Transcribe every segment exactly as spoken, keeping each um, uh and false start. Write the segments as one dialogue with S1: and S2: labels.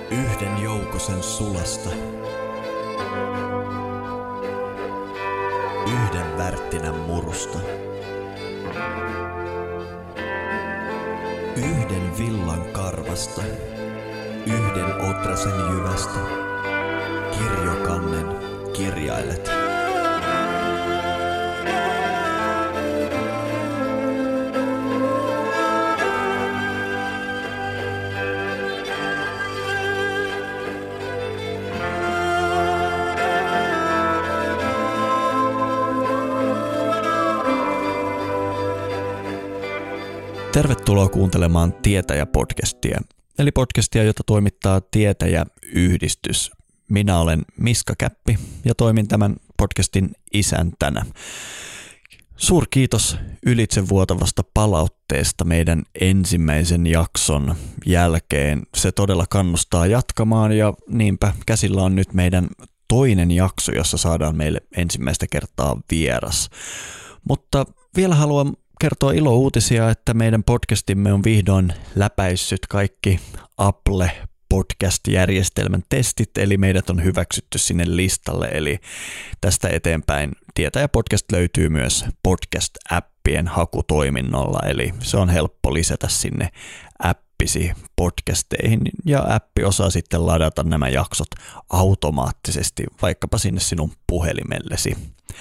S1: Yhden joukosen sulasta. Yhden värttinän murusta. Yhden villan karvasta. Yhden otrasen jyvästä. Kirjokannen kirjailet. Tervetuloa kuuntelemaan Tietäjä-podcastia, eli podcastia, jota toimittaa Tietäjä-yhdistys. Minä olen Miska Käppi ja toimin tämän podcastin isäntänä. Suurkiitos ylitsevuotavasta palautteesta meidän ensimmäisen jakson jälkeen. Se todella kannustaa jatkamaan ja niinpä käsillä on nyt meidän toinen jakso, jossa saadaan meille ensimmäistä kertaa vieras. Mutta vielä haluan kertoa ilouutisia, että meidän podcastimme on vihdoin läpäissyt kaikki Apple Podcast-järjestelmän testit, eli meidät on hyväksytty sinne listalle, eli tästä eteenpäin Tietäjä Podcast löytyy myös podcast-appien hakutoiminnolla, eli se on helppo lisätä sinne appisi podcasteihin, ja appi osaa sitten ladata nämä jaksot automaattisesti vaikkapa sinne sinun puhelimellesi.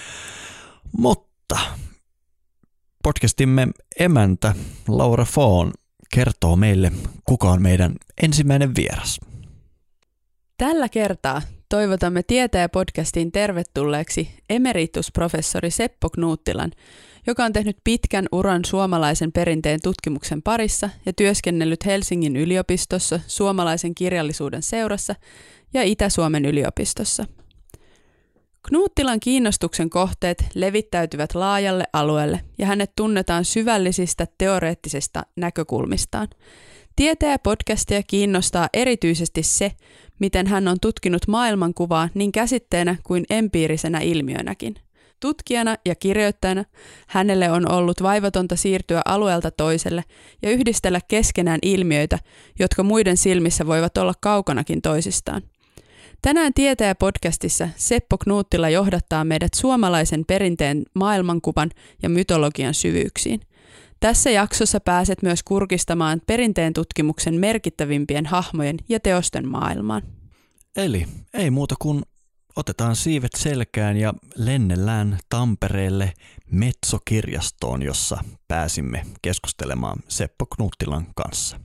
S1: Mutta podcastimme emäntä Laura Foon kertoo meille, kuka on meidän ensimmäinen vieras.
S2: Tällä kertaa toivotamme Tietäjä-podcastiin tervetulleeksi emeritusprofessori Seppo Knuuttilan, joka on tehnyt pitkän uran suomalaisen perinteen tutkimuksen parissa ja työskennellyt Helsingin yliopistossa, suomalaisen kirjallisuuden seurassa ja Itä-Suomen yliopistossa. Knuuttilan kiinnostuksen kohteet levittäytyvät laajalle alueelle ja hänet tunnetaan syvällisistä teoreettisista näkökulmistaan. Tietäjä-podcastia kiinnostaa erityisesti se, miten hän on tutkinut maailmankuvaa niin käsitteenä kuin empiirisenä ilmiönäkin. Tutkijana ja kirjoittajana hänelle on ollut vaivatonta siirtyä alueelta toiselle ja yhdistellä keskenään ilmiöitä, jotka muiden silmissä voivat olla kaukanakin toisistaan. Tänään Tietäjä-podcastissa Seppo Knuuttila johdattaa meidät suomalaisen perinteen maailmankuvan ja mytologian syvyyksiin. Tässä jaksossa pääset myös kurkistamaan perinteen tutkimuksen merkittävimpien hahmojen ja teosten maailmaan.
S1: Eli ei muuta kuin otetaan siivet selkään ja lennellään Tampereelle Metso-kirjastoon, jossa pääsimme keskustelemaan Seppo Knuuttilan kanssa.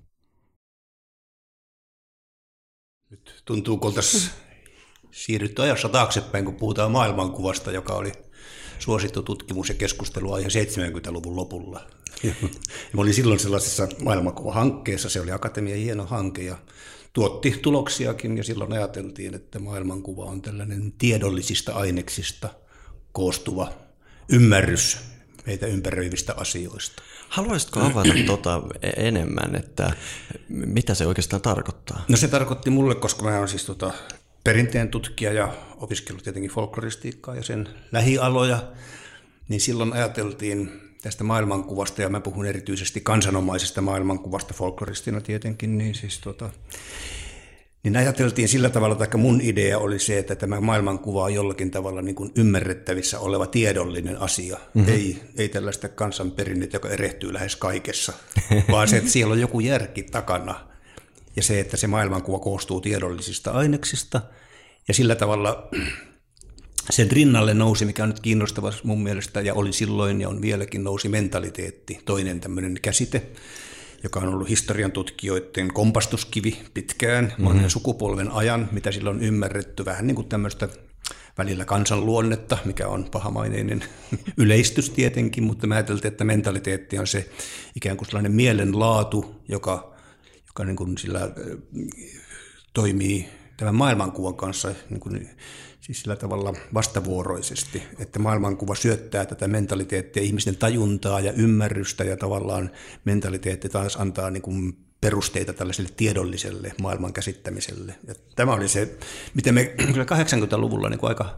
S3: Nyt tuntuu, kun oltaisiin siirrytty ajassa taaksepäin, kun puhutaan maailmankuvasta, joka oli suosittu tutkimus- ja keskusteluaihe seitsemänkymmentäluvun lopulla. Mä olin silloin sellaisessa maailmankuvahankkeessa, se oli akatemian hieno hanke ja tuotti tuloksiakin, ja silloin ajateltiin, että maailmankuva on tällainen tiedollisista aineksista koostuva ymmärrys meitä ympäröivistä asioista.
S1: Haluaisitko avata tuota enemmän, että mitä se oikeastaan tarkoittaa?
S3: No se tarkoitti mulle, koska mä olen siis tota perinteen tutkija ja opiskellut tietenkin folkloristiikkaa ja sen lähialoja, niin silloin ajateltiin tästä maailmankuvasta, ja mä puhun erityisesti kansanomaisesta maailmankuvasta folkloristina tietenkin, niin siis tota, niin ajateltiin sillä tavalla, että mun idea oli se, että tämä maailmankuva on jollakin tavalla niin kuin ymmärrettävissä oleva tiedollinen asia. Mm-hmm. Ei, ei tällaista kansanperinnettä, joka erehtyy lähes kaikessa, vaan se, että siellä on joku järki takana. Ja se, että se maailmankuva koostuu tiedollisista aineksista. Ja sillä tavalla sen rinnalle nousi, mikä on nyt kiinnostava mun mielestä, ja oli silloin ja on vieläkin, nousi mentaliteetti, toinen tämmöinen käsite, joka on ollut historian tutkijoiden kompastuskivi pitkään, monen mm-hmm. sukupolven ajan, mitä silloin on ymmärretty, vähän niin kuin tämmöistä välillä kansanluonnetta, mikä on pahamaineinen yleistys tietenkin, mutta mä ajattelin, että mentaliteetti on se ikään kuin sellainen mielenlaatu, joka, joka niin kuin sillä toimii tämän maailmankuvan kanssa niin kuin, siis sillä tavalla vastavuoroisesti, että maailmankuva syöttää tätä mentaliteettia, ihmisten tajuntaa ja ymmärrystä, ja tavallaan mentaliteetti taas antaa niin kuin perusteita tällaiselle tiedolliselle maailman käsittämiselle. Ja tämä oli se, miten me kyllä kahdeksankymmentäluvulla niin kuin aika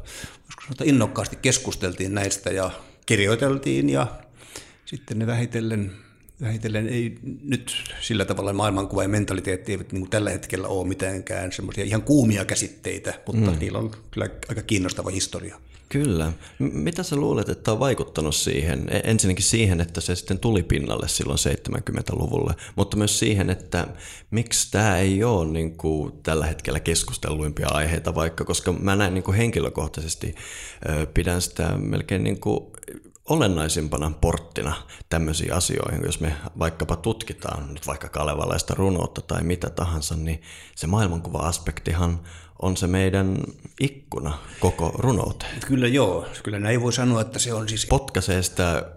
S3: innokkaasti keskusteltiin näistä ja kirjoiteltiin, ja sitten ne vähitellen vähitellen ei nyt sillä tavalla maailmankuva ja mentaliteetti eivät niin kuin tällä hetkellä ole mitenkään semmoisia ihan kuumia käsitteitä, mutta mm. niillä on kyllä aika kiinnostava historia.
S4: Kyllä. Mitä sä luulet, että on vaikuttanut siihen? Ensinnäkin siihen, että se sitten tuli pinnalle silloin seitsemänkymmentäluvulla, mutta myös siihen, että miksi tämä ei ole niin kuin tällä hetkellä keskustelluimpia aiheita vaikka, koska mä näen niin kuin henkilökohtaisesti, pidän sitä melkein niin kuin olennaisimpana porttina tämmöisiin asioihin, jos me vaikkapa tutkitaan nyt vaikka kalevalaista runoutta tai mitä tahansa, niin se maailmankuva-aspektihan on se meidän ikkuna koko runouteen.
S3: Kyllä joo, kyllä näin voi sanoa, että se on siis...
S4: Potkaisee sitä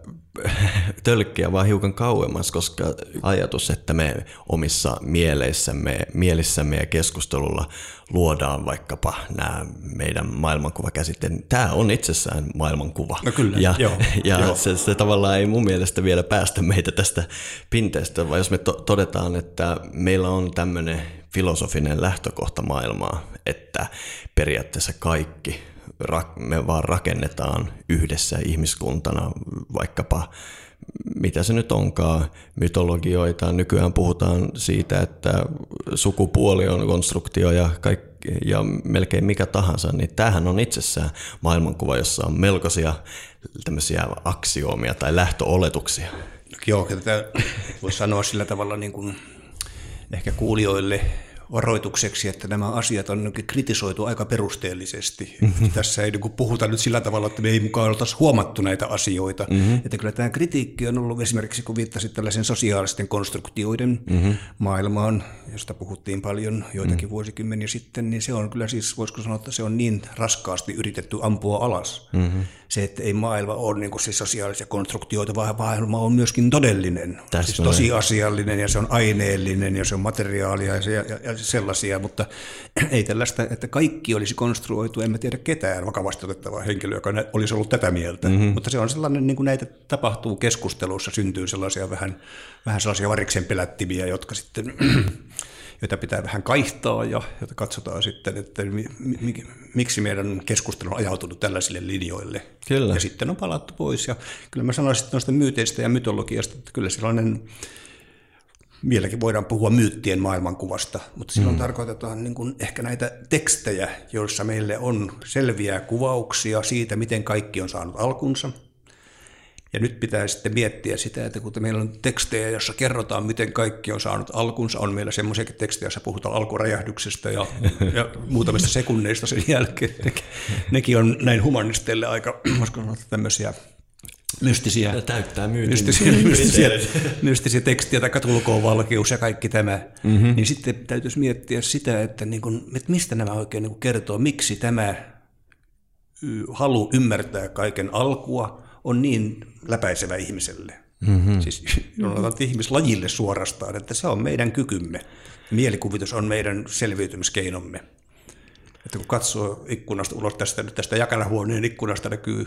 S4: tölkkiä vaan hiukan kauemmas, koska ajatus, että me omissa mieleissämme, mielissämme ja keskustelulla luodaan vaikkapa nämä meidän maailmankuvakäsitteet, tämä on itsessään maailmankuva.
S3: No kyllä,
S4: ja,
S3: joo.
S4: Ja
S3: joo.
S4: Se, se tavallaan ei mun mielestä vielä päästä meitä tästä pinteestä, vaan jos me to- todetaan, että meillä on tämmöinen filosofinen lähtökohta maailmaa, että periaatteessa kaikki me vaan rakennetaan yhdessä ihmiskuntana, vaikkapa mitä se nyt onkaan, mytologioita. Nykyään puhutaan siitä, että sukupuoli on konstruktio ja, kaikki, ja melkein mikä tahansa, niin tämähän on itsessään maailmankuva, jossa on melkoisia tämmöisiä aksioomia tai lähtöoletuksia.
S3: Joo, tätä voisi sanoa sillä tavalla niin kuin ehkä kuulijoille varoitukseksi, että nämä asiat on kritisoitu aika perusteellisesti. Mm-hmm. Tässä ei niin puhuta nyt sillä tavalla, että me ei mukaan oltaisi huomattu näitä asioita. Mm-hmm. Että kyllä tämä kritiikki on ollut esimerkiksi, kun viittasit tällaisen sosiaalisten konstruktioiden mm-hmm. maailmaan, josta puhuttiin paljon joitakin mm-hmm. vuosikymmeniä sitten, niin se on kyllä siis, voisiko sanoa, että se on niin raskaasti yritetty ampua alas. Mm-hmm. Se, että ei maailma ole niin kuin siis sosiaalisia konstruktioita, vaan maailma on myöskin todellinen, siis tosiasiallinen ja se on aineellinen ja se on materiaalia ja, se, ja, ja sellaisia, mutta ei tällaista, että kaikki olisi konstruoitu, en mä tiedä ketään vakavasti otettavaa henkilöä, joka olisi ollut tätä mieltä, mm-hmm. mutta se on sellainen, niin kuin näitä tapahtuu keskustelussa, syntyy sellaisia vähän, vähän sellaisia variksen pelättimiä, jotka sitten... joita pitää vähän kaihtaa ja jota katsotaan sitten, että miksi meidän keskustelu on ajautunut tällaisille linjoille.
S4: Kyllä.
S3: Ja sitten on palattu pois. Ja kyllä mä sanoisin noista myyteistä ja mytologiasta, että kyllä sellainen, vieläkin voidaan puhua myyttien maailmankuvasta, mutta silloin mm. tarkoitetaan niin kuin ehkä näitä tekstejä, joissa meille on selviä kuvauksia siitä, miten kaikki on saanut alkunsa. Ja nyt pitää sitten miettiä sitä, että kun meillä on tekstejä, jossa kerrotaan, miten kaikki on saanut alkunsa, on meillä semmoisiakin tekstejä, joissa puhutaan alkuräjähdyksestä ja, ja muutamista sekunneista sen jälkeen. Nekin on näin humanisteille aika, voisiko sanoa, tämmöisiä mystisiä,
S4: ja täyttää myytin.
S3: Mystisiä, mystisiä, mystisiä tekstiä, tai tulkoon valkeus ja kaikki tämä. Mm-hmm. Niin sitten täytyisi miettiä sitä, että, niin kun, että mistä nämä oikein niin kun kertoo, miksi tämä halu ymmärtää kaiken alkua on niin läpäisevä ihmiselle. Mm-hmm. Siis on ihmislajille suorastaan, että se on meidän kykymme. Mielikuvitus on meidän selviytymiskeinomme. Että kun katsoo ikkunasta ulos tästä, tästä jakanahuoneen ikkunasta näkyy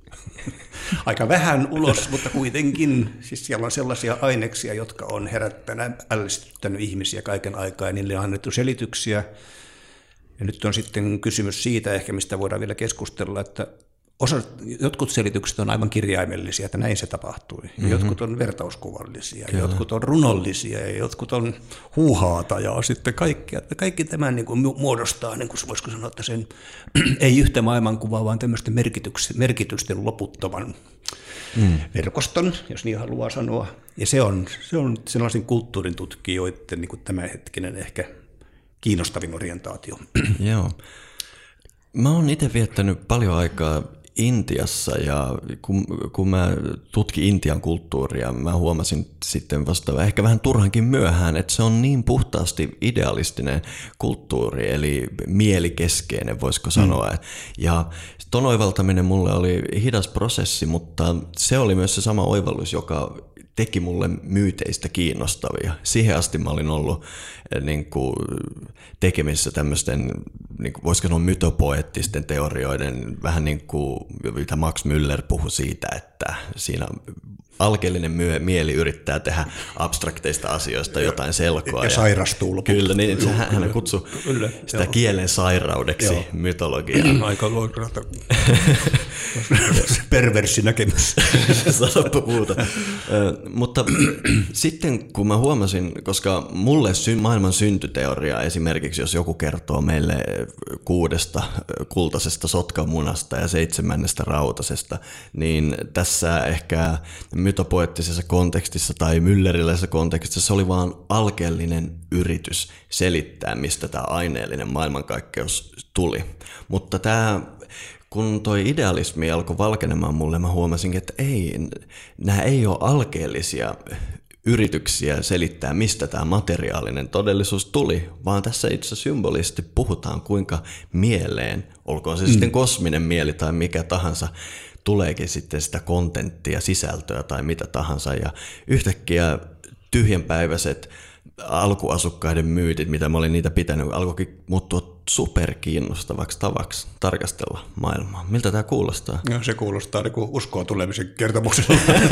S3: aika vähän ulos, mutta kuitenkin siis siellä on sellaisia aineksia, jotka on herättänyt, ällistyttänyt ihmisiä kaiken aikaa ja niille on annettu selityksiä. Ja nyt on sitten kysymys siitä ehkä, mistä voidaan vielä keskustella, että Osa, jotkut selitykset on aivan kirjaimellisia, että näin se tapahtui. Mm-hmm. Jotkut on vertauskuvallisia, Kyllä. jotkut on runollisia ja jotkut on huuhaata ja sitten kaikki, että kaikki tämä niin kuin muodostaa, niin kuin voisiko sanoa, että sen ei yhtä maailmankuvaa, vaan tämmöisten merkitysten loputtoman mm. verkoston, jos niin haluaa sanoa. Ja se on, se on sellaisen kulttuurin tutkijoiden niin kuin tämänhetkinen ehkä kiinnostavin orientaatio.
S4: Joo. Mä oon itse viettänyt paljon aikaa Intiassa ja kun, kun mä tutkin Intian kulttuuria, mä huomasin sitten vasta ehkä vähän turhankin myöhään, että se on niin puhtaasti idealistinen kulttuuri, eli mielikeskeinen voisiko sanoa. Mm. Ja ton oivaltaminen mulle oli hidas prosessi, mutta se oli myös se sama oivallus, joka teki mulle myyteistä kiinnostavia. Siihen asti mä olin ollut niin kuin, tekemisissä tämmöisten, niin kuin, voisiko sanoa mytopoeettisten teorioiden, vähän niin kuin mitä Max Müller puhui siitä, että siinä alkeellinen myö, mieli yrittää tehdä abstrakteista asioista jotain selkoa.
S3: Ja, ja sairastuu lopulta.
S4: Kyllä, niin Juh, hän kyllä. kutsui sitä joo. kielen sairaudeksi joo. mytologiaa.
S3: Aika luokrata. Perverssi näkemys.
S4: Sanoppa muuta. Mutta sitten kun mä huomasin, koska mulle maailman syntyteoria esimerkiksi, jos joku kertoo meille kuudesta kultaisesta sotkamunasta ja seitsemännestä rautasesta, niin tässä ehkä mytopoettisessa kontekstissa tai mülleriläisessä kontekstissa se oli vaan alkeellinen yritys selittää, mistä tämä aineellinen maailmankaikkeus tuli. Mutta tämä, kun toi idealismi alkoi valkenemaan mulle, mä huomasin, että ei, nämä ei ole alkeellisia yrityksiä selittää, mistä tämä materiaalinen todellisuus tuli, vaan tässä itse symbolisesti puhutaan, kuinka mieleen, olkoon se mm. sitten kosminen mieli tai mikä tahansa, tuleekin sitten sitä kontenttia, sisältöä tai mitä tahansa, ja yhtäkkiä tyhjänpäiväiset alkuasukkaiden myytit, mitä mä olin niitä pitänyt, alkoikin muuttua superkiinnostavaksi tavaksi tarkastella maailmaa. Miltä tämä kuulostaa?
S3: No, se kuulostaa niin kuin uskoa tulemisen kertomuksella.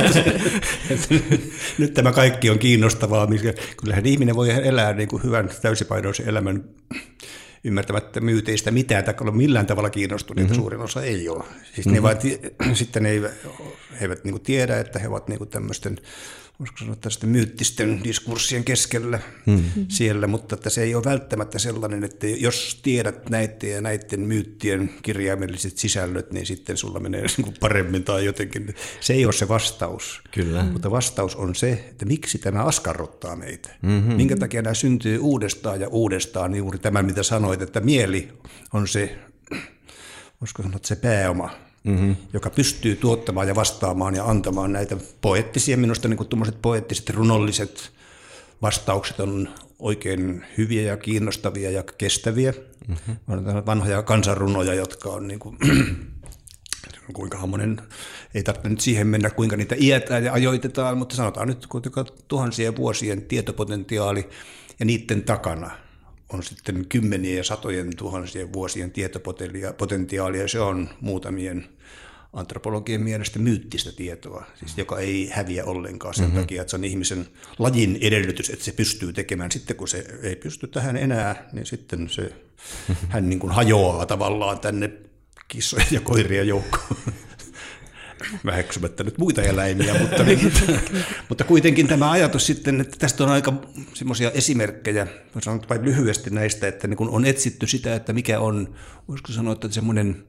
S3: Nyt tämä kaikki on kiinnostavaa. Kyllähän ihminen voi elää niin kuin hyvän täysipainoisen elämän ymmärtämättä myyteistä mitään, tai millään tavalla kiinnostuneita, mm-hmm. suurin osa ei ole. Siis mm-hmm. ne vain, sitten ne eivät, he eivät niin kuin tiedä, että he ovat niin kuin tämmöisten, voisiko sanoa tästä myyttisten diskurssien keskellä mm-hmm. siellä, mutta että se ei ole välttämättä sellainen, että jos tiedät näiden ja näiden myyttien kirjaimelliset sisällöt, niin sitten sulla menee niin kuin paremmin tai jotenkin. Se ei ole se vastaus.
S4: Kyllä.
S3: Mutta vastaus on se, että miksi tämä askarruttaa meitä. Mm-hmm. Minkä takia nämä syntyy uudestaan ja uudestaan, niin juuri tämä, mitä sanoit, että mieli on se, voisiko sanoa, se pääoma, mm-hmm. joka pystyy tuottamaan ja vastaamaan ja antamaan näitä poeettisia, minusta niin kuin tuommoiset poeettiset, runolliset vastaukset on oikein hyviä ja kiinnostavia ja kestäviä. Mm-hmm. On vanhoja kansanrunoja, jotka on niin kuin, kuinka monen, ei tarvitse nyt siihen mennä, kuinka niitä iätään ja ajoitetaan, mutta sanotaan nyt kuitenkaan tuhansien vuosien tietopotentiaali ja niiden takana on sitten kymmenien ja satojen tuhansien vuosien tietopotentiaalia, ja se on muutamien antropologien mielestä myyttistä tietoa, siis joka ei häviä ollenkaan sen mm-hmm. takia, että se on ihmisen lajin edellytys, että se pystyy tekemään. Sitten kun se ei pysty tähän enää, niin sitten se, mm-hmm. hän niin kuin hajoaa tavallaan tänne kissojen ja koirien joukkoon. Väheksymättä nyt muita eläimiä, mutta, niin, mutta kuitenkin tämä ajatus sitten, että tästä on aika semmoisia esimerkkejä, sanon vain lyhyesti näistä, että niin kun on etsitty sitä, että mikä on, voisiko sanoa, että semmoinen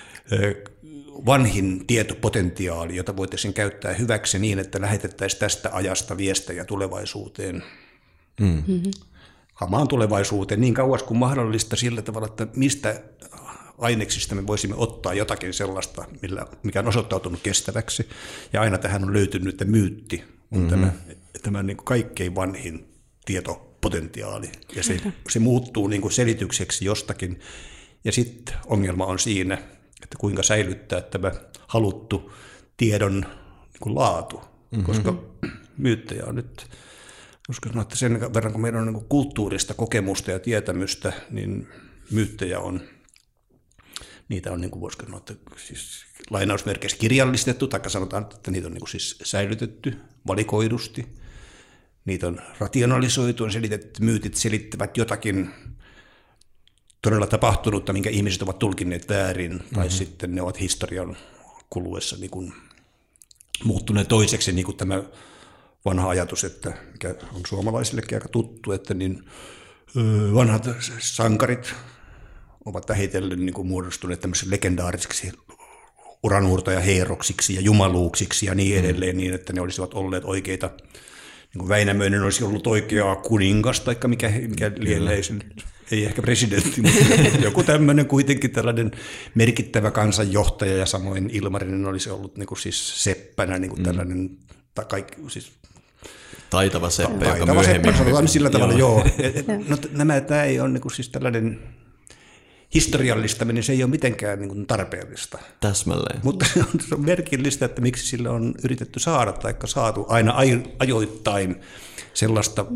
S3: vanhin tietopotentiaali, jota voitaisiin käyttää hyväksi niin, että lähetettäisiin tästä ajasta viestejä tulevaisuuteen, mm-hmm. hamaan tulevaisuuteen niin kauas kuin mahdollista sillä tavalla, että mistä aineksista me voisimme ottaa jotakin sellaista, millä, mikä on osoittautunut kestäväksi. Ja aina tähän on löytynyt, että myytti on mm-hmm. tämä, tämä niin kuin kaikkein vanhin tietopotentiaali. Ja se, se muuttuu niin kuin selitykseksi jostakin. Ja sitten ongelma on siinä, että kuinka säilyttää tämä haluttu tiedon niin kuin laatu. Mm-hmm. Koska myyttejä on nyt, koska sanoa, että sen verran kun meillä on niin kuin kulttuurista kokemusta ja tietämystä, niin myyttejä on. Niitä on, niin kuin voisiko sanoa, että siis lainausmerkeissä kirjallistettu, tai sanotaan, että niitä on niin kuin siis säilytetty valikoidusti. Niitä on rationalisoitu, on selitetty, myytit selittävät jotakin todella tapahtunutta, minkä ihmiset ovat tulkinneet väärin, mm-hmm. tai sitten ne ovat historian kuluessa niin kuin muuttuneet toiseksi, niin kuin tämä vanha ajatus, että mikä on suomalaisillekin aika tuttu, että niin vanhat sankarit ovat vähitellen niin kuin muodostuneet tämmöisiksi legendaarisiksi uranuurtajaheeroksiksi ja jumaluuksiksi ja niin edelleen, mm. niin että ne olisivat olleet oikeita, niin kuin Väinämöinen olisi ollut oikea kuningas, tai mikä, mikä lienee, ei ehkä presidentti, mutta joku tämmöinen kuitenkin tällainen merkittävä kansanjohtaja, ja samoin Ilmarinen olisi ollut niin kuin siis seppänä, niin kuin mm. tällainen, tai kaikki, siis
S4: taitava seppä,
S3: taitava
S4: joka myöhemmin.
S3: Seppä, sanotaan sillä tavalla, joo. joo. No, nämä, tämä ei ole niin kuin siis tällainen historiallistaminen, se ei ole mitenkään niin kuin tarpeellista.
S4: Täsmälleen.
S3: Mutta se on, se on merkillistä, että miksi sille on yritetty saada tai saatu aina ajoittain sellaista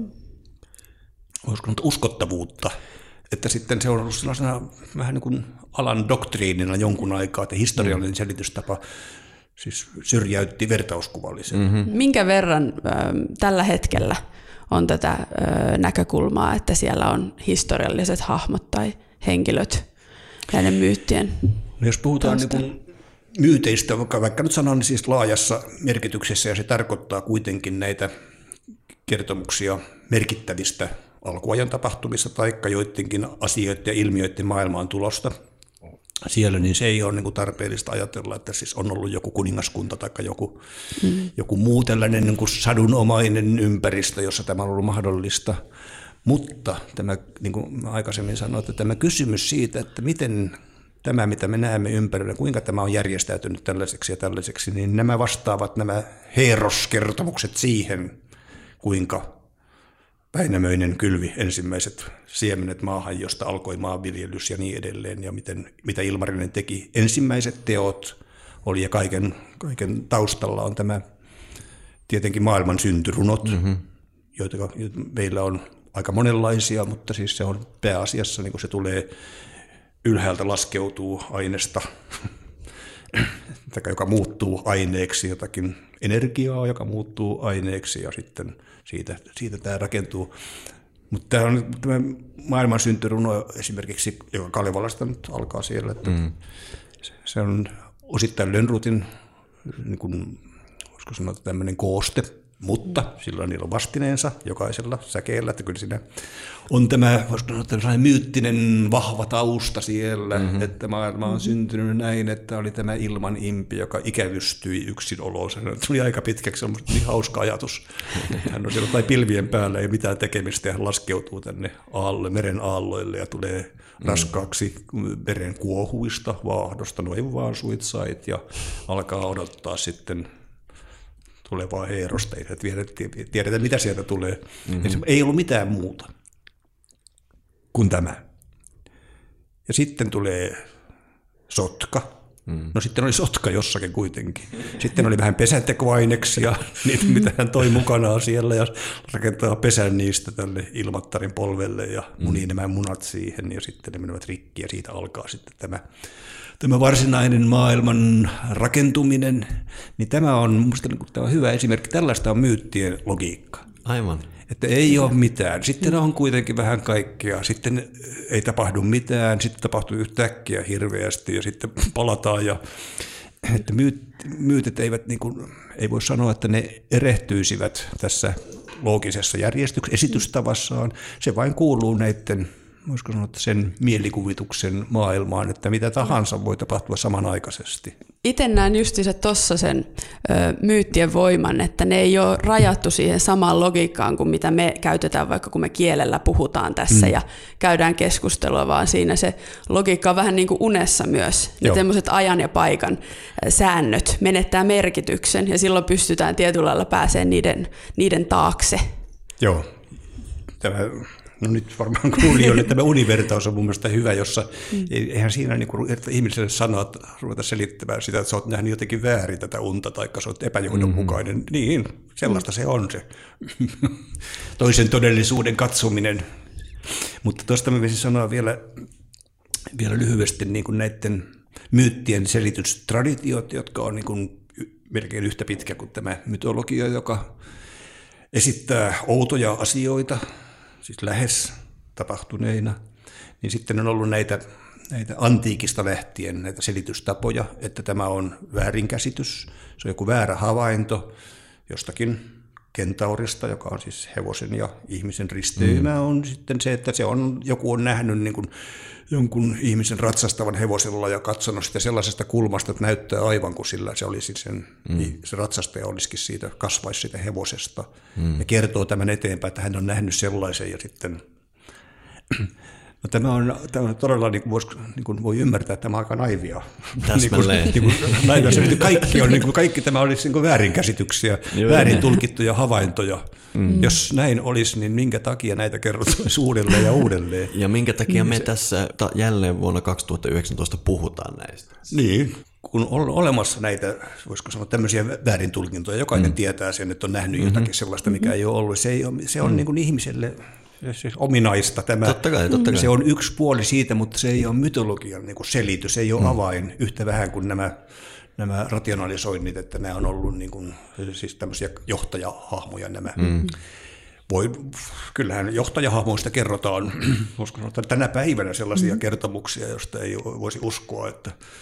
S3: uskottavuutta, että sitten se on ollut sellaisena vähän niin kuin alan doktriinina jonkun aikaa, että historiallinen selitystapa siis syrjäytti vertauskuvallisen. Mm-hmm.
S2: Minkä verran äh, tällä hetkellä on tätä äh, näkökulmaa, että siellä on historialliset hahmot tai henkilöt näiden myyttien?
S3: No jos puhutaan niin kuin myyteistä, vaikka, vaikka nyt sanon siis laajassa merkityksessä, ja se tarkoittaa kuitenkin näitä kertomuksia merkittävistä alkuajan tapahtumista tai joidenkin asioiden ja ilmiöiden maailmaan tulosta siellä, niin se ei ole niin kuin tarpeellista ajatella, että siis on ollut joku kuningaskunta tai joku, mm. joku muu tällainen niin kuin sadunomainen ympäristö, jossa tämä on ollut mahdollista. Mutta tämä, niin kuin aikaisemmin sanoin, että tämä kysymys siitä, että miten tämä, mitä me näemme ympärillä, kuinka tämä on järjestäytynyt tällaiseksi ja tällaiseksi, niin nämä vastaavat nämä Heeros-kertomukset siihen, kuinka Väinämöinen kylvi ensimmäiset siemenet maahan, josta alkoi maanviljelys ja niin edelleen, ja miten, mitä Ilmarinen teki. Ensimmäiset teot oli, ja kaiken, kaiken taustalla on tämä tietenkin maailman syntyrunot, mm-hmm. joita meillä on aika monenlaisia, mutta siis se on pääasiassa, niin kun se tulee ylhäältä laskeutuu aineesta, joka muuttuu aineeksi, jotakin energiaa, joka muuttuu aineeksi, ja sitten siitä, siitä tämä rakentuu. Mutta tämä on tämä maailman syntyruno esimerkiksi, joka Kalevalasta nyt alkaa siellä, että mm. se on osittain Lönnrotin, niin kuin, voisiko sanoa, tämmöinen kooste, mutta silloin niillä on vastineensa jokaisella säkeellä, että kyllä siinä on tämä, voisiko sanoa, tämmöinen myyttinen vahva tausta siellä, mm-hmm. että maailma on syntynyt näin, että oli tämä ilman impi, joka ikävystyi yksin oloon. Se tuli aika pitkäksi, se on niin hauska ajatus. Hän on siellä tai pilvien päällä, ei mitään tekemistä, ja hän laskeutuu tänne aalle, meren aalloille ja tulee raskaaksi meren kuohuista, vaahdosta, noin vaan suitsait, ja alkaa odottaa sitten tulevaa Heerosta, ei tiedetä mitä sieltä tulee. Mm-hmm. Ei ollut mitään muuta kuin tämä. Ja sitten tulee sotka. Mm. No sitten oli sotka jossakin kuitenkin. Sitten oli vähän pesäntekoaineksia, niitä mitä hän toi mukanaan siellä, ja rakentaa pesän niistä tälle Ilmattarin polvelle ja munii mm. nämä munat siihen, ja sitten ne menevät rikki, ja siitä alkaa sitten tämä Tämä varsinainen maailman rakentuminen, niin tämä on minusta tämä on hyvä esimerkki. Tällaista on myyttien logiikka.
S4: Aivan.
S3: Että ei ole mitään. Sitten on kuitenkin vähän kaikkea. Sitten ei tapahdu mitään. Sitten tapahtuu yhtäkkiä hirveästi ja sitten palataan. Ja, että myyt, myytit eivät, niin kuin, ei voi sanoa, että ne erehtyisivät tässä loogisessa järjestyksessä, esitystavassaan. Se vain kuuluu näiden, voisiko sanoa, että sen mielikuvituksen maailmaan, että mitä tahansa voi tapahtua samanaikaisesti.
S2: Itse näen justiinsa tuossa sen ö, myyttien voiman, että ne ei ole rajattu siihen samaan logiikkaan kuin mitä me käytetään, vaikka kun me kielellä puhutaan tässä mm. ja käydään keskustelua, vaan siinä se logiikka on vähän niin kuin unessa myös. Ne tämmöiset ajan ja paikan säännöt menettää merkityksen ja silloin pystytään tietyllä lailla pääsemään niiden, niiden taakse.
S3: Joo, tämä... No nyt varmaan kuulijoille tämä univertaus on mun mielestä hyvä, jossa mm. eihän siinä niin kuin, että ihmiselle sanoa, että ruveta selittämään sitä, että sä oot nähnyt jotenkin väärin tätä unta, tai sä oot epäjohdonmukainen. Mm-hmm. Niin, sellaista mm. se on se toisen todellisuuden katsominen. Mutta tuosta mä voisin sanoa vielä, vielä lyhyesti niin kuin näiden myyttien selitystraditiot, jotka on niin kuin melkein yhtä pitkä kuin tämä mytologia, joka esittää outoja asioita, siis lähes tapahtuneina, niin sitten on ollut näitä, näitä antiikista lähtien näitä selitystapoja, että tämä on väärinkäsitys, se on joku väärä havainto jostakin kentaurista, joka on siis hevosen ja ihmisen risteymä, mm. on sitten se, että se on, joku on nähnyt niin kuin jonkun ihmisen ratsastavan hevosella ja katsonut sitä sellaisesta kulmasta, että näyttää aivan kuin sillä se olisi sen, mm. se ratsastaja olisikin siitä, kasvaisi siitä hevosesta mm. ja kertoo tämän eteenpäin, että hän on nähnyt sellaisen ja sitten no, tämä, on, tämä on todella, niin kuin, vois, niin kuin voi ymmärtää, että tämä on aika naivia.
S4: Täsmälleen.
S3: niin kuin, niin kuin, naivia. Se, kaikki, on, niin kuin, kaikki tämä olisi niin kuin väärinkäsityksiä, Joo, väärin ne. tulkittuja havaintoja. Mm. Jos näin olisi, niin minkä takia näitä kerrottaisiin uudelleen ja uudelleen?
S4: Ja minkä takia me
S3: se,
S4: tässä ta, jälleen vuonna kaksituhattayhdeksäntoista puhutaan näistä?
S3: Niin, kun on olemassa näitä, voisiko sanoa tämmöisiä väärintulkintoja, jokainen mm. tietää sen, että on nähnyt mm-hmm. jotakin sellaista, mikä ei ole ollut. Se, ei ole, se on mm. niin kuin ihmiselle... Siis ominaista tämä.
S4: Totta kai, totta kai.
S3: Se on yksi puoli siitä, mutta se ei ole mytologian niin kuin selitys, se ei ole mm. avain yhtä vähän kuin nämä, nämä rationalisoinnit, että nämä on ollut niin kuin, siis tämmöisiä johtajahahmoja nämä. Mm. Voi, kyllähän johtajahahmoista kerrotaan, voisiko sanoa, tänä päivänä sellaisia mm. kertomuksia, joista ei voisi uskoa, että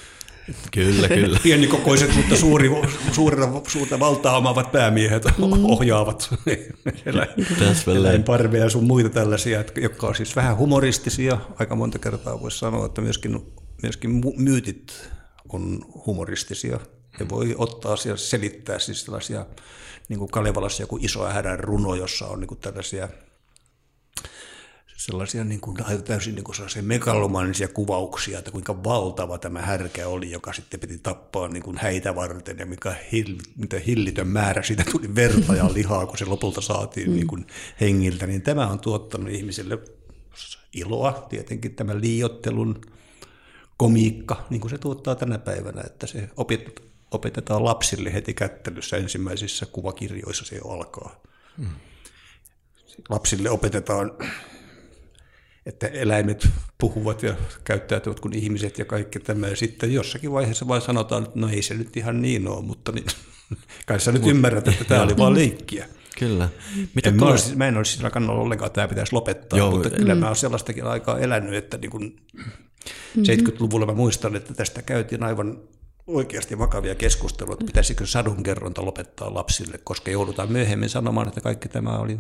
S4: Kyllä, kyllä.
S3: Pienikokoiset, mutta suuri, suurta, suurta valtaa omaavat päämiehet mm. ohjaavat eläinparveja ja sun muita tällaisia, jotka on siis vähän humoristisia. Aika monta kertaa voisi sanoa, että myöskin, myöskin myytit on humoristisia. Ja voi ottaa ja selittää siis sellaisia, niin kuin Kalevalassa joku iso hädän runo, jossa on niin kuin tällaisia sellaisia niin kuin, täysin niin kuin sellaisia megalomanisia kuvauksia, että kuinka valtava tämä härkä oli, joka sitten piti tappaa niin kuin häitä varten, ja mikä hill, mitä hillitön määrä siitä tuli verta ja lihaa, kun se lopulta saatiin mm. niin kuin hengiltä, niin tämä on tuottanut ihmisille iloa, tietenkin tämä liioittelun komiikka, niin kuin se tuottaa tänä päivänä, että se opet, opetetaan lapsille heti kättelyssä, ensimmäisissä kuvakirjoissa se jo alkaa. Mm. Lapsille opetetaan, että eläimet puhuvat ja käyttäytyvät kuin ihmiset ja kaikki tämä. Ja sitten jossakin vaiheessa vain sanotaan, että no ei se nyt ihan niin ole, mutta niin, kai sä nyt Mut, ymmärrät, että tämä oli vaan leikkiä.
S4: Kyllä. Mitä
S3: en mä, olisi, mä en olisi siinä kannalla ollenkaan, että tämä pitäisi lopettaa, Joo, mutta kyllä mm. mä olen sellaistakin aikaa elänyt, että niin kuin mm-hmm. seitsemänkymmentäluvulla mä muistan, että tästä käytiin aivan oikeasti vakavia keskusteluja, että pitäisikö sadunkerronta lopettaa lapsille, koska joudutaan myöhemmin sanomaan, että kaikki tämä oli...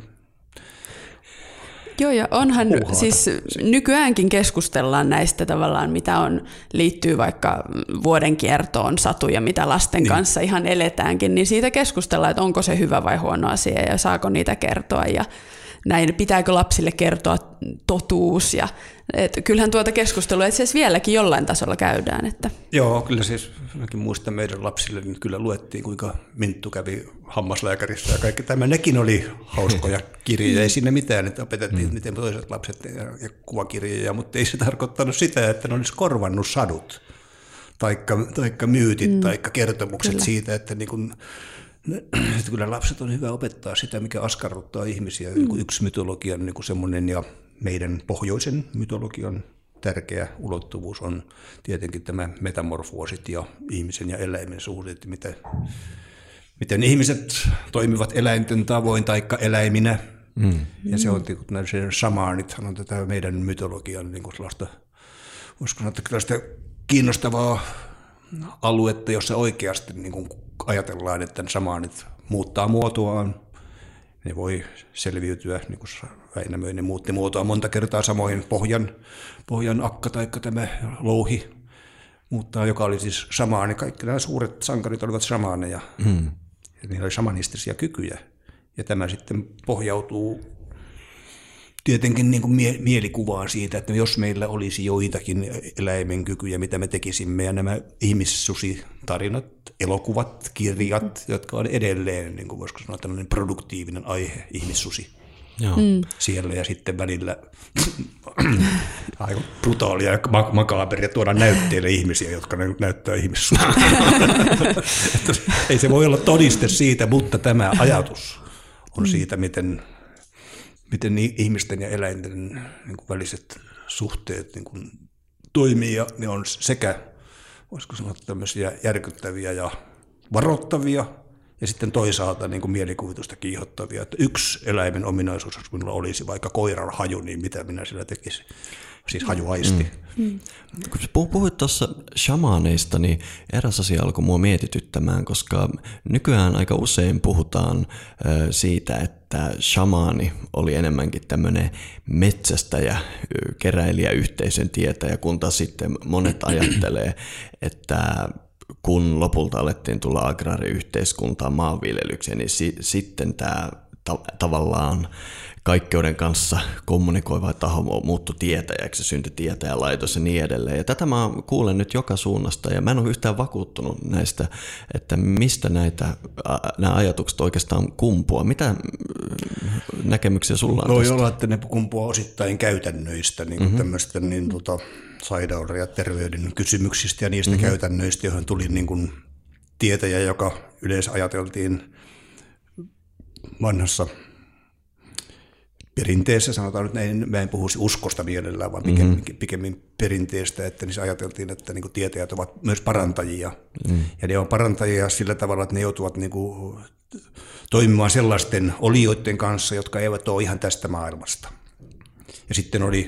S2: Joo, ja onhan Uhaata. Siis nykyäänkin keskustellaan näistä tavallaan, mitä on, liittyy vaikka vuodenkiertoon, satuja, mitä lasten niin. kanssa ihan eletäänkin, niin siitä keskustellaan, että onko se hyvä vai huono asia ja saako niitä kertoa ja näin, pitääkö lapsille kertoa totuus ja et kyllähän tuota keskustelua itse asiassa vieläkin jollain tasolla käydään. Että.
S3: Joo, kyllä siis mäkin muistan meidän lapsille, niin kyllä luettiin kuinka Minttu kävi hammaslääkärissä ja kaikki tämä. Nekin oli hauskoja kirjoja, ei siinä mitään, että opetettiin mm. miten toiset lapset ja, ja kuvakirjoja, mutta ei se tarkoittanut sitä, että ne olisi korvannut sadut, taikka, taikka myytit, mm. taikka kertomukset kyllä. siitä, että niin kun, että kyllä lapset on hyvä opettaa sitä, mikä askarruttaa ihmisiä. Mm. Yksi mytologian niin semmoinen ja meidän pohjoisen mytologian tärkeä ulottuvuus on tietenkin tämä metamorfoosit ja ihmisen ja eläimen suhteet, miten, miten ihmiset toimivat eläinten tavoin taikka eläiminä. Mm. Ja se on se shamaanit, on tätä meidän mytologian niin sellaista, uskon, että tällaista kiinnostavaa aluetta, jossa oikeasti niin kuin ajatellaan, että shamaanit muuttaa muotoaan. Ne voi selviytyä, niin kuin Väinämöinen muutti muotoa monta kertaa samoin pohjan, pohjan akka tai tämä louhi muuttaa, joka oli siis shamaani. Kaikki nämä suuret sankarit olivat shamaaneja mm. ja niillä oli shamanistisia kykyjä. Ja tämä sitten pohjautuu tietenkin niin kuin mie- mielikuvaan siitä, että jos meillä olisi joitakin eläimen kykyjä, mitä me tekisimme, ja nämä ihmissusitarinat, elokuvat, kirjat, jotka on edelleen, niin kuin voisiko sanoa, tällainen produktiivinen aihe, ihmissusi. Joo. Mm. Siellä ja sitten välillä aivan brutaalia ja makaaberia tuoda näytteille ihmisiä, jotka näyttää ihmissusia. Ei se voi olla todiste siitä, mutta tämä ajatus on siitä, miten... miten ihmisten ja eläinten niin kuin väliset suhteet niin kuin toimii, ja ne on sekä, voisiko sanoa, tämmöisiä järkyttäviä ja varoittavia, ja sitten toisaalta niin kuin mielikuvitusta kiihottavia. Että yksi eläimen ominaisuus, jos minulla olisi vaikka koiran haju, niin mitä minä sillä tekisin? Siis hajuaisti. Mm. Mm.
S4: Kun puhuit tuossa shamaaneista, niin eräs asia alkoi mua mietityttämään, koska nykyään aika usein puhutaan siitä, että shamaani oli enemmänkin tämmöinen metsästäjä, keräilijä, yhteisön tietäjä, kun taas sitten monet ajattelee, että kun lopulta alettiin tulla agraariyhteiskuntaan, maanviljelykseen, niin si- sitten tämä ta- tavallaan kaikkeuden kanssa kommunikoiva taho muuttui tietäjäksi, syntyi tietäjälaitos ja niin edelleen. Ja tätä mä kuulen nyt joka suunnasta, ja mä en ole yhtään vakuuttunut näistä, että mistä näitä, nämä ajatukset oikeastaan kumpuaa. Mitä näkemyksiä sulla on
S3: Voi
S4: tästä?
S3: olla, että ne kumpuaa osittain käytännöistä, niin mm-hmm. tämmöistä niin, tota, sairauden ja terveyden kysymyksistä ja niistä mm-hmm. käytännöistä, joihin tuli niin kuin tietäjä, joka yleensä ajateltiin vanhassa perinteessä, sanotaan nyt näin, mä en puhuisi uskosta mielellään, vaan pikemmin, mm-hmm. pikemmin perinteestä, että niissä ajateltiin, että niin kuin tietäjät ovat myös parantajia. Mm. Ja ne on parantajia sillä tavalla, että ne joutuvat niin kuin toimimaan sellaisten olioiden kanssa, jotka eivät ole ihan tästä maailmasta. Ja sitten oli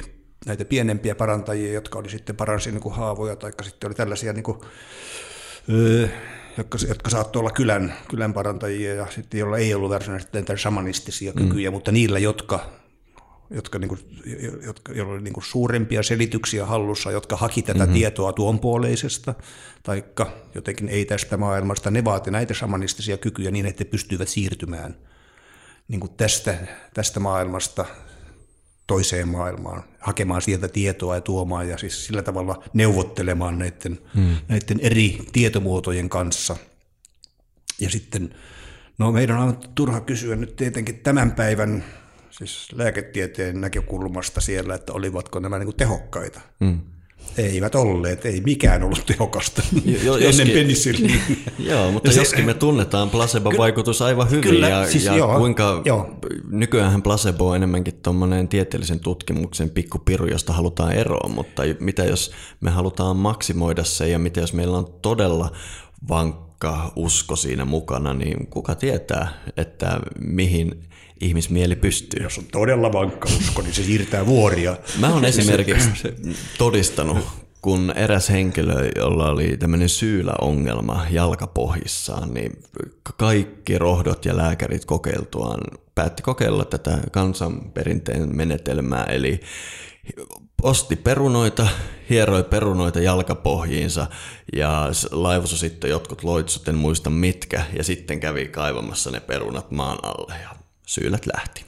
S3: näitä pienempiä parantajia, jotka oli sitten paransi niin kuin haavoja, tai sitten oli tällaisia, niin kuin, öö, jotka, jotka saattoi olla kylän, kylän parantajia, ja sitten joilla ei ollut varsinaisesti shamanistisia kykyjä, mm. mutta niillä, jotka, jotka, niin kuin, jotka joilla oli niin kuin suurempia selityksiä hallussa, jotka haki tätä mm-hmm. tietoa tuonpuoleisesta, taikka jotenkin ei tästä maailmasta, ne vaati näitä shamanistisia kykyjä niin, että he pystyivät siirtymään niin kuin tästä, tästä maailmasta toiseen maailmaan, hakemaan sieltä tietoa ja tuomaan ja siis sillä tavalla neuvottelemaan näiden, hmm. näiden eri tietomuotojen kanssa. Ja sitten, no meidän on aivan turha kysyä nyt tietenkin tämän päivän siis lääketieteen näkökulmasta siellä, että olivatko nämä niin kuin tehokkaita. Hmm. Eivät olleet, ei mikään ollut tehokasta jo, ennen penicilliiniä.
S4: Joo, mutta se, joskin me tunnetaan placebo-vaikutus aivan hyvin kyllä, ja, siis ja joo, kuinka joo. Nykyäänhän placebo on enemmänkin tuommoinen tieteellisen tutkimuksen pikkupiru, josta halutaan eroon, mutta mitä jos me halutaan maksimoida se ja mitä jos meillä on todella vankka usko siinä mukana, niin kuka tietää, että mihin ihmismieli pystyy.
S3: Jos on todella vankka usko, niin se siirtää vuoria.
S4: Mä oon esimerkiksi todistanut, kun eräs henkilö, jolla oli tämmöinen syyläongelma jalkapohjissaan, niin kaikki rohdot ja lääkärit kokeiltuaan päätti kokeilla tätä kansanperinteen menetelmää, eli osti perunoita, hieroi perunoita jalkapohjiinsa ja laivasi sitten jotkut loitsut, en muista mitkä, ja sitten kävi kaivamassa ne perunat maan alle ja syylät lähti.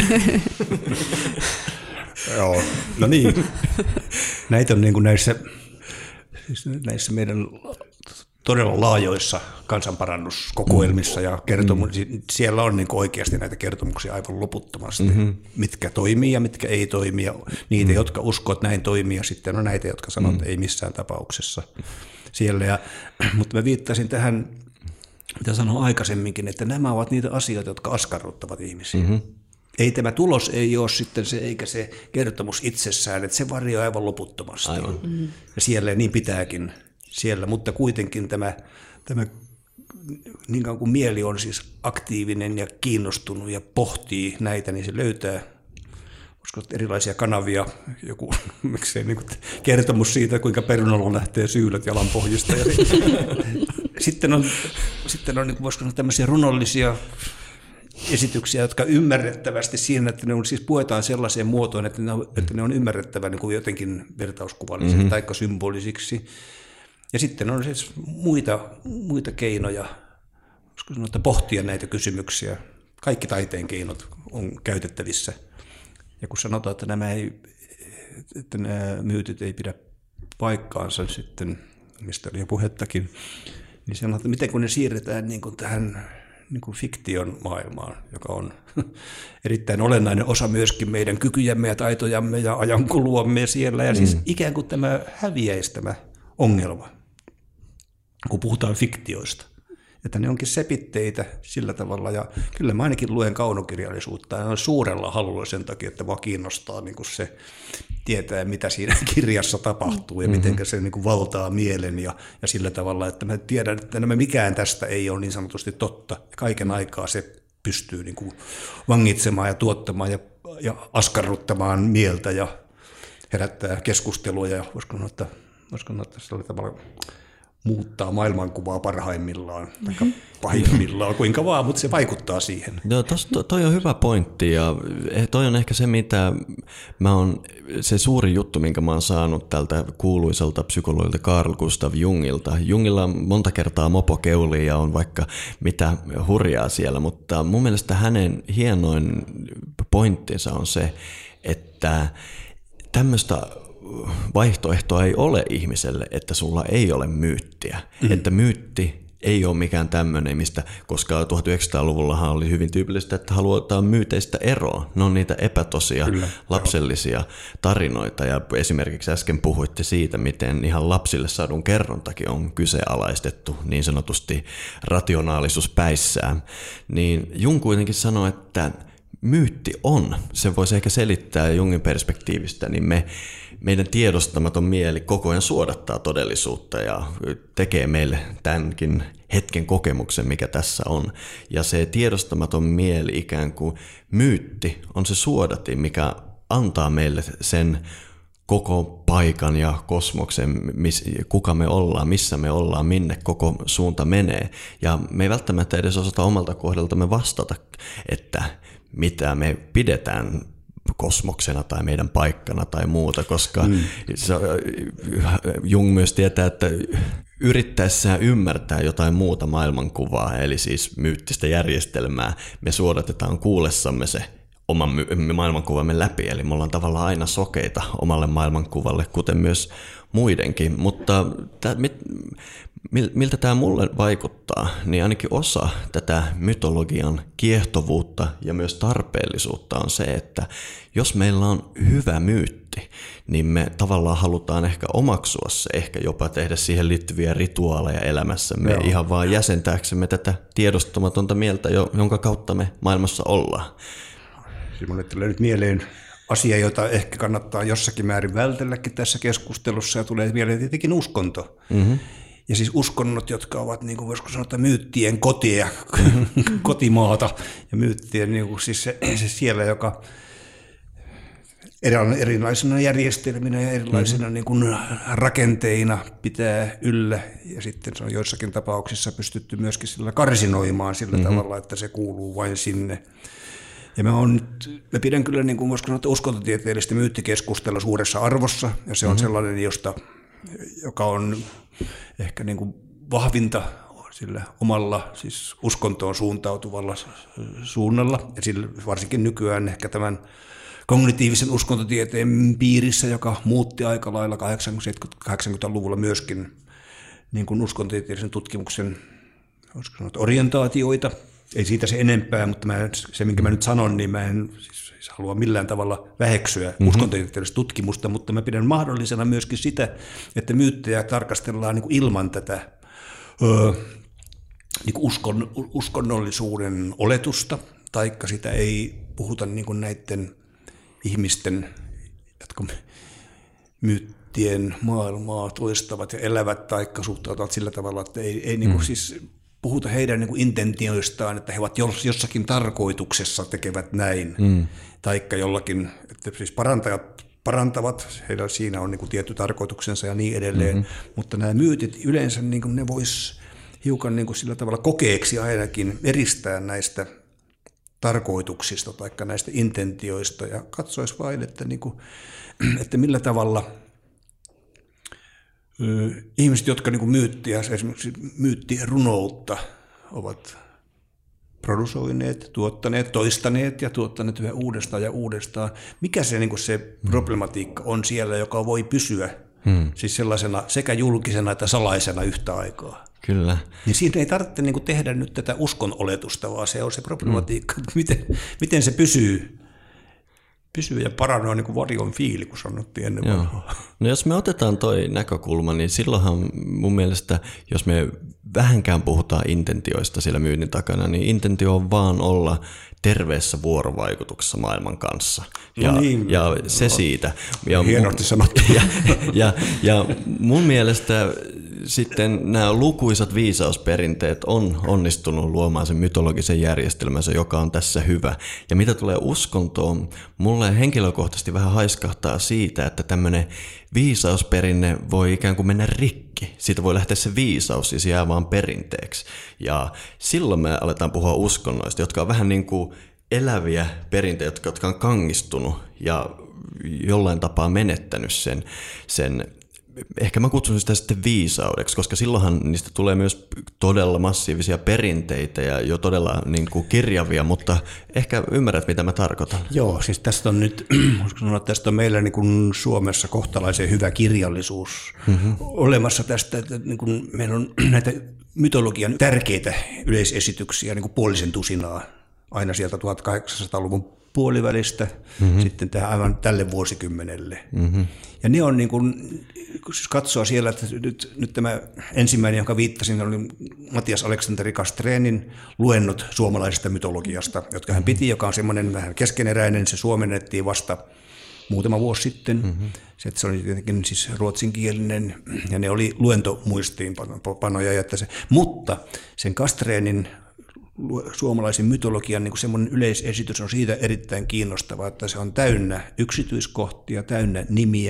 S3: Joo, no niin. Näitä on niin kuin näissä, näissä meidän todella laajoissa kansanparannuskokoelmissa ja kertomuksissa. Mm-hmm. Siellä on niin kuin oikeasti näitä kertomuksia aivan loputtomasti, mm-hmm. mitkä toimii ja mitkä ei toimi. Ja niitä, mm-hmm. jotka uskoo, että näin toimii, ja sitten on näitä, jotka sanoo, että mm-hmm. ei missään tapauksessa siellä. Ja, mutta mä viittasin tähän, mitä sanoin aikaisemminkin, että nämä ovat niitä asioita, jotka askarruttavat ihmisiä. Mm-hmm. Ei tämä tulos ei ole sitten se, eikä se kertomus itsessään, että se varjoaa aivan loputtomasti. Aivan. Mm-hmm. Ja siellä niin pitääkin siellä, mutta kuitenkin tämä, tämä niin kauan kuin mieli on siis aktiivinen ja kiinnostunut ja pohtii näitä, niin se löytää uskon, erilaisia kanavia, joku miksei, niin kuin kertomus siitä, kuinka perunalla lähtee syylät jalan pohjista. Ja sitten on, sitten on niin kuin voisiko sanoa, tämmöisiä runollisia esityksiä, jotka ymmärrettävästi siinä, että ne on siis puetaan sellaiseen muotoon, että ne on, että ne on ymmärrettävä niin kuin jotenkin vertauskuvallisiksi mm-hmm. tai symbolisiksi. Ja sitten on siis muita, muita keinoja, voisiko sanoa, että pohtia näitä kysymyksiä. Kaikki taiteen keinot on käytettävissä. Ja kun sanotaan, että nämä, ei, että nämä myytit ei pidä paikkaansa sitten, mistä oli jo puhettakin, niin sanotaan, että miten kun ne siirretään niin kuin tähän niin kuin fiktion maailmaan, joka on erittäin olennainen osa myöskin meidän kykyjämme ja taitojamme ja ajankuluamme siellä. Ja mm. siis ikään kuin tämä häviäisi tämä ongelma, kun puhutaan fiktioista. Että ne onkin sepitteitä sillä tavalla, ja kyllä mä ainakin luen kaunokirjallisuutta, ja on suurella halulla sen takia, että vaan kiinnostaa niin kuin se tietää, mitä siinä kirjassa tapahtuu, ja mm-hmm. miten se niin kuin valtaa mielen, ja, ja sillä tavalla, että mä tiedän, että nämä mikään tästä ei ole niin sanotusti totta. Kaiken aikaa se pystyy niin kuin vangitsemaan ja tuottamaan ja, ja askarruttamaan mieltä, ja herättää keskustelua, ja voisiko sanoa, että, voisiko sanoa, että sillä tavalla muuttaa maailmankuvaa parhaimmillaan, tai mm-hmm. pahimmillaan, kuinka vaan, mutta se vaikuttaa siihen.
S4: Joo, tosta, toi on hyvä pointti, ja toi on ehkä se, mitä mä oon, se suuri juttu, minkä mä oon saanut tältä kuuluiselta psykologilta Carl Gustav Jungilta. Jungilla on monta kertaa mopo keuliin ja on vaikka mitä hurjaa siellä, mutta mun mielestä hänen hienoin pointtinsa on se, että tämmöistä vaihtoehtoa ei ole ihmiselle, että sulla ei ole myyttiä. Mm. Että myytti ei ole mikään tämmöinen, mistä, koska tuhatyhdeksänsataaluvullahan oli hyvin tyypillistä, että halutaan myyteistä eroa. Ne on niitä epätosia, Kyllä, lapsellisia joo. tarinoita. Ja esimerkiksi äsken puhuitte siitä, miten ihan lapsille saadun kerrontakin on kyseenalaistettu niin sanotusti rationaalisuus päissään. Niin Jung kuitenkin sanoi, että myytti on, sen voisi ehkä selittää Jungin perspektiivistä, niin me meidän tiedostamaton mieli koko ajan suodattaa todellisuutta ja tekee meille tämänkin hetken kokemuksen, mikä tässä on. Ja se tiedostamaton mieli ikään kuin myytti on se suodatin, mikä antaa meille sen koko paikan ja kosmoksen, miss, kuka me ollaan, missä me ollaan, minne koko suunta menee. Ja me ei välttämättä edes osata omalta kohdaltamme vastata, että mitä me pidetään kosmoksena tai meidän paikkana tai muuta, koska mm. Jung myös tietää, että yrittäessään ymmärtää jotain muuta maailmankuvaa, eli siis myyttistä järjestelmää, me suodatetaan kuullessamme se oman maailmankuvamme läpi, eli me ollaan tavallaan aina sokeita omalle maailmankuvalle, kuten myös muidenkin, mutta tää, mit, miltä tämä mulle vaikuttaa, niin ainakin osa tätä mytologian kiehtovuutta ja myös tarpeellisuutta on se, että jos meillä on hyvä myytti, niin me tavallaan halutaan ehkä omaksua se, ehkä jopa tehdä siihen liittyviä rituaaleja elämässämme, Joo. ihan vaan jäsentääksemme tätä tiedostamatonta mieltä, jonka kautta me maailmassa ollaan.
S3: Minulle tulee nyt mieleen asia, jota ehkä kannattaa jossakin määrin vältelläkin tässä keskustelussa, ja tulee mieleen tietenkin uskonto. Mm-hmm. Ja siis uskonnot, jotka ovat, niin kuin voisiko sanoa, myyttien kotia, mm-hmm. kotimaata, ja myyttien niin kuin siis se, se siellä, joka erilaisina järjestelminä ja erilaisina mm-hmm. niin kuin rakenteina pitää yllä, ja sitten se on joissakin tapauksissa pystytty myöskin sillä karsinoimaan sillä mm-hmm. tavalla, että se kuuluu vain sinne. Ja mä, on nyt, mä pidän kyllä niin kuin voisiko sanoa, uskontotieteellistä myyttikeskustelua suuressa arvossa, ja se on mm-hmm. sellainen, josta, joka on ehkä niin kuin vahvinta sillä omalla siis uskontoon suuntautuvalla suunnalla, ja sillä varsinkin nykyään ehkä tämän kognitiivisen uskontotieteen piirissä, joka muutti aika lailla kahdeksankymmentäluvulla myöskin niin kuin uskontotieteellisen tutkimuksen sanoa, orientaatioita. Ei siitä se enempää, mutta mä, se, minkä mä nyt sanon, niin mä en siis, siis halua millään tavalla väheksyä mm-hmm. uskontotieteellistä tutkimusta, mutta mä pidän mahdollisena myöskin sitä, että myyttejä tarkastellaan niin kuin ilman tätä öö, niin kuin uskon, uskonnollisuuden oletusta, taikka sitä ei puhuta niin kuin näiden ihmisten, jotka myyttien maailmaa toistavat ja elävät, taikka suhtautuvat sillä tavalla, että ei, ei niin kuin mm. siis puhuta heidän niin kuin intentioistaan, että he ovat jossakin tarkoituksessa tekevät näin, mm. taikka jollakin, että siis parantajat parantavat, heillä siinä on niin kuin tietty tarkoituksensa ja niin edelleen, mm-hmm. mutta nämä myytit yleensä niin kuin ne vois hiukan niin kuin sillä tavalla kokeeksi ainakin eristää näistä tarkoituksista tai näistä intentioista ja katsoisi vain, että, niin kuin, että millä tavalla ö, ihmiset, jotka niin kuin myyttiä, esimerkiksi myyttirunoutta ovat produsoineet, tuottaneet, toistaneet ja tuottaneet yhä uudestaan ja uudestaan. Mikä se, niin kuin se problematiikka on siellä, joka voi pysyä hmm. siis sellaisena sekä julkisena että salaisena yhtä aikaa?
S4: Kyllä.
S3: Niin siinä ei tarvitse niin kuin tehdä nyt tätä uskon oletusta, vaan se on se problematiikka, hmm. miten, miten se pysyy. Pysyy ja paranee niin kuin varjon fiili, kun sanottiin ennen vanhaa.
S4: No jos me otetaan toi näkökulma, niin silloinhan mun mielestä, jos me vähänkään puhutaan intentioista siellä myynnin takana, niin intentio on vaan olla terveessä vuorovaikutuksessa maailman kanssa. Ja, no niin, ja se no, siitä. Ja
S3: hienosti sanottu.
S4: Ja, ja, ja mun mielestä sitten nämä lukuisat viisausperinteet on onnistunut luomaan sen mytologisen järjestelmänsä, joka on tässä hyvä. Ja mitä tulee uskontoon, mulle henkilökohtaisesti vähän haiskahtaa siitä, että tämmöinen viisausperinne voi ikään kuin mennä rikki. Siitä voi lähteä se viisaus ja se jää vaan perinteeksi. Ja silloin me aletaan puhua uskonnoista, jotka on vähän niin kuin eläviä perinteitä, jotka on kangistunut ja jollain tapaa menettänyt sen, sen ehkä mä kutsun sitä sitten viisaudeksi, koska silloinhan niistä tulee myös todella massiivisia perinteitä ja jo todella niin kuin kirjavia, mutta ehkä ymmärrät, mitä mä tarkoitan.
S3: Joo, siis tästä on nyt, voisiko sanoa, tästä on meillä niin kuin Suomessa kohtalaisen hyvä kirjallisuus mm-hmm. olemassa tästä, että niin kuin meillä on näitä mytologian tärkeitä yleisesityksiä niin kuin puolisen tusinaa, aina sieltä tuhatkahdeksansataaluvun puolivälistä mm-hmm. sitten tähän aivan tälle vuosikymmenelle. Mm-hmm. Ja ne on niin kuin, siis katsoa siellä, että nyt, nyt tämä ensimmäinen, jonka viittasin, oli Matias Aleksanteri Castrénin luennot suomalaisesta mytologiasta, jotka hän piti, joka on semmoinen vähän keskeneräinen, se suomennettiin vasta muutama vuosi sitten. Mm-hmm. Se, se oli tietenkin siis ruotsinkielinen, ja ne oli luentomuistiinpanoja. Että se, mutta sen Castrénin suomalaisen mytologian niin kuin semmoinen yleisesitys on siitä erittäin kiinnostava, että se on täynnä yksityiskohtia, täynnä nimiä,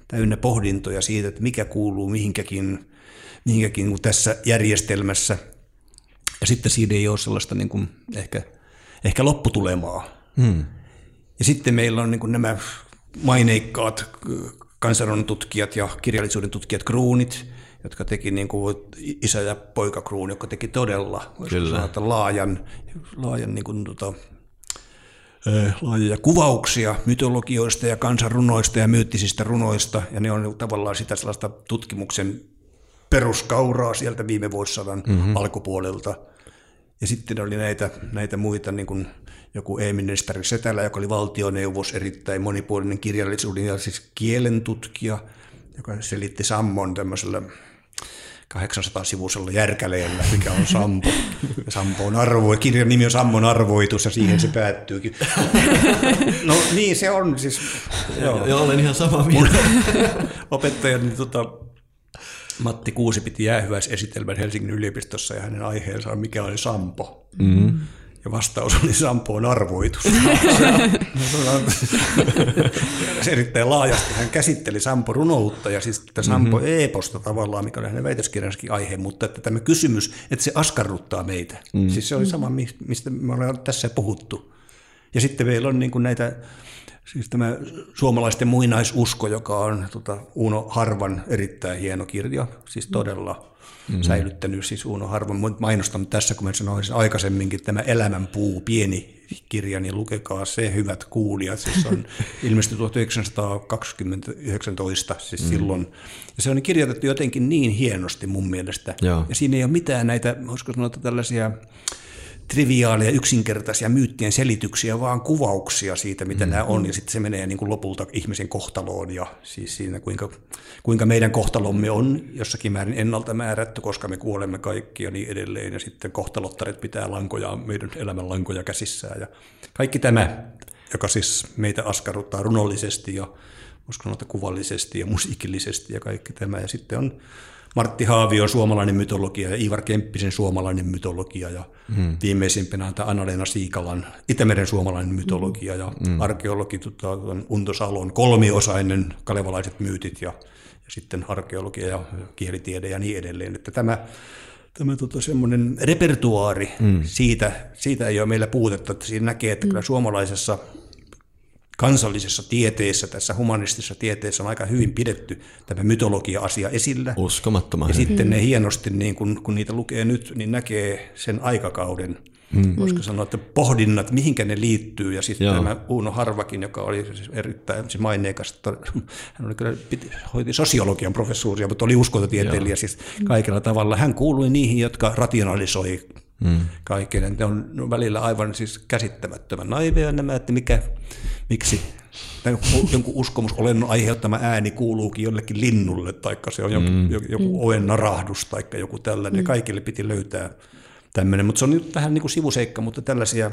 S3: täynnä pohdintoja siitä, että mikä kuuluu mihinkäkin, mihinkäkin tässä järjestelmässä. Ja sitten siinä ei ole sellaista niin kuin ehkä, ehkä lopputulemaa. Hmm. Ja sitten meillä on niin kuin nämä maineikkaat kansanrunon tutkijat ja kirjallisuuden tutkijat kruunit, jotka teki niin kuin isä- ja poikakruuni, jotka teki todella sanoa, laajan, laajan niin kuin, tota, laajoja kuvauksia mytologioista ja kansanrunoista ja myyttisistä runoista, ja ne on tavallaan sitä sellaista tutkimuksen peruskauraa sieltä viime vuosisadan mm-hmm. alkupuolelta. Ja sitten oli näitä, näitä muita, niin kuin joku Eemi-Nestari Setälä, joka oli valtioneuvos, erittäin monipuolinen kirjallisuuden ja siis kielen tutkija, joka selitti Sammon tämmöisellä kahdeksansataa-sivuisella järkäleellä, mikä on Sampo. Ja Sampo on arvo, kirjan nimi on Sammon arvoitus ja siihen se päättyykin. No niin se on siis.
S4: Joo, joo olen ihan samaa mieltä.
S3: Opettajani tota, Matti Kuusi piti jäähyväisesitelmän Helsingin yliopistossa ja hänen aiheensa on mikä oli Sampo. Mm-hmm. Ja vastaus oli Sampo on arvoitus. Se erittäin laajasti hän käsitteli Sampo runoutta ja siis Sampo mm-hmm. eeposta tavallaan, mikä oli hänen väitöskirjansakin aihe, mutta että tämä kysymys, että se askarruttaa meitä. Mm-hmm. Siis se oli sama, mistä me ollaan tässä puhuttu. Ja sitten meillä on niin kuin näitä, siis tämä suomalaisten muinaisusko, joka on tota, Uno Harvan erittäin hieno kirja, siis todella mm-hmm. säilyttänyt, siis Uno Harvan, mainostan tässä, kun mä sanoin aikaisemminkin, tämä Elämänpuu, pieni kirja, niin lukekaa se, hyvät kuulijat, siis on ilmestynyt tuhatyhdeksänsataakaksikymmentäyhdeksäntoista, siis mm-hmm. silloin, ja se on kirjoitettu jotenkin niin hienosti mun mielestä, Joo. ja siinä ei ole mitään näitä, voisiko sanoa tällaisia triviaalia, yksinkertaisia myyttien selityksiä, vaan kuvauksia siitä, mitä mm-hmm. nämä on, ja sitten se menee niin kuin lopulta ihmisen kohtaloon, ja siis siinä, kuinka, kuinka meidän kohtalomme on jossakin määrin ennalta määrätty, koska me kuolemme kaikki ja niin edelleen, ja sitten kohtalottaret pitää lankoja, meidän elämän lankoja käsissään, ja kaikki tämä, joka siis meitä askarruttaa runollisesti, ja voisiko sanoa kuvallisesti ja musiikillisesti, ja kaikki tämä, ja sitten on Martti Haavion suomalainen mytologia ja Iivar Kemppisen suomalainen mytologia ja hmm. viimeisimpänä on tämä Anna-Leena Siikalan Itämeren suomalainen mytologia ja hmm. arkeologi Unto Salon kolmiosainen kalevalaiset myytit ja, ja sitten arkeologia ja kielitiede ja niin edelleen. Että tämä tämä tota, semmoinen repertuaari, hmm. siitä, siitä ei ole meillä puutetta, että siinä näkee, että hmm. kyllä suomalaisessa kansallisessa tieteessä, tässä humanistisessa tieteessä on aika hyvin pidetty tämä mytologia-asia esillä.
S4: Uskomattoman.
S3: Ja mm. sitten ne hienosti, niin kun, kun niitä lukee nyt, niin näkee sen aikakauden, mm. voisiko sanoa, että pohdinnat, mihinkä ne liittyy. Ja sitten Joo. tämä Uno Harvakin, joka oli siis erittäin siis maineikas, hän oli kyllä, hoiti sosiologian professuuria, mutta oli uskontotieteilijä siis kaikella tavalla. Hän kuului niihin, jotka rationalisoi mm. kaiken. Ne on, ne on välillä aivan siis käsittämättömän naiveja nämä, että mikä... Miksi jonkun uskomusolennon aiheuttama ääni kuuluukin jollekin linnulle, tai se on joku, mm. joku oven narahdus tai joku tällainen. Mm. Kaikille piti löytää tämmöinen, mutta se on nyt vähän niin kuin sivuseikka, mutta tällaisia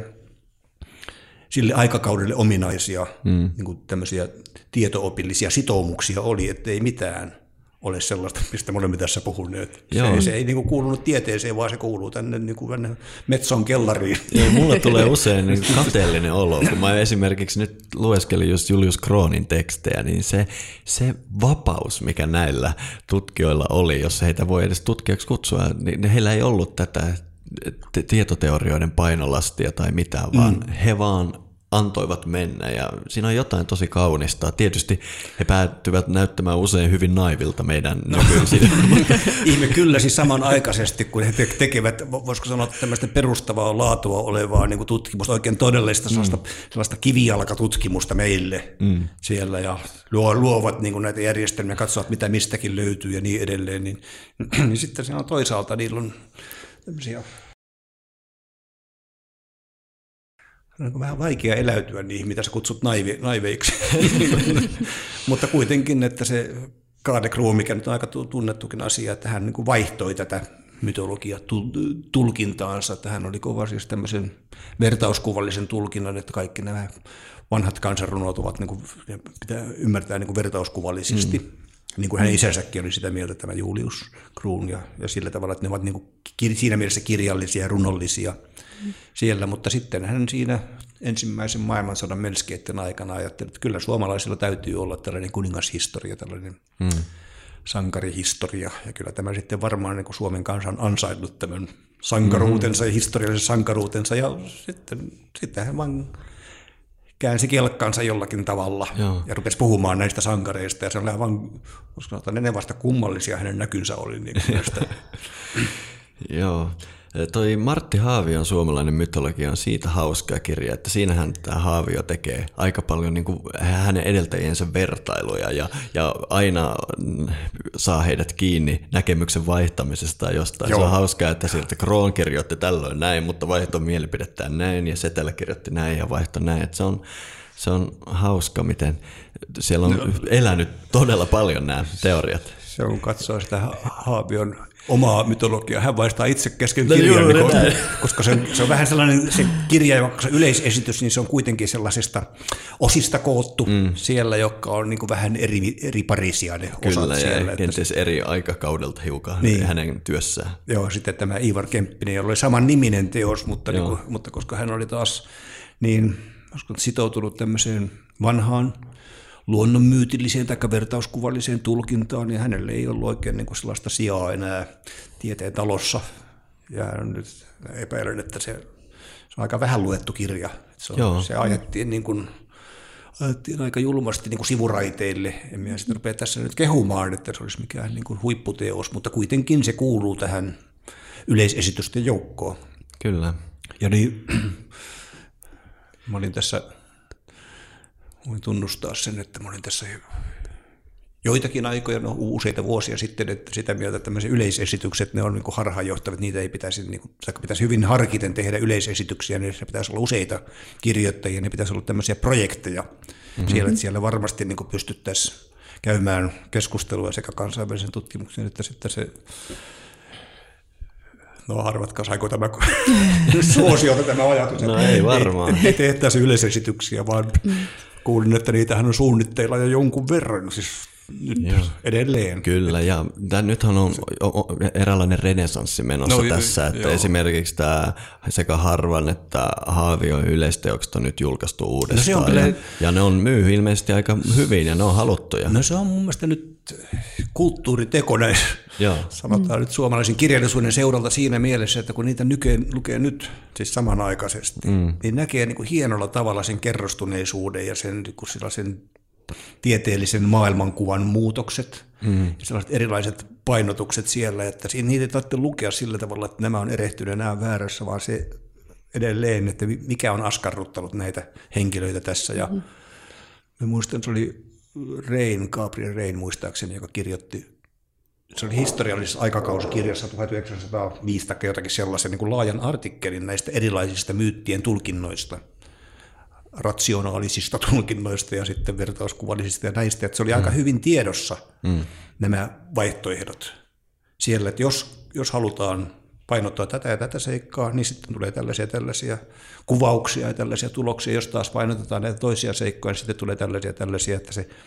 S3: sille aikakaudelle ominaisia mm. niin kuin tämmöisiä tieto-opillisia sitoumuksia oli, ettei mitään ole sellaista, mistä me olemme tässä puhuneet. Se, se ei niin kuin kuulunut tieteeseen, vaan se kuuluu tänne niin kuin Metson kellariin.
S4: Joo, mulle tulee usein niin kateellinen olo, kun mä esimerkiksi nyt lueskelin just Julius Kroonin tekstejä, niin se, se vapaus, mikä näillä tutkijoilla oli, jos heitä voi edes tutkijaksi kutsua, niin heillä ei ollut tätä tietoteorioiden painolastia tai mitään, vaan mm. he vaan antoivat mennä ja siinä on jotain tosi kaunista. Tietysti he päättyvät näyttämään usein hyvin naivilta meidän nykyisin.
S3: Ihme kyllä siis samanaikaisesti, kun he tekevät, voisiko sanoa tämmöistä perustavaa laatua olevaa niin kuin tutkimusta, oikein todellista sellaista, mm. sellaista kivijalkatutkimusta meille mm. siellä ja luovat niin kuin näitä järjestelmiä, katsovat mitä mistäkin löytyy ja niin edelleen, niin, niin sitten siinä on toisaalta niillä on tämmöisiä on vähän vaikea eläytyä niihin, mitä sä kutsut naive, naiveiksi. Mutta kuitenkin, että se Kaade-Kruun, mikä nyt on aika tunnettukin asia, että hän niin kuin vaihtoi tätä mytologia-tulkintaansa, että hän oli kova siis tämmöisen vertauskuvallisen tulkinnan, että kaikki nämä vanhat kansanrunot ovat, niin kuin, pitää ymmärtää niin kuin vertauskuvallisesti. Mm. Niin kuin hänen isänsäkin oli sitä mieltä, tämä Julius Kruun, ja, ja sillä tavalla, että ne ovat niin kuin siinä mielessä kirjallisia ja runollisia mm. siellä, mutta sitten hän siinä ensimmäisen maailmansodan melskeiden aikana ajatteli, että kyllä suomalaisilla täytyy olla tällainen kuningashistoria, tällainen mm. sankarihistoria, ja kyllä tämä sitten varmaan niin kuin Suomen kansa on ansainnut tämän sankaruutensa mm-hmm. ja historiallisen sankaruutensa, ja sitten, sitten hän vaan käänsi kelkkansa jollakin tavalla Joo. ja rupesi puhumaan näistä sankareista, ja se oli vaan, koska ne vasta kummallisia hänen näkynsä oli. Niin
S4: Joo. Toi Martti Haavion suomalainen mytologia on siitä hauska kirja, että siinähän tämä Haavio tekee aika paljon niin kuin hänen edeltäjiensä vertailuja ja, ja aina saa heidät kiinni näkemyksen vaihtamisesta jostain. Joo. Se on hauskaa, että sieltä Kroon kirjoitti tällöin näin, mutta vaihtoi mielipidettään näin ja Setelä kirjoitti näin ja vaihtoi näin. Että se on, se on hauska, miten siellä on no. elänyt todella paljon nämä teoriat.
S3: Se on katsoa sitä Haavion omaa mytologiaa. Hän vaistaa itse kesken kirjan, no, koska, koska se, on, se on vähän sellainen se kirja, vaikka se yleisesitys, niin se on kuitenkin sellaisesta osista koottu mm. siellä, jotka on niin kuin vähän eri, eri parisia ne
S4: Kyllä,
S3: osat siellä.
S4: Kyllä, ja kenties eri aikakaudelta hiukan niin. hänen työssään.
S3: Joo, sitten tämä Ivar Kemppinen, jolla oli saman niminen teos, mutta, niin kuin, mutta koska hän oli taas niin sitoutunut tämmöiseen vanhaan luonnonmyytilliseen tai vertauskuvalliseen tulkintaan, niin hänelle ei ollut oikein niin kuin sellaista sijaa enää tieteen talossa. Ja nyt epäilen, että se, se on aika vähän luettu kirja. Se, on, se ajettiin, niin kuin, ajettiin aika julmasti niin kuin sivuraiteille. En minä sitä rupea tässä nyt kehumaan, että se olisi mikään niin kuin huipputeos, mutta kuitenkin se kuuluu tähän yleisesitysten joukkoon.
S4: Kyllä.
S3: Ja niin, mä olin tässä... Voin tunnustaa sen, että mä olin tässä joitakin aikoja, no useita vuosia sitten, että sitä mieltä, että tämmöiset yleisesitykset, ne on niin kuin harhaanjohtavat, niitä ei pitäisi, niin kuin, pitäisi hyvin harkiten tehdä yleisesityksiä, niin se pitäisi olla useita kirjoittajia, ne pitäisi olla tämmöisiä projekteja mm-hmm. siellä, että siellä varmasti niin kuin pystyttäisiin käymään keskustelua sekä kansainvälisen tutkimuksen, että sitten se no harvatkaan, saiko tämä suosiota tämä ajatus.
S4: No ei varmaan.
S3: Ei, ei tehtäisi yleisesityksiä, vaan kuulin, että niitähän on suunnitteilla jo jonkun verran, siis nyt Joo. edelleen.
S4: Kyllä, ja tämän, nythän on eräänlainen renesanssi menossa no, tässä, että jo. esimerkiksi tämä sekä Harvan että Haavion yleisteokset on nyt julkaistu uudestaan, no, se on kyllä... ja, ja ne on myyhy ilmeisesti aika hyvin, ja ne on haluttuja.
S3: No se on mun mielestä nyt kulttuuriteko näissä, sanotaan mm. nyt suomalaisen kirjallisuuden seuralta siinä mielessä, että kun niitä nykee, lukee nyt siis samanaikaisesti, mm. niin näkee niin kuin hienolla tavalla sen kerrostuneisuuden ja sen, niin kuin sellaisen tieteellisen maailmankuvan muutokset, mm. sellaiset erilaiset painotukset siellä, että niitä ei tarvitse lukea sillä tavalla, että nämä on erehtyneet, nämä on väärässä, vaan se edelleen, että mikä on askarruttanut näitä henkilöitä tässä. Ja mm. mä muistan, että se oli Rein, Gabriel Rein muistaakseni, joka kirjoitti, se oli historiallisessa aikakausikirjassa tuhatyhdeksänsataaviisi tai jotakin sellaisen niin kuin laajan artikkelin näistä erilaisista myyttien tulkinnoista, rationaalisista tulkinnoista ja sitten vertauskuvallisista ja näistä, että se oli mm. aika hyvin tiedossa mm. nämä vaihtoehdot siellä, että jos, jos halutaan painottaa tätä ja tätä seikkaa, niin sitten tulee tällaisia tällaisia kuvauksia ja tällaisia tuloksia, jos taas painotetaan näitä toisia seikkoja, niin sitten tulee tällaisia tällaisia, että se,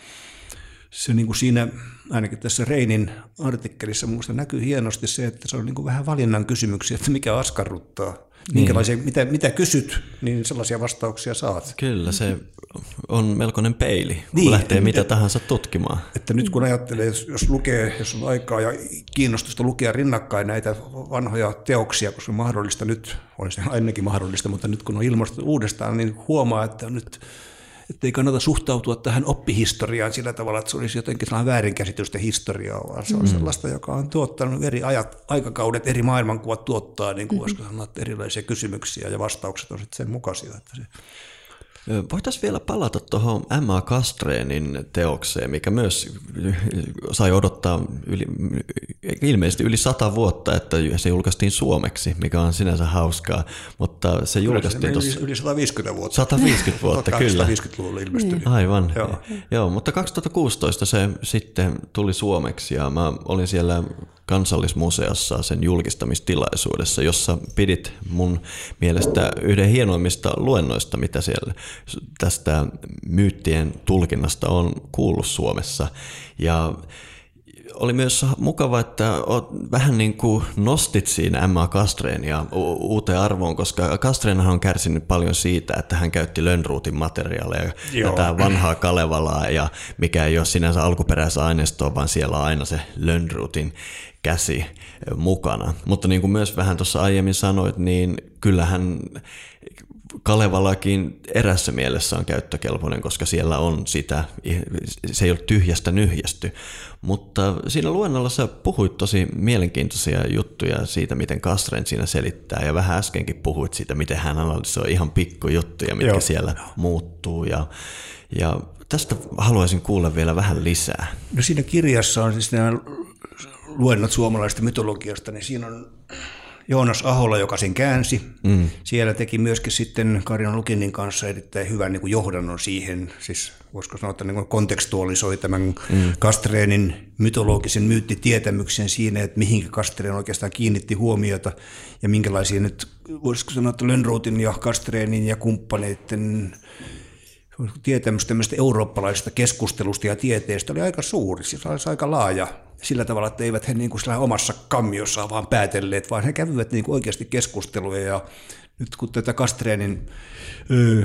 S3: se niin kuin siinä, ainakin tässä Reinin artikkelissa minusta näkyy hienosti se, että se on niin kuin vähän valinnan kysymyksiä, että mikä askarruttaa. Minkälaisia, niin. mitä, mitä kysyt, niin sellaisia vastauksia saat.
S4: Kyllä, se on melkoinen peili, kun niin, lähtee mitä että, tahansa tutkimaan.
S3: Että nyt kun ajattelee, jos, jos lukee, jos on aikaa ja kiinnostusta lukea rinnakkain näitä vanhoja teoksia, koska on mahdollista nyt, on se ainakin mahdollista, mutta nyt kun on ilmastu uudestaan, niin huomaa, että nyt että ei kannata suhtautua tähän oppihistoriaan sillä tavalla, että se olisi jotenkin sellainen väärinkäsitysten historiaa, vaan se on mm. sellaista, joka on tuottanut eri ajat, aikakaudet, eri maailmankuvat tuottaa, niin kuin voisiko sanoa, erilaisia kysymyksiä ja vastaukset on sitten sen mukaisia. Että se...
S4: Voitaisiin vielä palata tuohon M A Castreenin teokseen, mikä myös sai odottaa yli, ilmeisesti yli sata vuotta, että se julkaistiin suomeksi, mikä on sinänsä hauskaa, mutta se julkaistiin tuossa...
S3: Yli sata viisikymmentä vuotta.
S4: sata viisikymmentä vuotta, kyllä.
S3: tuhatkahdeksansataaviisikymmentäluvulla ilmestyi.
S4: Aivan. Joo. Joo, mutta kaksituhattakuusitoista se sitten tuli suomeksi ja mä olin siellä Kansallismuseossa sen julkistamistilaisuudessa, jossa pidit mun mielestä yhden hienoimmista luennoista, mitä siellä tästä myyttien tulkinnasta on kuullut Suomessa. Ja oli myös mukava, että vähän niin kuin nostit siinä Emma Castreenia uuteen arvoon, koska Castreenhan on kärsinyt paljon siitä, että hän käytti Lönnrotin materiaaleja, Joo. tätä vanhaa Kalevalaa, ja mikä ei ole sinänsä alkuperäisessä aineistoa, vaan siellä on aina se Lönnrotin käsi mukana. Mutta niin kuin myös vähän tuossa aiemmin sanoit, niin kyllähän Kalevalakin erässä mielessä on käyttökelpoinen, koska siellä on sitä, se ei ole tyhjästä nyhjästy. Mutta siinä luennolla sä puhuit tosi mielenkiintoisia juttuja siitä, miten Castrén siinä selittää, ja vähän äskenkin puhuit siitä, miten hän analysoi ihan pikkujuttuja, mitkä Joo. siellä muuttuu. Ja, ja tästä haluaisin kuulla vielä vähän lisää.
S3: No siinä kirjassa on siis nämä luennot suomalaisesta mytologiasta, niin siinä on Joonas Ahola, joka sen käänsi. Mm. Siellä teki myöskin sitten Kaarina Lukinin kanssa erittäin hyvän niin kuin johdannon siihen, siis voisiko sanoa, että niin kuin kontekstualisoi tämän mm. Castrénin mytologisen myyttitietämyksen siinä, että mihinkä Castrén oikeastaan kiinnitti huomiota ja minkälaisia nyt, voisiko sanoa, että Lönnrotin ja Castrénin ja kumppaneiden tietämys tämmöistä eurooppalaisesta keskustelusta ja tieteestä oli aika suuri, siis olisi aika laaja. Sillä tavalla, että eivät he niin kuin omassa kammiossaan vaan päätelleet, vaan he kävivät niin kuin oikeasti keskusteluja. Ja nyt kun tätä Castrénin öö,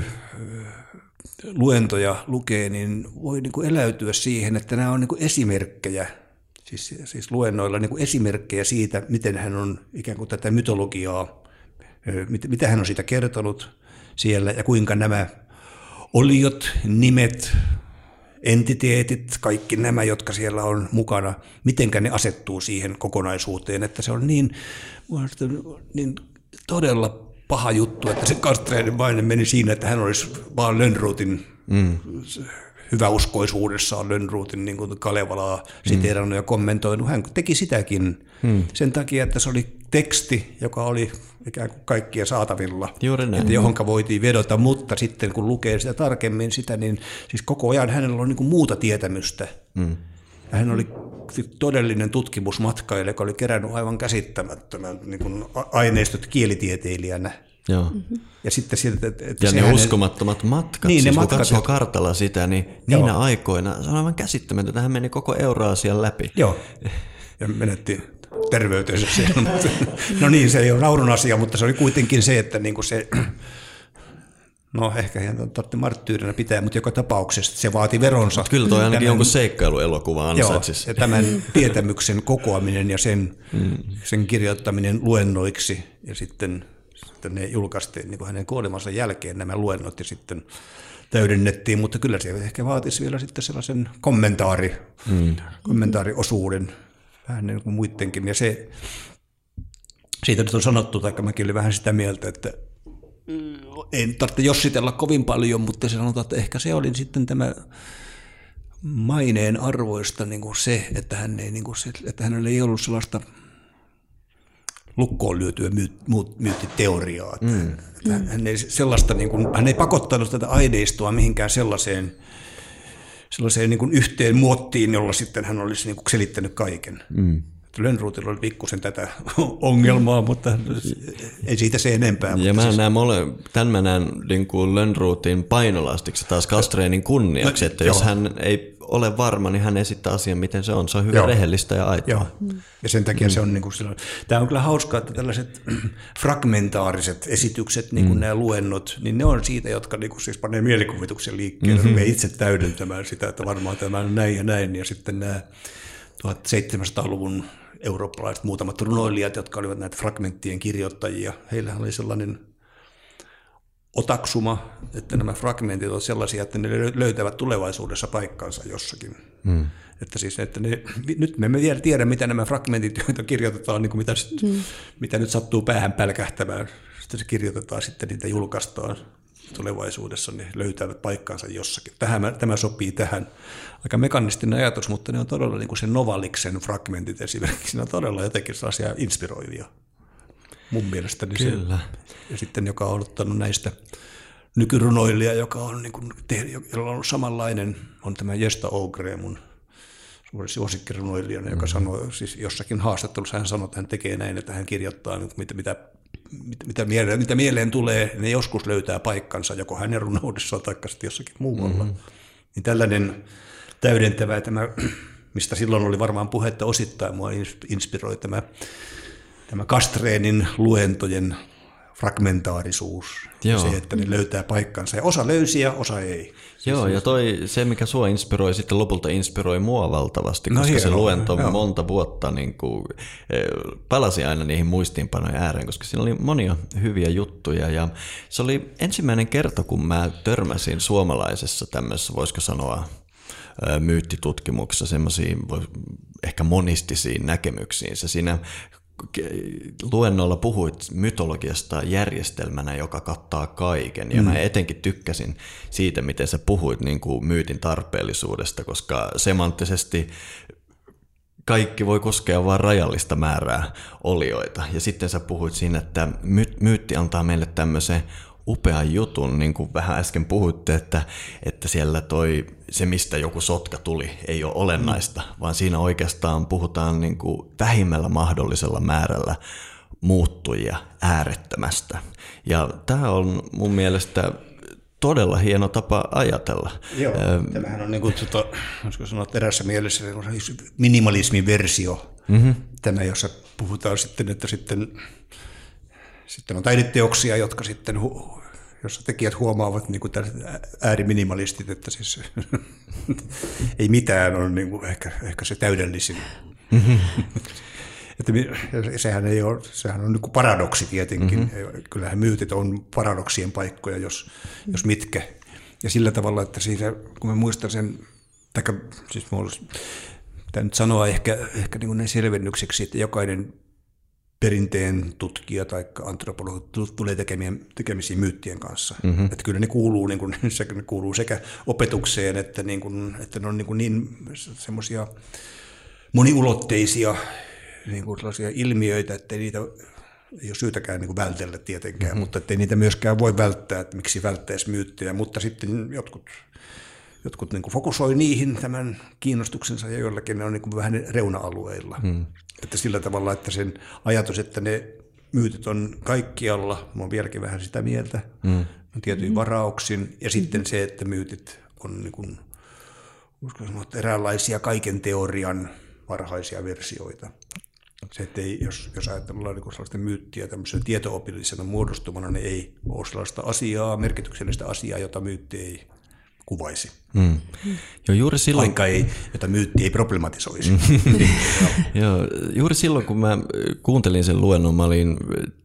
S3: luentoja lukee, niin voi niin kuin eläytyä siihen, että nämä on niin kuin esimerkkejä, siis, siis luennoilla niin kuin esimerkkejä siitä, miten hän on ikään kuin tätä mytologiaa, öö, mit, mitä hän on siitä kertonut siellä ja kuinka nämä oliot, nimet, entiteetit, kaikki nämä, jotka siellä on mukana, mitenkä ne asettuu siihen kokonaisuuteen, että se on niin, niin todella paha juttu, että se Castrénin maine meni siinä, että hän olisi vaan Lönnrotin mm. hyväuskoisuudessaan Lönnrotin niin kuin Kalevalaa siteerannut mm. ja kommentoinut. Hän teki sitäkin mm. sen takia, että se oli teksti, joka oli ikään kuin kaikkien saatavilla, että johonka voitiin vedota, mutta sitten kun lukee sitä tarkemmin sitä, niin siis koko ajan hänellä on niin kuin muuta tietämystä. Mm. Ja hän oli todellinen tutkimusmatkailija, joka oli kerännyt aivan käsittämättömän niin kuin aineistot kielitieteilijänä. Joo. Mm-hmm. Ja, sitten sieltä, että, että
S4: ja ne hänen uskomattomat matkat, niin, siis ne kun matkat, katsoo kartalla sitä, niin joo. niinä aikoina se on aivan käsittämätöntä, hän meni koko Euraasian läpi.
S3: Joo, ja menetti terveytensä siellä. No niin, se ei ole naurun asia, mutta se oli kuitenkin se, että niin kuin se, no ehkä ihan tarvitse marttyyrinä pitää, mutta joka tapauksessa se vaati veronsa. Mutta
S4: kyllä toi ainakin tämän, jonkun seikkailuelokuva ansaitsisi.
S3: Joo, ja tämän tietämyksen kokoaminen ja sen, mm. sen kirjoittaminen luennoiksi ja sitten, sitten ne julkaistiin niin kuin hänen kuolemansa jälkeen nämä luennot ja sitten täydennettiin, mutta kyllä se ehkä vaatisi vielä sitten sellaisen kommentaari, mm. kommentaariosuuden vähän niin kuin muidenkin, ja se, siitä nyt on sanottu, tai mäkin olin vähän sitä mieltä, että ei tarvitse jossitella kovin paljon, mutta se sanotaan, että ehkä se oli sitten tämä maineen arvoista niin kuin se, että, hän ei, niin kuin se, että hänellä ei ollut sellaista lukkoon lyötyä myyttiteoriaa. Mm. Hän, hän, ei sellaista, niin kuin, hän ei pakottanut tätä aineistoa mihinkään sellaiseen, sellaiseen niin kuin yhteen muottiin, jolla sitten hän olisi niin kuin selittänyt kaiken. Mm. Lönnrotilla oli pikkusen tätä ongelmaa, mutta ei siitä se enempää.
S4: Ja mä siis näen mole, tämän mä näen niin kuin Lönnrotin painolastiksi taas Castrénin kunniaksi, että jos hän ei ole varma, niin hän esittää asian, miten se on. Se on hyvin Joo. rehellistä ja aitoa. Joo.
S3: Ja sen takia mm. se on niin kuin silloin. Tämä on kyllä hauskaa, että tällaiset fragmentaariset esitykset, niin kuin mm. nämä luennot, niin ne on siitä, jotka niin kuin siis panee mielikuvituksen liikkeelle, mm-hmm. rupeaa itse täydentämään sitä, että varmaan tämä on näin ja näin, ja sitten nämä tuhatseitsemänsataaluvun eurooppalaiset muutamat runoilijat, jotka olivat näitä fragmenttien kirjoittajia, heillähän oli sellainen otaksuma, että nämä fragmentit ovat sellaisia, että ne löytävät tulevaisuudessa paikkansa jossakin. Mm. Että siis, että ne, nyt me emme vielä tiedä, mitä nämä fragmentit, joita kirjoitetaan, niin kuin mitä, mm. mitä nyt sattuu päähän pälkähtämään. Sitten se kirjoitetaan, sitten niitä julkaistaan tulevaisuudessa, ne löytävät paikkansa jossakin. Tähän, tämä sopii tähän. Aika mekanistinen ajatus, mutta ne on todella niin kuin se Novaliksen fragmentit esimerkiksi, ne on todella jotenkin sellaisia inspiroivia mun mielestäni.
S4: Kyllä.
S3: Se, ja sitten joka on ottanut näistä nykyrunoilija, joka on, niin kuin, jolla on samanlainen, on tämä Jesta Ogre, mun suuri suosikkirunoilijana, joka mm-hmm. sanoo, siis jossakin haastattelussa hän sanoo, että hän tekee näin, että hän kirjoittaa, mitä, mitä, mitä, mieleen, mitä mieleen tulee, ne joskus löytää paikkansa, joko hänen runoudessaan tai sitten jossakin muualla. Mm-hmm. Niin tällainen täydentävä tämä mistä silloin oli varmaan puhetta osittain. Mua inspiroi tämä, tämä Castreenin luentojen fragmentaarisuus. Ja se, että ne löytää paikkansa. Ja osa löysi ja osa ei.
S4: Joo, siis ja toi, se mikä sua inspiroi, sitten lopulta inspiroi mua valtavasti, koska no hieno, se luento joo. monta vuotta niin kuin, palasi aina niihin muistiinpanojen ääreen, koska siinä oli monia hyviä juttuja. Ja se oli ensimmäinen kerta, kun mä törmäsin suomalaisessa tämmöisessä, voisiko sanoa, myyttitutkimuksessa semmoisiin ehkä monistisiin näkemyksiin. Se siinä luennolla puhuit mytologiasta järjestelmänä, joka kattaa kaiken, ja mm. mä etenkin tykkäsin siitä, miten sä puhuit niin kuin myytin tarpeellisuudesta, koska semanttisesti kaikki voi koskea vain rajallista määrää olioita, ja sitten sä puhuit siinä, että my- myytti antaa meille tämmöisen upean jutun, niin kuin vähän äsken puhuitte, että, että siellä toi, se mistä joku sotka tuli ei ole olennaista, mm. vaan siinä oikeastaan puhutaan niin kuin vähimmällä mahdollisella määrällä muuttujia äärettömästä. Ja tämä on mun mielestä todella hieno tapa ajatella.
S3: Joo, äh, tämähän on niin kuin, tuota, olisiko sanoa erässä mielessä minimalismin versio, mm-hmm. tämä, jossa puhutaan sitten, että sitten Sitten on taideteoksia, jotka sitten, jossa tekijät huomaavat niin kuin ääriminimalistit, että siis ei mitään on niin kuin ehkä, ehkä se täydellisin. Mm-hmm. Että sehän, ei ole, sehän on niin kuin paradoksi tietenkin. Mm-hmm. Kyllähän myytit on paradoksien paikkoja, jos, jos mitkä. Ja sillä tavalla, että siitä, kun mä muistan sen, taikka, siis mä olisin, pitää nyt sanoa ehkä, ehkä niin kuin näin selvennykseksi, että jokainen perinteen tutkija tai antropologi tulee tekemisiin myyttien kanssa. Mm-hmm. Että kyllä ne kuuluu, niin kuin, ne kuuluu sekä opetukseen, että, niin, kuin, että ne on niin, niin semmoisia moniulotteisia niin kuin ilmiöitä, että niitä ei ole syytäkään niin kuin vältellä tietenkään, mm-hmm. mutta ettei niitä myöskään voi välttää, että miksi välttäisi myyttejä, mutta sitten jotkut, jotkut niin kuin fokusoi niihin tämän kiinnostuksensa ja joillakin ne on niin kuin vähän reuna-alueilla. Mm. Että sillä tavalla, että sen ajatus, että ne myytit on kaikkialla, mä oon vieläkin vähän sitä mieltä, mm. on tietyin varauksin, ja sitten se, että myytit on niin kuin, uskon sanoa, eräänlaisia kaiken teorian varhaisia versioita. Se, että ei, jos, jos ajatellaan niin sellaista myyttiä tämmöisenä tieto-opillisena muodostumana, niin ei ole sellaista asiaa, merkityksellistä asiaa, jota myytti ei kuvaisi. Mm.
S4: Joo, juuri silloin,
S3: vaikka ei, jota myytti ei problematisoisi.
S4: Joo, juuri silloin, kun mä kuuntelin sen luennon, mä olin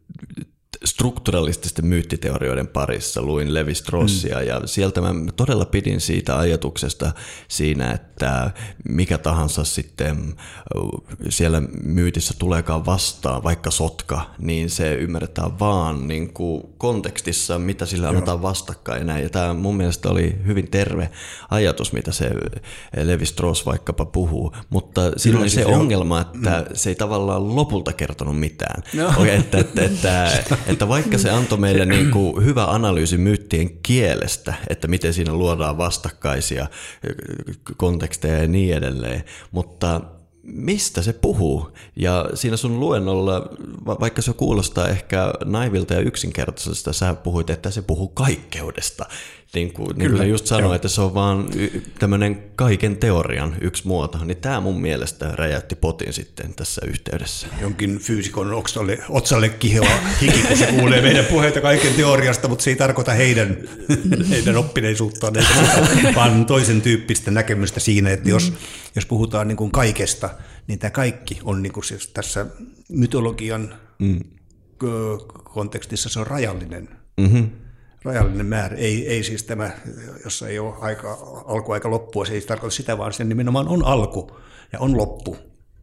S4: strukturalististen myyttiteorioiden parissa, luin Levi-Strausia mm. ja sieltä mä todella pidin siitä ajatuksesta siinä, että mikä tahansa sitten siellä myytissä tuleekaan vastaan, vaikka sotka, niin se ymmärretään vaan niin kuin kontekstissa, mitä sillä annetaan vastakkain. Ja tämä mun mielestä oli hyvin terve ajatus, mitä se Levi-Strauss vaikkapa puhuu, mutta siinä oli se ongelma, että mm. se ei tavallaan lopulta kertonut mitään. No. Okay, että, että, että, että vaikka se antoi meille niin kuin hyvä analyysi myyttien kielestä, että miten siinä luodaan vastakkaisia konteksteja ja niin edelleen, mutta mistä se puhuu? Ja siinä sun luennolla, vaikka se kuulostaa ehkä naivilta ja yksinkertaisesta, sä puhuit, että se puhuu kaikkeudesta. Niin kuin, niin kuin just sanoin, että se on vaan tämmöinen kaiken teorian yksi muoto, niin tämä mun mielestä räjäytti potin sitten tässä yhteydessä.
S3: Jonkin fyysikon otsalle, otsalle kihoa hiki, kun se kuulee meidän puheita kaiken teoriasta, mutta se ei tarkoita heidän, heidän oppineisuuttaan, vaan toisen tyyppistä näkemystä siinä, että jos, jos puhutaan niin kuin kaikesta, niin tämä kaikki on niin kuin siis tässä mytologian mm. kontekstissa se on rajallinen. Mm-hmm. Rajallinen määrä, ei, ei siis tämä, jossa ei ole aika, alkuaika loppua, se ei tarkoita sitä, vaan se nimenomaan on alku ja on loppu.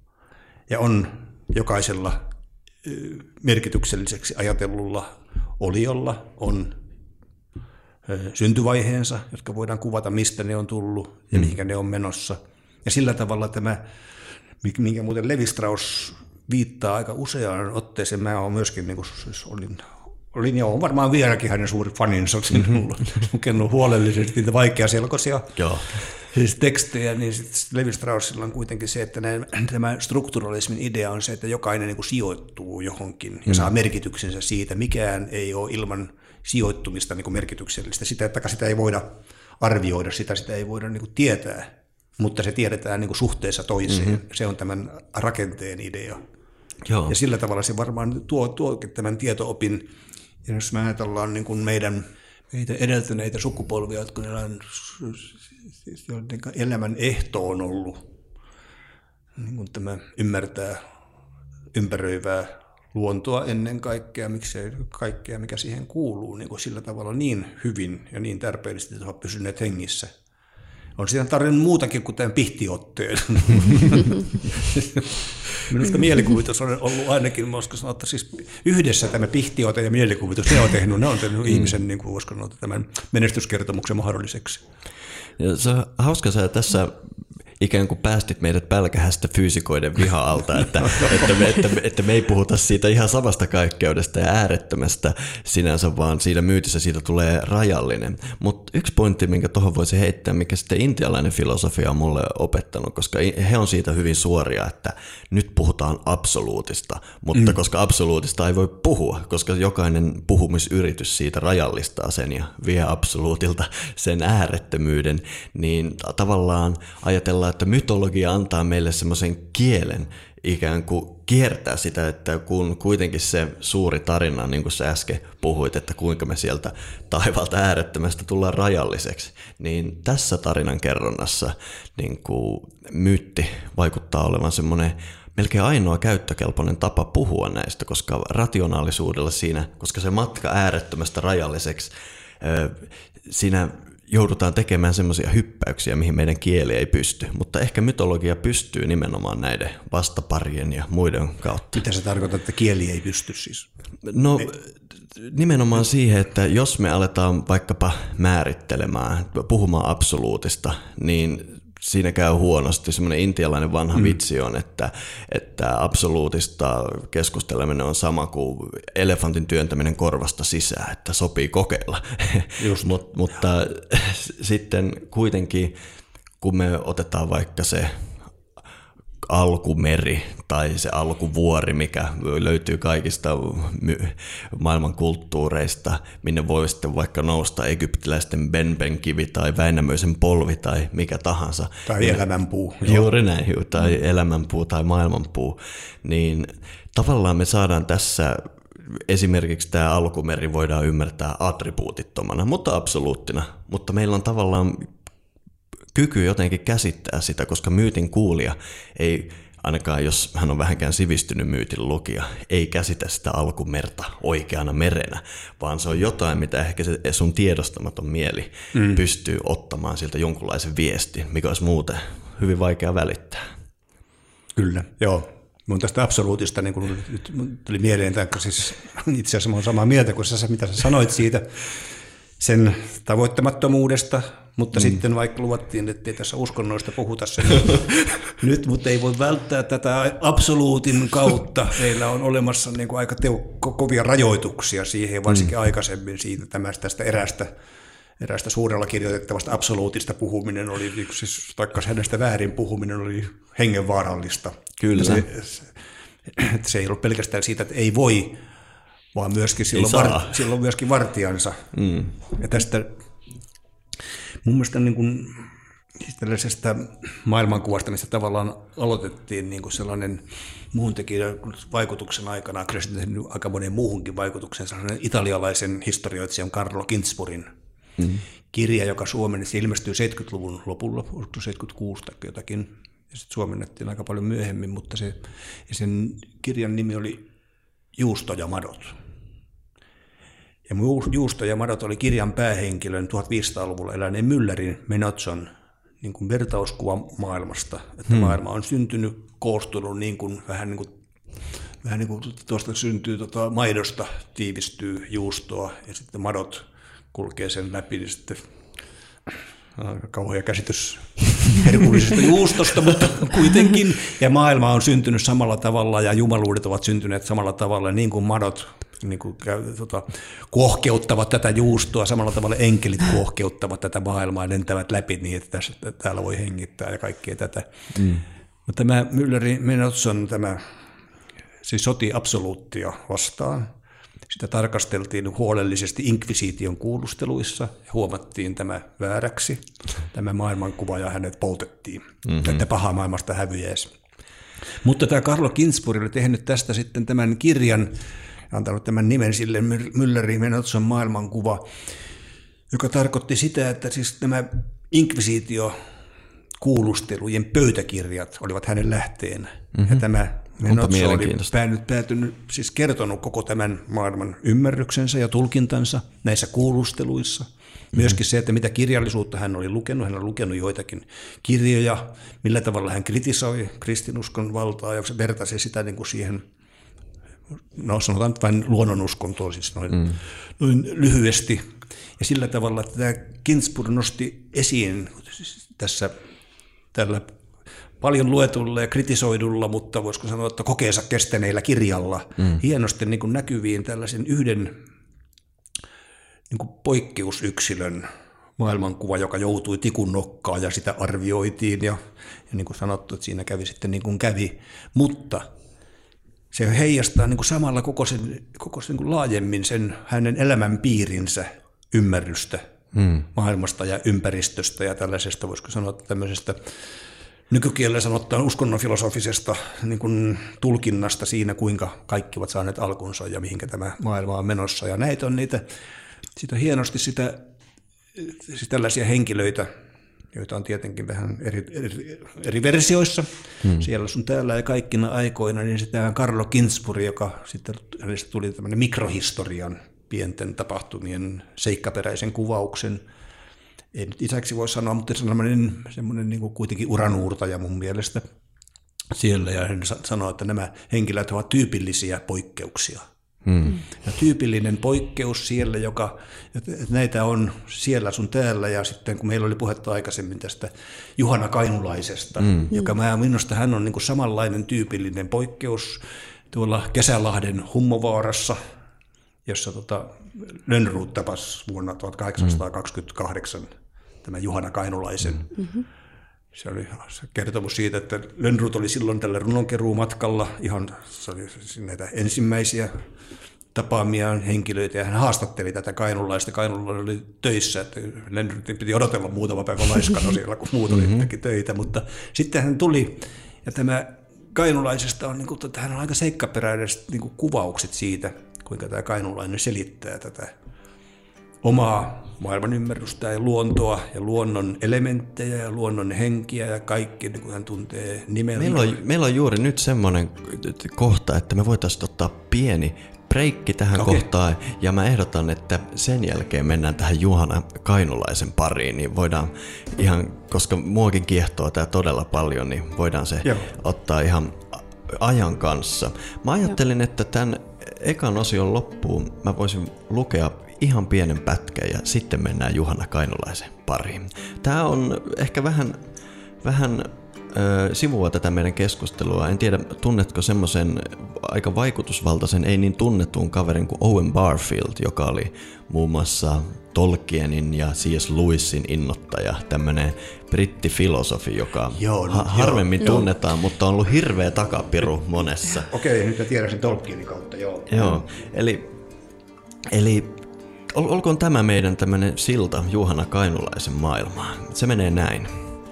S3: Ja on jokaisella merkitykselliseksi ajatellulla oliolla on syntyvaiheensa, jotka voidaan kuvata, mistä ne on tullut ja mihinkä ne on menossa. Ja sillä tavalla tämä, minkä muuten Levi-Strauss viittaa aika useaan otteeseen, mä olen myöskin, niin kuin, siis olin, olin jo varmaan vieläkin hänen suuri faninsa, mm-hmm. lukenut huolellisesti niitä vaikeaselkoisia siis tekstejä, niin Levi-Straussilla on kuitenkin se, että näin, tämä strukturalismin idea on se, että jokainen niin kuin sijoittuu johonkin ja mm. saa merkityksensä siitä. Mikään ei ole ilman sijoittumista niin kuin merkityksellistä. Sitä, että sitä ei voida arvioida, sitä, sitä ei voida niin kuin tietää mutta se tiedetään niin kuin suhteessa toiseen. Mm-hmm. Se on tämän rakenteen idea.
S4: Joo.
S3: Ja sillä tavalla se varmaan tuo, tuo tämän tieto-opin, ja jos me ajatellaan niin kuin meidän, meitä edeltäneitä sukupolvia, jotka elämän ehto on ollut niin kuin tämä ymmärtää ympäröivää luontoa ennen kaikkea, miksei kaikkea, mikä siihen kuuluu, niin kuin sillä tavalla niin hyvin ja niin tarpeellisesti, että ovat pysyneet hengissä. On siinä tarvinnut muutakin kuin tämän pihtiotteen. Minusta mielikuvitus on ollut ainakin, voisiko sanoa, että siis yhdessä tämä pihtiote ja mielikuvitus, ne on tehnyt, ne on tehnyt mm. ihmisen, niin kuin voisiko sanoa, tämän menestyskertomuksen mahdolliseksi.
S4: Ja se on hauska, sä tässä ikään kuin päästit meidät pälkähästä fyysikoiden viha-alta, että, että, me, että, että me ei puhuta siitä ihan samasta kaikkeudesta ja äärettömästä sinänsä, vaan siinä myytissä siitä tulee rajallinen. Mutta yksi pointti, minkä tuohon voisi heittää, mikä sitten intialainen filosofia on mulle opettanut, koska he on siitä hyvin suoria, että nyt puhutaan absoluutista, mutta mm. koska absoluutista ei voi puhua, koska jokainen puhumisyritys siitä rajallistaa sen ja vie absoluutilta sen äärettömyyden, niin tavallaan ajatellaan, että mytologia antaa meille semmoisen kielen ikään kuin kiertää sitä, että kun kuitenkin se suuri tarina, niin kuin sä äsken puhuit, että kuinka me sieltä taivaalta äärettömästä tullaan rajalliseksi, niin tässä tarinan kerronnassa niin kuin myytti vaikuttaa olevan semmoinen melkein ainoa käyttökelpoinen tapa puhua näistä, koska rationaalisuudella siinä, koska se matka äärettömästä rajalliseksi, siinä joudutaan tekemään semmoisia hyppäyksiä, mihin meidän kieli ei pysty, mutta ehkä mytologia pystyy nimenomaan näiden vastaparien ja muiden kautta.
S3: Mitä se tarkoittaa, että kieli ei pysty siis?
S4: No nimenomaan siihen, että jos me aletaan vaikkapa määrittelemään, puhumaan absoluutista, niin siinä käy huonosti. Semmoinen intialainen vanha mm. vitsi on, että, että absoluutista keskusteleminen on sama kuin elefantin työntäminen korvasta sisään, että sopii kokeilla. Mut, mutta sitten kuitenkin, kun me otetaan vaikka se alkumeri tai se alkuvuori, mikä löytyy kaikista maailman kulttuureista, minne voi sitten vaikka nousta egyptiläisten Benben kivi tai Väinämöisen polvi tai mikä tahansa.
S3: Tai elämänpuu.
S4: Juuri näin, tai mm. elämänpuu tai maailmanpuu. Niin tavallaan me saadaan tässä esimerkiksi tämä alkumeri voidaan ymmärtää attribuutittomana, mutta absoluuttina. Mutta meillä on tavallaan kyky jotenkin käsittää sitä, koska myytin kuulija ei, ainakaan jos hän on vähänkään sivistynyt myytin lukija, ei käsitä sitä alkumerta oikeana merenä, vaan se on jotain, mitä ehkä se sun tiedostamaton mieli mm. pystyy ottamaan siltä jonkunlaisen viestin, mikä olisi muuten hyvin vaikea välittää.
S3: Kyllä, joo. Mun tästä absoluutista niin kun nyt tuli mieleen, että siis itse asiassa mä olen samaa mieltä kuin sä, mitä sä sanoit siitä, sen tavoittamattomuudesta, mutta mm. sitten vaikka luvattiin, että ei tässä uskonnoista puhuta sen nyt, mutta ei voi välttää tätä absoluutin kautta. Meillä on olemassa niin kuin aika teukko, kovia rajoituksia siihen, varsinkin mm. aikaisemmin siitä tästä erästä, erästä suurella kirjoitettavasta absoluutista puhuminen oli, siis taikka hänestä väärin puhuminen oli hengenvaarallista.
S4: Kyllä.
S3: Se, että se ei ollut pelkästään siitä, että ei voi, vaan myöskin silloin, var, silloin myöskin vartijansa. Mm. Ja tästä mun mielestä niin kuin, siis tällaisesta maailmankuvasta, mistä tavallaan aloitettiin niin kuin sellainen muun tekijän vaikutuksen aikana, kyllä se tehnyt aika monen muuhunkin vaikutuksen, sellainen italialaisen historioitsijan Carlo Ginzburgin mm. kirja, joka suomennettiin, ilmestyi seitsemänkymmentäluvun lopulla, seitsemänkymmentäkuusi tai jotakin, ja sitten suomennettiin aika paljon myöhemmin, mutta se, ja sen kirjan nimi oli Juusto ja madot. Ja Juusto ja madot oli kirjan päähenkilön tuhatviisisataaluvulla eläneen Müllerin Menozon niin kuin vertauskuva maailmasta. Että hmm. maailma on syntynyt, koostunut niin kuin, vähän niin kuin, vähän niin kuin tuosta syntyy tota, maidosta, tiivistyy juustoa ja sitten madot kulkee sen läpi, niin sitten aika kauhea käsitys herkullisesta juustosta, mutta kuitenkin. Ja maailma on syntynyt samalla tavalla ja jumaluudet ovat syntyneet samalla tavalla, niin kuin madot niin kuin, tota, kuohkeuttavat tätä juustoa, samalla tavalla enkelit kuohkeuttavat tätä maailmaa ja lentävät läpi niin, että tässä, täällä voi hengittää ja kaikkea tätä. Mm. Mutta tämä Müllerin Menozon, tämä siis soti absoluuttia vastaan. Sitä tarkasteltiin huolellisesti inkvisiition kuulusteluissa ja huomattiin tämä vääräksi, tämä maailmankuva, ja hänet poltettiin, mm-hmm. että paha maailmasta häviäisi. Mutta tämä Carlo Ginzburg oli tehnyt tästä sitten tämän kirjan, antanut tämän nimen sille Müllerin Menotson maailmankuva, joka tarkoitti sitä, että siis nämä inkvisiitio-kuulustelujen pöytäkirjat olivat hänen lähteenä. Mm-hmm. Ja tämä Menotso oli päätynyt, päätynyt, siis kertonut koko tämän maailman ymmärryksensä ja tulkintansa näissä kuulusteluissa. Myöskin se, että mitä kirjallisuutta hän oli lukenut. Hän on lukenut joitakin kirjoja, millä tavalla hän kritisoi kristinuskon valtaa ja vertaisi sitä niin kuin siihen, no sanotaan nyt vain luonnonuskontoon, siis noin, mm. noin lyhyesti. Ja sillä tavalla, että tämä Ginzburg nosti esiin tässä tällä paljon luetulla ja kritisoidulla, mutta voisiko sanoa, että kokeensa kestäneillä kirjalla mm. hienosti niin kuin näkyviin tällaisen yhden niin kuin poikkeusyksilön maailmankuva, joka joutui tikun nokkaan ja sitä arvioitiin ja, ja niin kuin sanottu, että siinä kävi sitten niin kuin kävi, mutta se heijastaa niin kuin samalla koko sen, koko sen niin kuin laajemmin sen hänen elämänpiirinsä ymmärrystä mm. maailmasta ja ympäristöstä ja tällaisesta, voisiko sanoa, tämmöisestä nykykielellä sanotaan uskonnonfilosofisesta niin kuin tulkinnasta siinä, kuinka kaikki ovat saaneet alkunsa ja mihinkä tämä maailma on menossa. Ja näitä on niitä, sitä on hienosti sitä, siis tällaisia henkilöitä, joita on tietenkin vähän eri, eri, eri versioissa. Hmm. Siellä sun täällä ja kaikkina aikoina, niin sitä Carlo Ginzburg, joka sitten hänestä tuli tämmöinen mikrohistorian, pienten tapahtumien seikkaperäisen kuvauksen. Ei nyt isäksi voi sanoa, mutta sellainen, semmoinen niin kuin kuitenkin uranuurtaja mun mielestä siellä. Ja hän sanoi, että nämä henkilöt ovat tyypillisiä poikkeuksia. Hmm. Ja tyypillinen poikkeus siellä, joka, että näitä on siellä sun täällä. Ja sitten kun meillä oli puhetta aikaisemmin tästä Juhana Kainulaisesta, hmm. joka mä, minusta hän on niin kuin samanlainen tyypillinen poikkeus tuolla Kesälahden Hummovaarassa, jossa tota, Lönnrot tapasi vuonna tuhatkahdeksansataakaksikymmentäkahdeksan mm. tämän Juhana Kainulaisen. Mm-hmm. Se oli se kertomus siitä, että Lönnrot oli silloin tällä runonkeruumatkalla, ihan se oli näitä ensimmäisiä tapaamiaan henkilöitä, ja hän haastatteli tätä Kainulaista. Kainulainen oli töissä, että Lönnrotin piti odotella muutama päivä laiskana siellä, kun muut oli mm-hmm. teki töitä, mutta sitten hän tuli, ja tämä Kainulaisesta on, niin kuin, hän on aika seikkaperäiset niin kuin kuvaukset siitä, kuinka tämä Kainulainen selittää tätä omaa maailman ymmärrystä ja luontoa ja luonnon elementtejä ja luonnon henkiä ja kaikki, niin kuin hän tuntee nimellä.
S4: Meillä on, meillä on juuri nyt semmoinen kohta, että me voitaisiin ottaa pieni breikki tähän okay. kohtaan, ja mä ehdotan, että sen jälkeen mennään tähän Juhana Kainulaisen pariin, niin voidaan ihan, koska muakin kiehtoo tämä todella paljon, niin voidaan se Joo. ottaa ihan ajan kanssa. Mä ajattelin, että tämän ekan osion loppuun mä voisin lukea ihan pienen pätkän ja sitten mennään Juhana Kainulaisen pariin. Tää on ehkä vähän, vähän ö, sivua tätä meidän keskustelua. En tiedä, tunnetko semmoisen aika vaikutusvaltaisen, ei niin tunnetun kaverin kuin Owen Barfield, joka oli muun muassa Tolkienin ja C S Lewisin innoittaja, tämmöinen brittifilosofi, joka joo, ha- harvemmin joo, tunnetaan, joo. mutta on ollut hirveä takapiru monessa.
S3: Okei, nyt mä tiedän sen Tolkienin kautta, joo.
S4: Joo, eli, eli ol- olkoon tämä meidän tämmöinen silta Juhana Kainulaisen maailmaan. Se menee näin.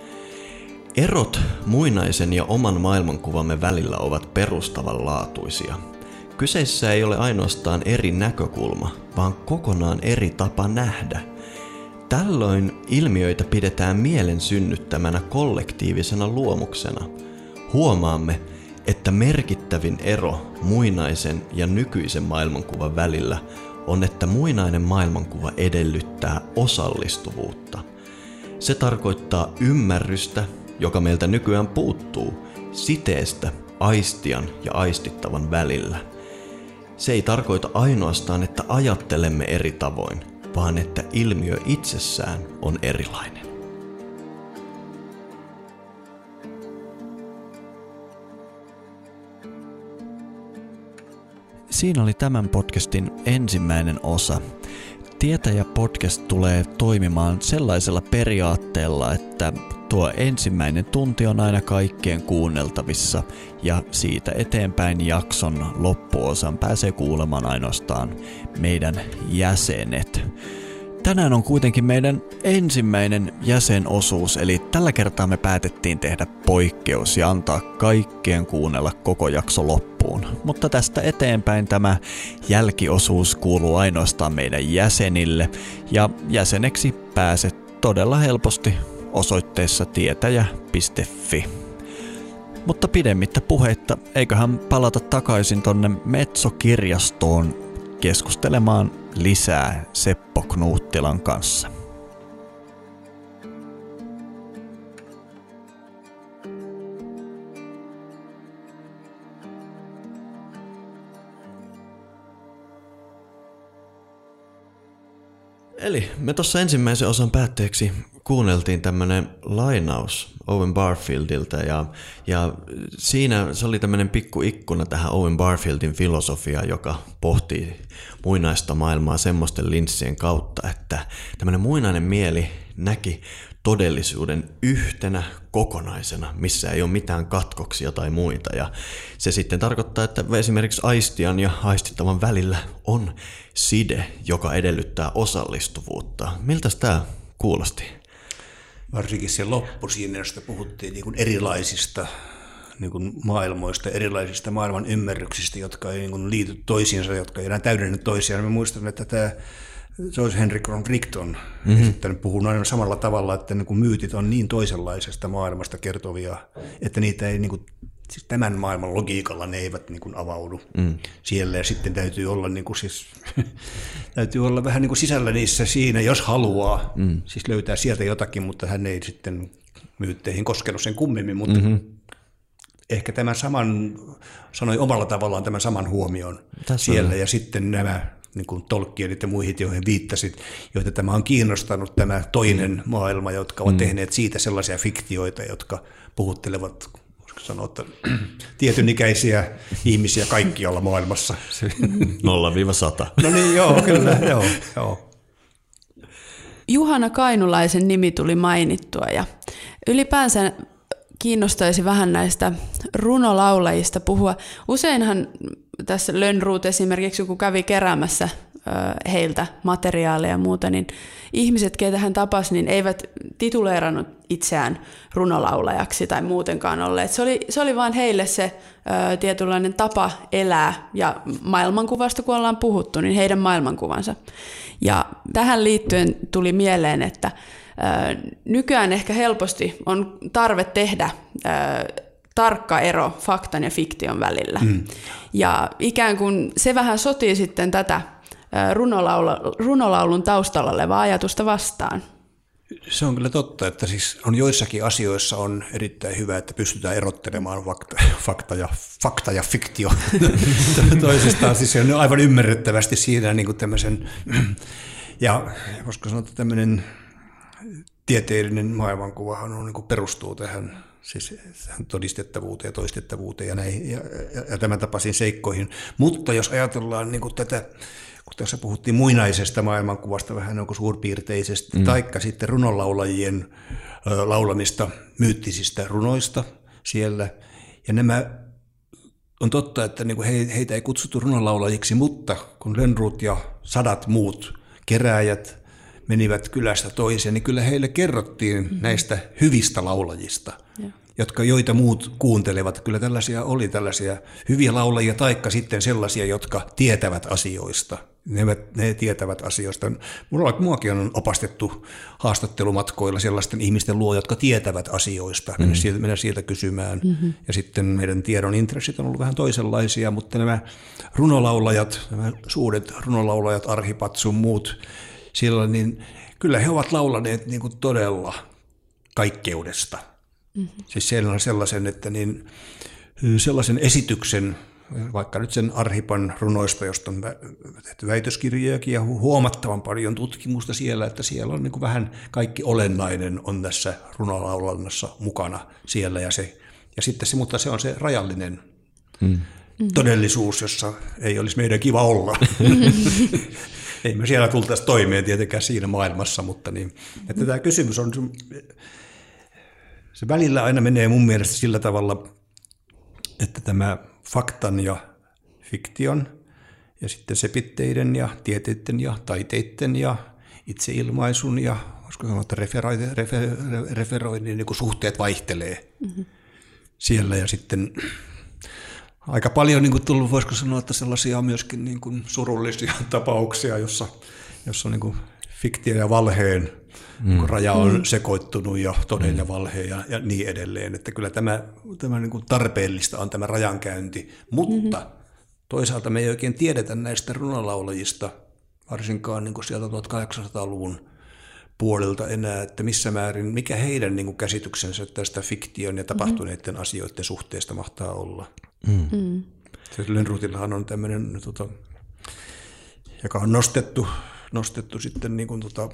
S4: Erot muinaisen ja oman maailmankuvamme välillä ovat perustavanlaatuisia. Kyseessä ei ole ainoastaan eri näkökulma, vaan kokonaan eri tapa nähdä. Tällöin ilmiöitä pidetään mielen synnyttämänä kollektiivisena luomuksena. Huomaamme, että merkittävin ero muinaisen ja nykyisen maailmankuvan välillä on, että muinainen maailmankuva edellyttää osallistuvuutta. Se tarkoittaa ymmärrystä, joka meiltä nykyään puuttuu, siteestä aistian ja aistittavan välillä. Se ei tarkoita ainoastaan, että ajattelemme eri tavoin, vaan että ilmiö itsessään on erilainen.
S1: Siinä oli tämän podcastin ensimmäinen osa. Tietäjä podcast tulee toimimaan sellaisella periaatteella, että tuo ensimmäinen tunti on aina kaikkien kuunneltavissa ja siitä eteenpäin jakson loppuosan pääsee kuulemaan ainoastaan meidän jäsenet. Tänään on kuitenkin meidän ensimmäinen jäsenosuus, eli tällä kertaa me päätettiin tehdä poikkeus ja antaa kaikkien kuunnella koko jakso loppuun. Mutta tästä eteenpäin tämä jälkiosuus kuuluu ainoastaan meidän jäsenille, ja jäseneksi pääset todella helposti osoitteessa tietäjä piste fi. Mutta pidemmittä puheitta, eiköhän palata takaisin tonne Metso-kirjastoon keskustelemaan lisää Seppo Knuuttilan kanssa.
S4: Eli me tuossa ensimmäisen osan päätteeksi kuunneltiin tämmönen lainaus Owen Barfieldilta ja, ja siinä se oli tämmöinen pikku ikkuna tähän Owen Barfieldin filosofiaan, joka pohtii muinaista maailmaa semmoisten linssien kautta, että tämmöinen muinainen mieli näki todellisuuden yhtenä kokonaisena, missä ei ole mitään katkoksia tai muita. Ja se sitten tarkoittaa, että esimerkiksi aistian ja aistittavan välillä on side, joka edellyttää osallistuvuutta. Miltä tämä kuulosti?
S3: Varsinkin se loppu siinä, josta puhuttiin niin kuin erilaisista niin kuin maailmoista, erilaisista maailman ymmärryksistä, jotka ei niin kuin liity toisiinsa, jotka ei enää täydennä toisiaan. Mä muistan, että tämä George Henry Crichton mm-hmm. puhuu aina samalla tavalla, että niin kuin myytit on niin toisenlaisesta maailmasta kertovia, että niitä ei niin kuin, siis tämän maailman logiikalla ne eivät niin kuin avaudu mm. siellä, ja sitten täytyy olla, niin kuin siis, täytyy olla vähän niin kuin sisällä niissä siinä, jos haluaa, mm. siis löytää sieltä jotakin, mutta hän ei sitten myytteihin koskenut sen kummemmin, mutta mm-hmm. ehkä tämän saman, sanoi omalla tavallaan tämän saman huomion Tässä siellä, on. Ja sitten nämä niin kuin Tolkienit ja muihin, joihin viittasit, joita tämä on kiinnostanut, tämä toinen mm. maailma, jotka ovat mm. tehneet siitä sellaisia fiktioita, jotka puhuttelevat, voisiko sanoa, että tietyn ikäisiä ihmisiä kaikkialla maailmassa.
S4: nolla sata
S3: No niin, joo, kyllä, joo, joo.
S2: Juhana Kainulaisen nimi tuli mainittua ja ylipäänsä kiinnostaisi vähän näistä runolaulajista puhua. Useinhan tässä Lönnrot esimerkiksi, kun kävi keräämässä ö, heiltä materiaaleja ja muuta, niin ihmiset, keitä hän tapasi, niin eivät tituleerannut itseään runolaulajaksi tai muutenkaan olleet. Se oli, se oli vaan heille se ö, tietynlainen tapa elää, ja maailmankuvasta kun ollaan puhuttu, niin heidän maailmankuvansa. Ja tähän liittyen tuli mieleen, että ö, nykyään ehkä helposti on tarve tehdä ö, tarkka ero faktan ja fiktion välillä. Mm. Ja ikään kuin se vähän sotii sitten tätä runolaulun taustalla olevaa ajatusta vastaan.
S3: Se on kyllä totta, että siis on joissakin asioissa on erittäin hyvä, että pystytään erottelemaan fakta, fakta, ja, fakta ja fiktio toisistaan. Siis se on aivan ymmärrettävästi siinä niin kuin tämmöisen, ja koska sanotaan tämmöinen tieteellinen maailmankuvahan on, niin kuin perustuu tähän siis todistettavuuteen ja toistettavuuteen ja, näin, ja, ja, ja tämän tapaisiin seikkoihin. Mutta jos ajatellaan niin kuin tätä, kun tässä puhuttiin muinaisesta maailmankuvasta vähän niin kuin suurpiirteisestä, mm. taikka sitten runolaulajien ö, laulamista myyttisistä runoista siellä, ja nämä on totta, että niin kuin he, heitä ei kutsuttu runolaulajiksi, mutta kun Lönnrot ja sadat muut kerääjät menivät kylästä toiseen, niin kyllä heille kerrottiin mm-hmm. näistä hyvistä laulajista, ja. jotka, joita muut kuuntelevat. Kyllä tällaisia oli tällaisia hyviä laulajia, taikka sitten sellaisia, jotka tietävät asioista. Ne, ne tietävät asioista. Mulla, muakin on opastettu haastattelumatkoilla sellaisten ihmisten luo, jotka tietävät asioista. Mm-hmm. Mennä, sieltä, mennä sieltä kysymään. Mm-hmm. Ja sitten meidän tiedon intressit on ollut vähän toisenlaisia, mutta nämä runolaulajat, nämä suuret runolaulajat, Arhipat sun muut, silloin, niin kyllä he ovat laulaneet niin kuin todella kaikkeudesta. Mm-hmm. Siis sellaisen, että niin, sellaisen esityksen, vaikka nyt sen Arhipan runoista, josta on tehty väitöskirjojakin ja huomattavan paljon tutkimusta siellä, että siellä on niin kuin vähän kaikki olennainen on tässä runolaulannassa mukana siellä. Ja, se, ja sitten se, mutta se on se rajallinen mm. todellisuus, jossa ei olisi meidän kiva olla. Ei me siellä tultaisi toimeen tietenkään siinä maailmassa, mutta niin, että tämä kysymys on se välillä aina menee mun mielestä sillä tavalla, että tämä faktan ja fiktion ja sitten sepitteiden ja tieteiden ja taiteiden ja itseilmaisun ja voisiko sanoa, että referoinnin, refer, referoinnin niin kuin suhteet vaihtelee mm-hmm. siellä ja sitten aika paljon niin kuin tullut, voisiko sanoa, että sellaisia myöskin niin kuin surullisia tapauksia, jossa, jossa niin kuin fiktio ja valheen mm. niin kuin raja on mm. sekoittunut ja toden mm. ja valheen ja, ja niin edelleen. Että kyllä tämä, tämä niin kuin tarpeellista on tämä rajankäynti, mutta mm-hmm. toisaalta me ei oikein tiedetä näistä runolaulajista, varsinkaan niin kuin sieltä tuhatkahdeksansataaluvun puolelta enää, että missä määrin, mikä heidän niin kuin käsityksensä tästä fiktion ja tapahtuneiden mm-hmm. asioiden suhteesta mahtaa olla. Mm. Mm. Lönnrotillahan on tämmöinen, tota, joka on nostettu, nostettu sitten niin kuin, tota,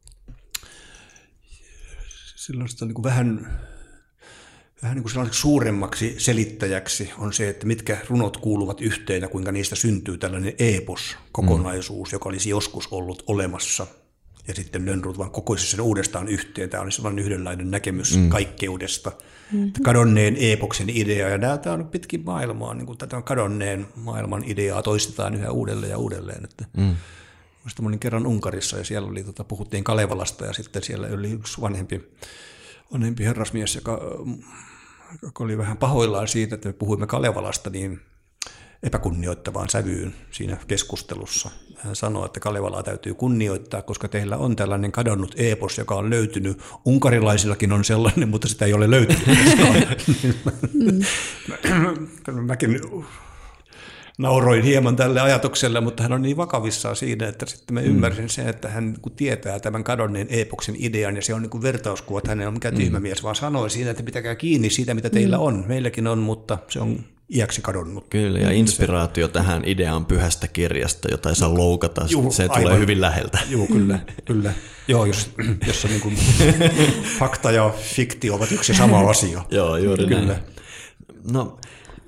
S3: sellaista niin kuin vähän, vähän niin kuin sellaiseksi suuremmaksi selittäjäksi on se, että mitkä runot kuuluvat yhteen ja kuinka niistä syntyy tällainen epos-kokonaisuus, mm. joka olisi joskus ollut olemassa. Ja sitten Lönnrot vaan kokoisi sen uudestaan yhteen. Tämä oli sellainen yhdenlainen näkemys mm. kaikkeudesta. Mm-hmm. Kadonneen epoksen idea, ja tämä on pitkin maailmaa, niin kuin tätä kadonneen maailman ideaa toistetaan yhä uudelleen ja uudelleen. Että mm. mä olin kerran Unkarissa, ja siellä oli, tota, puhuttiin Kalevalasta, ja sitten siellä oli yksi vanhempi, vanhempi herrasmies, joka, joka oli vähän pahoillaan siitä, että me puhuimme Kalevalasta niin epäkunnioittavaan sävyyn siinä keskustelussa. Hän sanoi, että Kalevalaa täytyy kunnioittaa, koska teillä on tällainen kadonnut epos, joka on löytynyt. Unkarilaisillakin on sellainen, mutta sitä ei ole löytynyt. mm. Mäkin nauroin hieman tälle ajatukselle, mutta hän on niin vakavissaan siinä, että sitten mä ymmärsin sen, että hän tietää tämän kadonneen epoksen idean, ja se on niin kuin vertauskuva, että hän ei ole mikään tyhmä mies, vaan sanoi siinä, että pitäkää kiinni siitä, mitä teillä on. Meilläkin on, mutta se on iäksi kadonnut.
S4: Kyllä, ja inspiraatio tähän ideaan pyhästä kirjasta, jota ei saa loukata, Juh, se aivan. tulee hyvin läheltä.
S3: Joo, kyllä, kyllä. Joo, jos, jos on niin kuin fakta ja fiktio ovat yksi sama asia.
S4: Joo, juuri kyllä. Näin. No,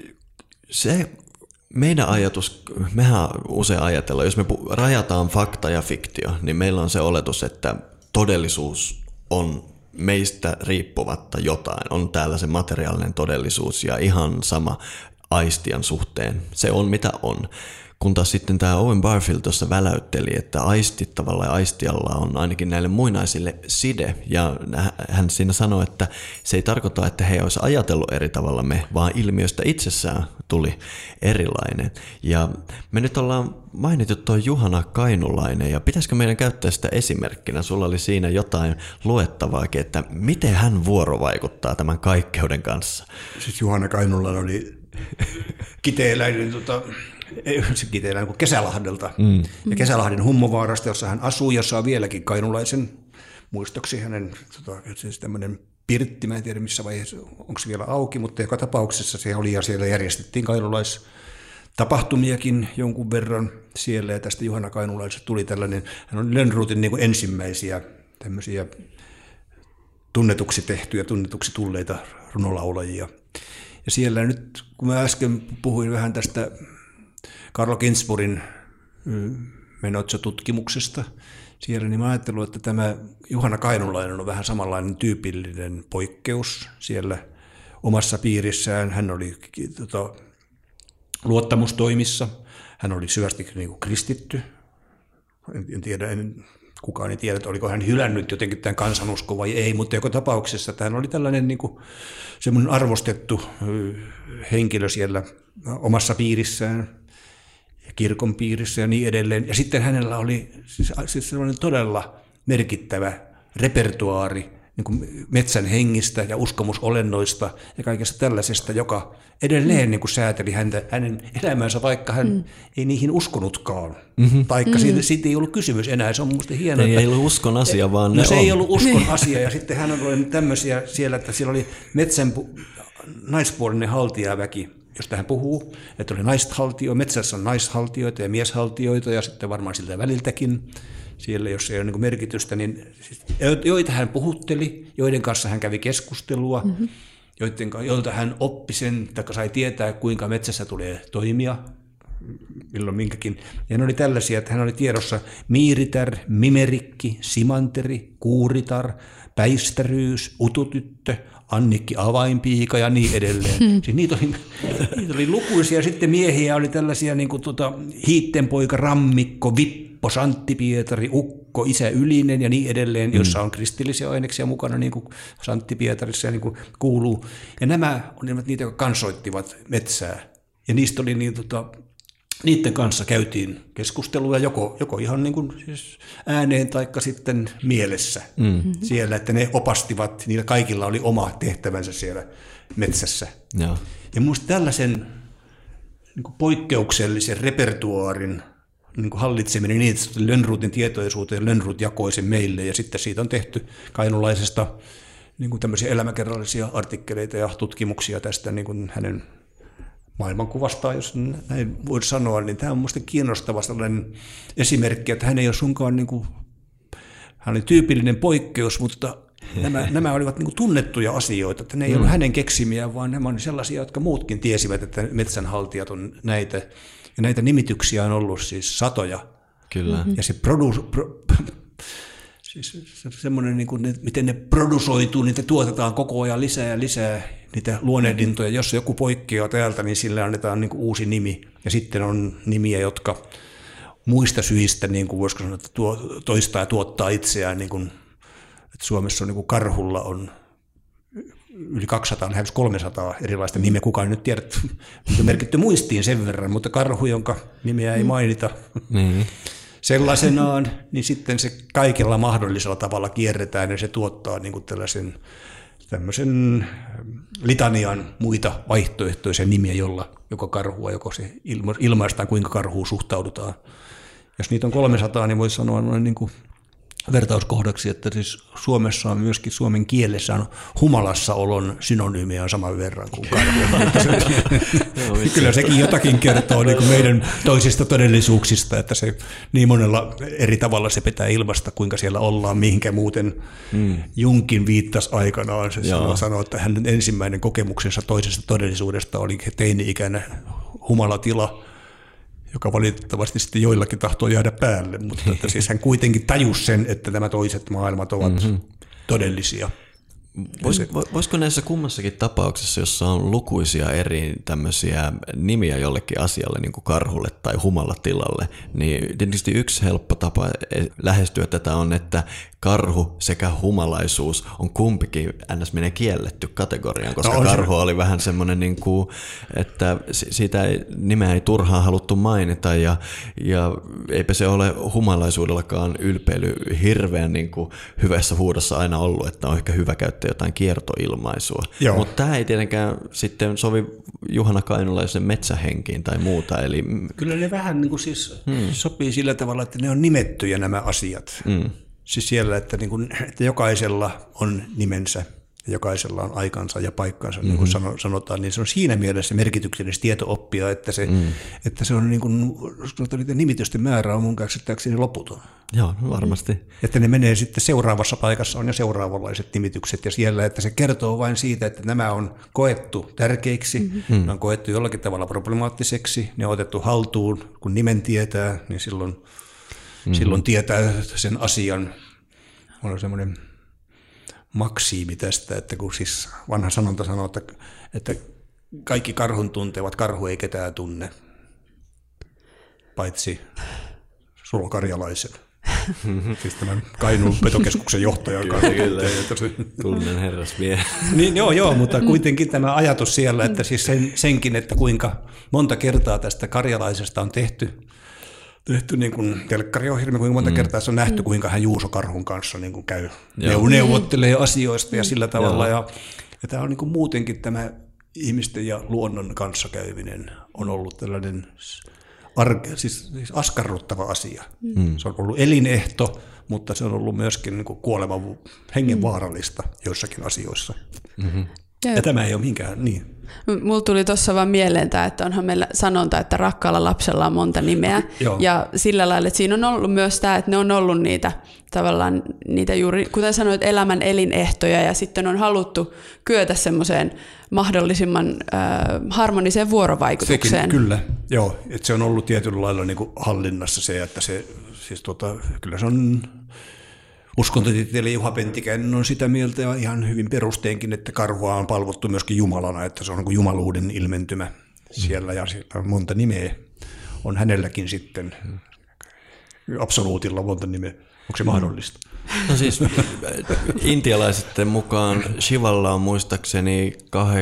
S4: se meidän ajatus, mehän usein ajatellaan, jos me rajataan fakta ja fiktio, niin meillä on se oletus, että todellisuus on meistä riippuvatta jotain. On täällä se materiaalinen todellisuus ja ihan sama aistian suhteen. Se on mitä on. Kun taas sitten tämä Owen Barfield tuossa väläytteli, että aistittavalla ja aistialla on ainakin näille muinaisille side. Ja hän siinä sanoi, että se ei tarkoita, että he olisivat ajatellut eri tavalla me, vaan ilmiöstä itsessään tuli erilainen. Ja me nyt ollaan mainittu tuo Juhana Kainulainen, ja pitäisikö meidän käyttää sitä esimerkkinä? Sulla oli siinä jotain luettavaakin, että miten hän vuorovaikuttaa tämän kaikkeuden kanssa.
S3: Siis Juhana Kainulainen oli kiteeläinen tota... Kiteellään kuin Kesälahdelta mm. ja Kesälahden Hummovaarasta, jossa hän asuu, jossa on vieläkin kainulaisen muistoksi hänen tota, siis tämmöinen pirtti, mä en tiedä missä vaiheessa, onko se vielä auki, mutta joka tapauksessa se oli ja siellä järjestettiin kainulaistapahtumiakin jonkun verran siellä, ja tästä Juhana Kainulaisesta tuli tällainen, hän on Lönnrotin niin kuin ensimmäisiä tämmöisiä tunnetuksi tehtyjä, tunnetuksi tulleita runolaulajia. Ja siellä nyt, kun mä äsken puhuin vähän tästä Carlo Ginzburgin Menozzo-tutkimuksesta siellä, niin mä ajattelin, että tämä Juhana Kainulainen on vähän samanlainen tyypillinen poikkeus siellä omassa piirissään. Hän oli tota, luottamustoimissa, hän oli syvästi niin kuin kristitty. En, en tiedä, en, kukaan ei tiedä, että oliko hän hylännyt jotenkin tämän kansanuskon vai ei, mutta joka tapauksessa hän oli tällainen niin kuin, semmoinen arvostettu henkilö siellä omassa piirissään, kirkon piirissä ja niin edelleen. Ja sitten hänellä oli siis, siis sellainen todella merkittävä repertuaari niin kuin metsän hengistä ja uskomusolennoista ja kaikesta tällaisesta, joka edelleen mm. niin kuin sääteli häntä, hänen elämänsä, vaikka hän mm. ei niihin uskonutkaan. Mm-hmm. Taikka mm-hmm. siitä, siitä ei ollut kysymys enää. Se on minusta hienoa.
S4: Ei, että, ei ollut uskon asia, vaan
S3: no
S4: ne
S3: se
S4: on.
S3: ei ollut uskon asia. Ja sitten hän oli tämmöisiä siellä, että siellä oli metsän naispuolinen haltijaväki, josta hän puhuu, että oli naishaltio, metsässä on naishaltioita ja mieshaltioita ja sitten varmaan siltä väliltäkin, siellä jos ei ole niin merkitystä, niin joita hän puhutteli, joiden kanssa hän kävi keskustelua, mm-hmm. joiden, joilta hän oppi sen, tai sai tietää, kuinka metsässä tulee toimia, milloin minkäkin. Ja ne oli tällaisia, että hän oli tiedossa miiritär, mimerikki, simanteri, kuuritar, päistäryys, ututyttö, Annikki Avainpiika ja niin edelleen. Siis niitä, oli, niitä oli lukuisia sitten miehiä, oli tällaisia niin kuin tuota, Hiittenpoika, Rammikko, Vippo, Santti Pietari, Ukko, Isä Ylinen ja niin edelleen, jossa on kristillisiä aineksia mukana, niin kuin Santti Pietarissa ja niin kuin kuuluu. Ja nämä olivat niitä, jotka kansoittivat metsää. Ja niistä oli niin, tota, niiden kanssa käytiin keskustelua joko, joko ihan niin kuin siis ääneen taikka sitten mielessä mm-hmm. siellä, että ne opastivat, niillä kaikilla oli oma tehtävänsä siellä metsässä. Ja, ja minusta tällaisen niin kuin poikkeuksellisen repertuaarin niin kuin hallitseminen niin, että Lönnrotin tietoisuuteen Lönnrot jakoi sen meille ja sitten siitä on tehty kainulaisesta niin kuin tämmöisiä elämäkerrallisia artikkeleita ja tutkimuksia tästä niin kuin hänen maailmankuvastaan, jos näin voi sanoa, niin tämä on minusta kiinnostava sellainen esimerkki, että hän ei ole sunkaan, niin kuin, hän oli tyypillinen poikkeus, mutta nämä, nämä olivat niin kuin tunnettuja asioita, että ne ei mm. ollut hänen keksimiään, vaan nämä olivat sellaisia, jotka muutkin tiesivät, että metsänhaltijat on näitä, ja näitä nimityksiä on ollut siis satoja.
S4: Kyllä.
S3: Ja se produ, pro, siis semmoinen, niin kuin, miten ne produsoituu, niitä tuotetaan koko ajan lisää ja lisää, niitä luonnehdintoja. Jos joku poikkeaa täältä, niin sille annetaan niin kuin uusi nimi. Ja sitten on nimiä, jotka muista syistä, niin kuin voisiko sanoa, että tuo, toistaa ja tuottaa itseään. Niin kuin, että Suomessa on niin kuin karhulla on yli kaksisataa, lähes kolmesataa erilaista nimeä. Kukaan ei nyt tiedä, mitä merkitty muistiin sen verran, mutta karhu, jonka nimeä ei mainita mm. sellaisenaan, niin sitten se kaikella mahdollisella tavalla kierretään ja se tuottaa niin kuin tällaisen tämmöisen litanian muita vaihtoehtoisia nimiä, jolla joko karhua, joko se ilmaistaan, kuinka karhuun suhtaudutaan. Jos niitä on kolmesataa, niin voi sanoa noin niin kuin vertauskohdaksi, että siis Suomessa on myöskin suomen kielessä on humalassaolon synonyymiä on saman verran kuin karhu. Kyllä sekin jotakin kertoo niin kuin meidän toisista todellisuuksista, että se niin monella eri tavalla se pitää ilmaista, kuinka siellä ollaan, mihinkä muuten mm. Junkin viittasi aikanaan. Se sanoi, että hänen ensimmäinen kokemuksensa toisesta todellisuudesta oli teini-ikäinen humalatila, joka valitettavasti sitten joillakin tahtoo jäädä päälle, mutta että siis hän kuitenkin tajusi sen, että nämä toiset maailmat ovat mm-hmm. todellisia.
S4: Vois, voisiko näissä kummassakin tapauksessa, jossa on lukuisia eri tämmöisiä nimiä jollekin asialle, niin kuin karhulle tai humalatilalle, niin tietysti yksi helppo tapa lähestyä tätä on, että karhu sekä humalaisuus on kumpikin ns. Menee kielletty kategoriaan, koska no karhu oli vähän semmoinen, niin kuin, että siitä ei, nimeä ei turhaan haluttu mainita ja, ja eipä se ole humalaisuudellakaan ylpeily hirveän niin kuin hyvässä huudossa aina ollut, että on ehkä hyvä käyttää jotain kiertoilmaisua. Mutta tämä ei tietenkään sitten sovi Juhana Kainulaisen metsähenkiin tai muuta. Eli
S3: kyllä ne vähän niin kuin siis hmm. sopii sillä tavalla, että ne on nimettyjä nämä asiat. Hmm. Siis siellä, että, niin kuin, että jokaisella on nimensä, ja jokaisella on aikansa ja paikkansa, mm-hmm. niin kuin sanotaan, niin se on siinä mielessä merkityksellistä tieto-oppia, että se, mm. että se on niin kuin, niiden nimitysten määrä on mun käsittääkseni loputon.
S4: Joo, varmasti.
S3: Että ne menee sitten seuraavassa paikassa on jo seuraavanlaiset nimitykset ja siellä, että se kertoo vain siitä, että nämä on koettu tärkeiksi, mm-hmm. ne on koettu jollakin tavalla problemaattiseksi, ne on otettu haltuun, kun nimen tietää, niin silloin Mm-hmm. Silloin tietää sen asian. On semmoinen maksiimi tästä, että kun siis vanha sanonta sanoo, että, että kaikki karhun tuntevat, karhu ei ketään tunne, paitsi Sulo Karjalaisen. Siis tämän Kainuun petokeskuksen johtajan kanssa.
S4: Kyllä, tunnen herrasmiehen.
S3: Niin, joo, joo, mutta kuitenkin tämä ajatus siellä, että siis sen, senkin, että kuinka monta kertaa tästä Karjalaisesta on tehty, tehty niin kuin telkkariohjelmia, kuinka monta mm. kertaa se on nähty, kuinka hän Juuso Karhun kanssa niin kuin käy, Joo. neuvottelee asioista ja sillä tavalla. Ja, ja tämä on niin kuin muutenkin tämä ihmisten ja luonnon kanssakäyminen on ollut tällainen arke, siis, siis askarruttava asia. Mm. Se on ollut elinehto, mutta se on ollut myöskin niin kuin kuolema hengenvaarallista joissakin asioissa. Mm-hmm. Ja, ja tämä ei ole minkään niin.
S2: Mulla tuli tuossa vaan mieleen tämä, että onhan meillä sanonta, että rakkaalla lapsella on monta nimeä. Joo. Ja sillä lailla, että siinä on ollut myös tämä, että ne on ollut niitä tavallaan niitä juuri, kuten sanoit, elämän elinehtoja ja sitten on haluttu kyetä semmoiseen mahdollisimman äh, harmoniseen vuorovaikutukseen.
S3: Sekin, kyllä, joo, että se on ollut tietyllä lailla niin kuin hallinnassa se, että se, siis tota, kyllä se on Uskontotieteilijä Juha Pentikäinen on sitä mieltä ja ihan hyvin perusteenkin, että karhua on palvottu myöskin Jumalana, että se on kuin jumaluuden ilmentymä siellä ja siellä on monta nimeä. On hänelläkin sitten absoluutilla monta nimeä. Onko se mahdollista?
S4: No siis intialaisten mukaan Shivalla on muistaakseni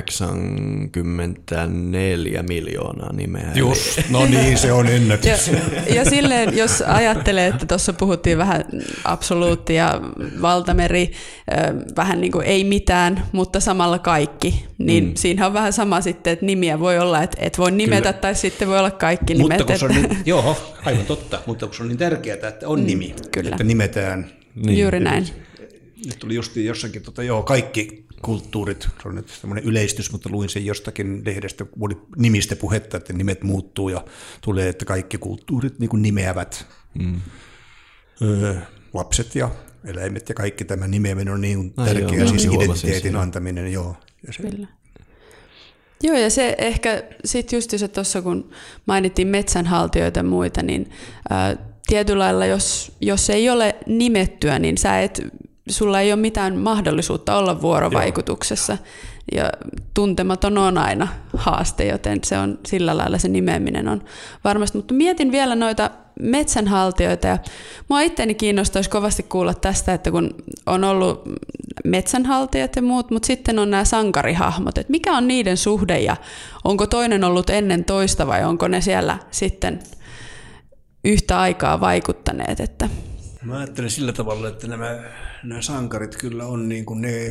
S4: kahdeksankymmentäneljä miljoonaa nimeä.
S3: Just, no niin, se on ennätys.
S2: Ja, ja silleen, jos ajattelee, että tuossa puhuttiin vähän absoluutti ja valtameri, vähän niin kuin ei mitään, mutta samalla kaikki, niin mm. siinä on vähän sama sitten, että nimiä voi olla, että et voi nimetä Kyllä. tai sitten voi olla kaikki nimet.
S3: Mutta kun se on niin, joo, aivan totta, mutta kun se on niin tärkeää, että on nimi, Kyllä. että nimetään.
S2: Niin. Juuri näin.
S3: Nyt tuli just jossakin, tota, joo, kaikki kulttuurit, se on nyt semmoinen yleistys, mutta luin sen jostakin lehdestä, oli nimistä puhetta, että nimet muuttuu ja tulee, että kaikki kulttuurit niin kuin nimeävät mm. öö, lapset ja eläimet ja kaikki tämä nimeäminen on niin tärkeä, joo, siis identiteetin antaminen. Joo, ja se.
S2: Kyllä. Joo, ja se ehkä sitten just se tuossa, kun mainittiin metsänhaltijoita ja muita, niin ää, tietyllä lailla, jos, jos ei ole nimettyä, niin sä et, sulla ei ole mitään mahdollisuutta olla vuorovaikutuksessa. Joo. Ja tuntematon on aina haaste, joten se on sillä lailla se nimeäminen on varmasti. Mutta mietin vielä noita metsänhaltijoita ja mua itseäni kiinnostaisi kovasti kuulla tästä, että kun on ollut metsänhaltijat ja muut, mutta sitten on nämä sankarihahmot, että mikä on niiden suhde ja onko toinen ollut ennen toista vai onko ne siellä sitten yhtä aikaa vaikuttaneet? Että
S3: Mä ajattelen sillä tavalla, että nämä, nämä sankarit kyllä on niin kuin ne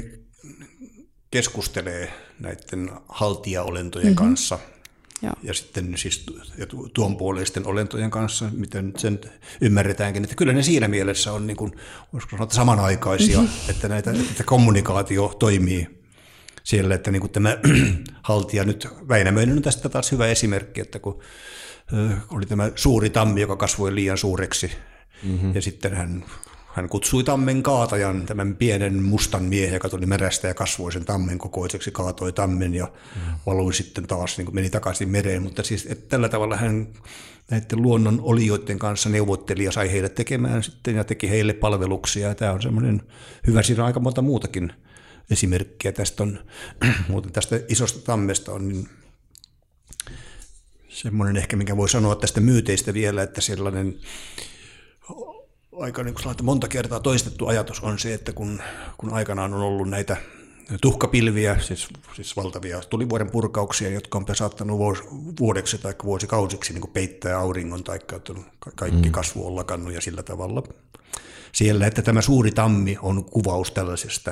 S3: keskustelee näiden haltijaolentojen mm-hmm. kanssa ja. ja sitten siis tuonpuoleisten olentojen kanssa, miten sen ymmärretäänkin, että kyllä ne siinä mielessä on niin kuin, voisiko sanoa, samanaikaisia, mm-hmm. että näitä että kommunikaatio toimii siellä, että niin kuin tämä haltija nyt, Väinämöinen on tästä taas hyvä esimerkki, että kun oli tämä suuri tammi, joka kasvoi liian suureksi, mm-hmm. ja sitten hän, hän kutsui tammen kaatajan, tämän pienen mustan miehen, joka tuli merästä ja kasvoi sen tammen kokoiseksi, kaatoi tammen ja mm-hmm. valui sitten taas, niin kuin meni takaisin mereen, mutta siis että tällä tavalla hän näiden luonnon olijoiden kanssa neuvotteli ja sai heille tekemään sitten ja teki heille palveluksia, ja tämä on semmoinen hyvä, siinä on aika monta muutakin esimerkkiä tästä on, muuten tästä isosta tammesta on niin semmoinen ehkä, minkä voi sanoa tästä myyteistä vielä, että sellainen aika niin kuin monta kertaa toistettu ajatus on se, että kun, kun aikanaan on ollut näitä tuhkapilviä, siis, siis valtavia tulivuoren purkauksia, jotka on saattanut vuodeksi tai vuosikausiksi niin kuin peittää auringon tai kaikki kasvu on lakannut ja sillä tavalla siellä, että tämä suuri tammi on kuvaus tällaisesta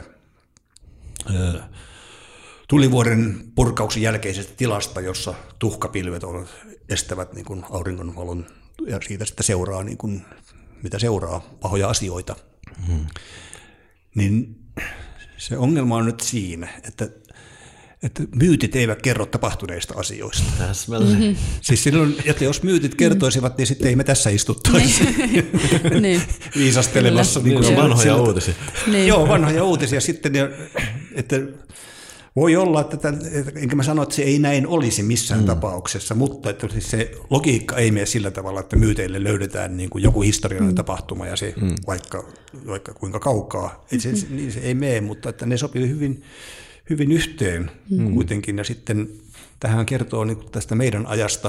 S3: öö, tulivuoren purkauksen jälkeisestä tilasta, jossa tuhkapilvet estävät niin kuin auringonvalon ja siitä sitten seuraa, niin kuin, mitä seuraa, pahoja asioita. Hmm. Niin se ongelma on nyt siinä, että, että myytit eivät kerro tapahtuneista asioista.
S4: Täsmälleen. Mm-hmm.
S3: Siis silloin, että jos myytit kertoisivat, niin sitten ei me tässä istuttaisi niin. viisastelemassa. Niin kuin
S4: vanhoja sieltä. Uutisia.
S2: Niin.
S3: Joo, vanhoja uutisia. Sitten, että voi olla, että enkä mä sano, että se ei näin olisi missään mm. tapauksessa, mutta että se logiikka ei mene sillä tavalla, että myyteille löydetään niin kuin joku historiallinen mm. tapahtuma ja se mm. vaikka, vaikka kuinka kaukaa. Se, niin se ei mene, mutta että ne sopii hyvin, hyvin yhteen mm. kuitenkin. Ja sitten tähän kertoo niin tästä meidän ajasta.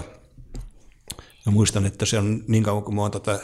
S3: Ja muistan, että se on niin kauan kuin mä oon tätä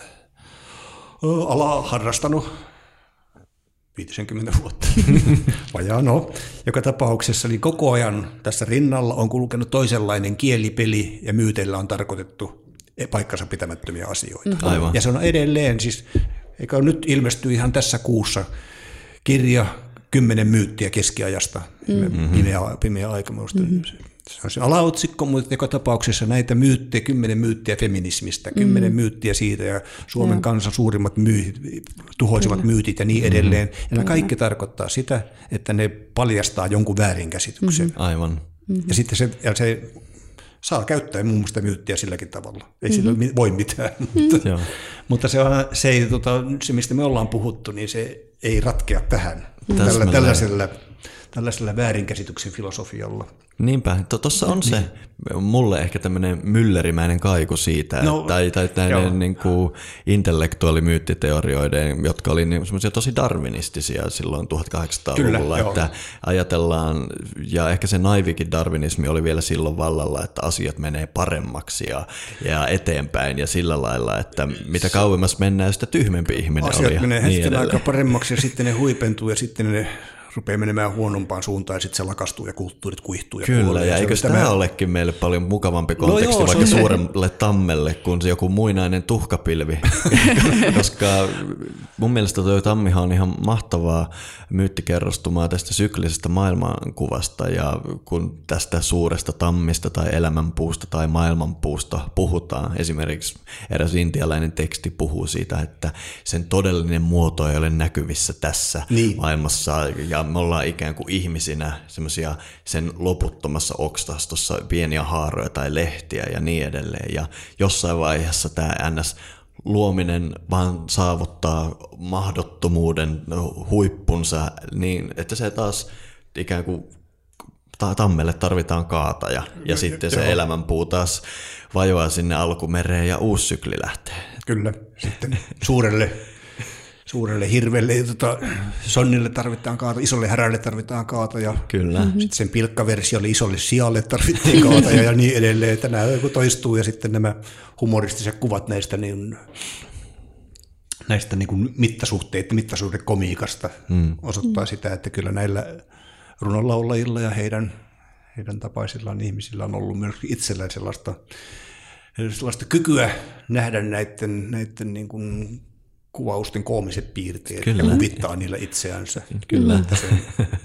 S3: alaa harrastanut, viisikymmentä vuotta, vajaa no. Joka tapauksessa niin koko ajan tässä rinnalla on kulkenut toisenlainen kielipeli ja myyteillä on tarkoitettu paikkansa pitämättömiä asioita.
S4: Aivan.
S3: Ja se on edelleen, siis eikä nyt ilmesty ihan tässä kuussa kirja Kymmenen myyttiä keskiajasta, mm-hmm. pimeä, pimeä aika. Mm-hmm. Se on se alaotsikko, mutta joka tapauksessa näitä myyttejä, kymmenen myyttiä feminismistä, kymmenen mm. myyttiä siitä ja Suomen ja. kansan suurimmat myy, tuhoisivat Kyllä. myytit ja niin edelleen. Mm. Ja nämä kaikki tarkoittaa sitä, että ne paljastaa jonkun väärinkäsityksen.
S4: Mm-hmm. Aivan.
S3: Mm-hmm. Ja sitten se, ja se saa käyttää muun muassa myyttiä silläkin tavalla. Ei mm-hmm. sillä voi mitään, mutta, mm. mutta se, on, se, ei, tota, se, mistä me ollaan puhuttu, niin se ei ratkea tähän. Mm. Tällä, tällaisella tällaisella väärinkäsityksen filosofialla.
S4: Niinpä, tuossa on se mulle ehkä tämmöinen myllerimäinen kaiku siitä, no, tai, tai näiden niin kuin intellektuaalimyyttiteorioiden, jotka oli niin, semmoisia tosi darwinistisia silloin tuhatkahdeksansataaluvulla, Kyllä, että joo. ajatellaan, ja ehkä se naivikin darwinismi oli vielä silloin vallalla, että asiat menee paremmaksi ja, ja eteenpäin ja sillä lailla, että mitä kauemmas mennään, sitä tyhmempi ihminen
S3: asiat
S4: oli.
S3: Asiat menee hetken niin aika paremmaksi ja sitten ne huipentuu ja sitten ne rupeaa menemään huonompaan suuntaan ja sitten se lakastuu ja kulttuurit kuihtuu. Ja
S4: Kyllä,
S3: kuolee.
S4: ja eikö tämä tämä olekin meille paljon mukavampi konteksti no joo, vaikka suurelle tammelle kuin se joku muinainen tuhkapilvi, koska mun mielestä tuo tammihan on ihan mahtavaa myyttikerrostumaa tästä syklisestä maailmankuvasta, ja kun tästä suuresta tammista tai elämänpuusta tai maailmanpuusta puhutaan, esimerkiksi eräs intialainen teksti puhuu siitä, että sen todellinen muoto ei ole näkyvissä tässä niin. maailmassa, ja me ollaan ikään kuin ihmisinä semmoisia sen loputtomassa oksastossa pieniä haaroja tai lehtiä ja niin edelleen. Ja jossain vaiheessa tämä N S-luominen vaan saavuttaa mahdottomuuden huippunsa niin, että se taas ikään kuin tammelle tarvitaan kaataja ja sitten se elämänpuu taas vajoaa sinne alkumereen ja uusi sykli lähtee.
S3: Kyllä, sitten suurelle Suurelle hirvelle ja tota, sonnille tarvitaan kaata, isolle härälle tarvitaan kaata ja
S4: Kyllä.
S3: sitten sen pilkkaversiolle isolle sialle tarvittiin kaata ja, ja niin edelleen. Että nämä toistuu ja sitten nämä humoristiset kuvat näistä, niin, näistä niin kuin mittasuhteiden, mittasuhdekomiikasta mm. osoittaa sitä, että kyllä näillä runonlaulajilla ja heidän, heidän tapaisillaan ihmisillä on ollut myös itsellään sellaista, sellaista kykyä nähdä näiden, näiden niin kuin kuvausten koomiset piirteet Kyllä. ja kuvittaa niillä itseänsä.
S4: Kyllä.
S3: Sen,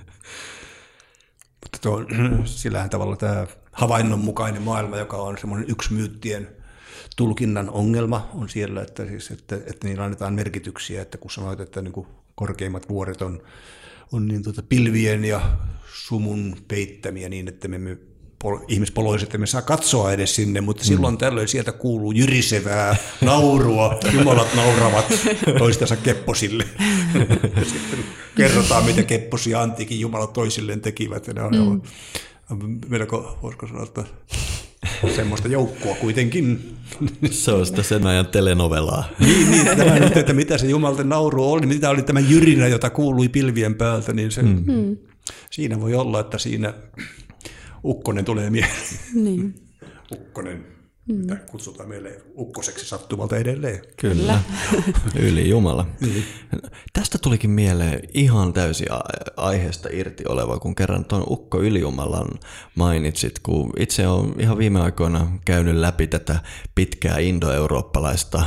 S3: mutta tuo, sillähän tavalla tämä havainnonmukainen maailma, joka on semmoinen yksi myyttien tulkinnan ongelma, on siellä, että, siis, että, että niillä annetaan merkityksiä, että kun sanoit, että niin kuin korkeimmat vuoret on, on niin tuota pilvien ja sumun peittämiä niin, että me emme ihmispoloiset emme saa katsoa edes sinne, mutta mm. silloin tällöin sieltä kuuluu jyrisevää naurua, jumalat nauravat toistensa kepposille. Ja sitten kerrotaan, mitä kepposia antiikin jumalat toisilleen tekivät. Ja ne on mm. melko, voisiko sanoa, että semmoista joukkoa kuitenkin.
S4: Se on sitä sen ajan telenovelaa.
S3: niin, niin tämä nyt, että mitä se jumalten nauru oli, mitä oli tämä jyrinä, jota kuului pilvien päältä, niin se, mm. siinä voi olla, että siinä Ukkonen tulee mieleen. Niin. Ukkonen, mm. mitä kutsutaan meille ukkoseksi sattumalta edelleen.
S4: Kyllä, yli Jumala. Yli. Tästä tulikin mieleen ihan täysin aiheesta irti oleva, kun kerran tuon Ukko Ylijumalan mainitsit, kun itse olen ihan viime aikoina käynyt läpi tätä pitkää indoeurooppalaista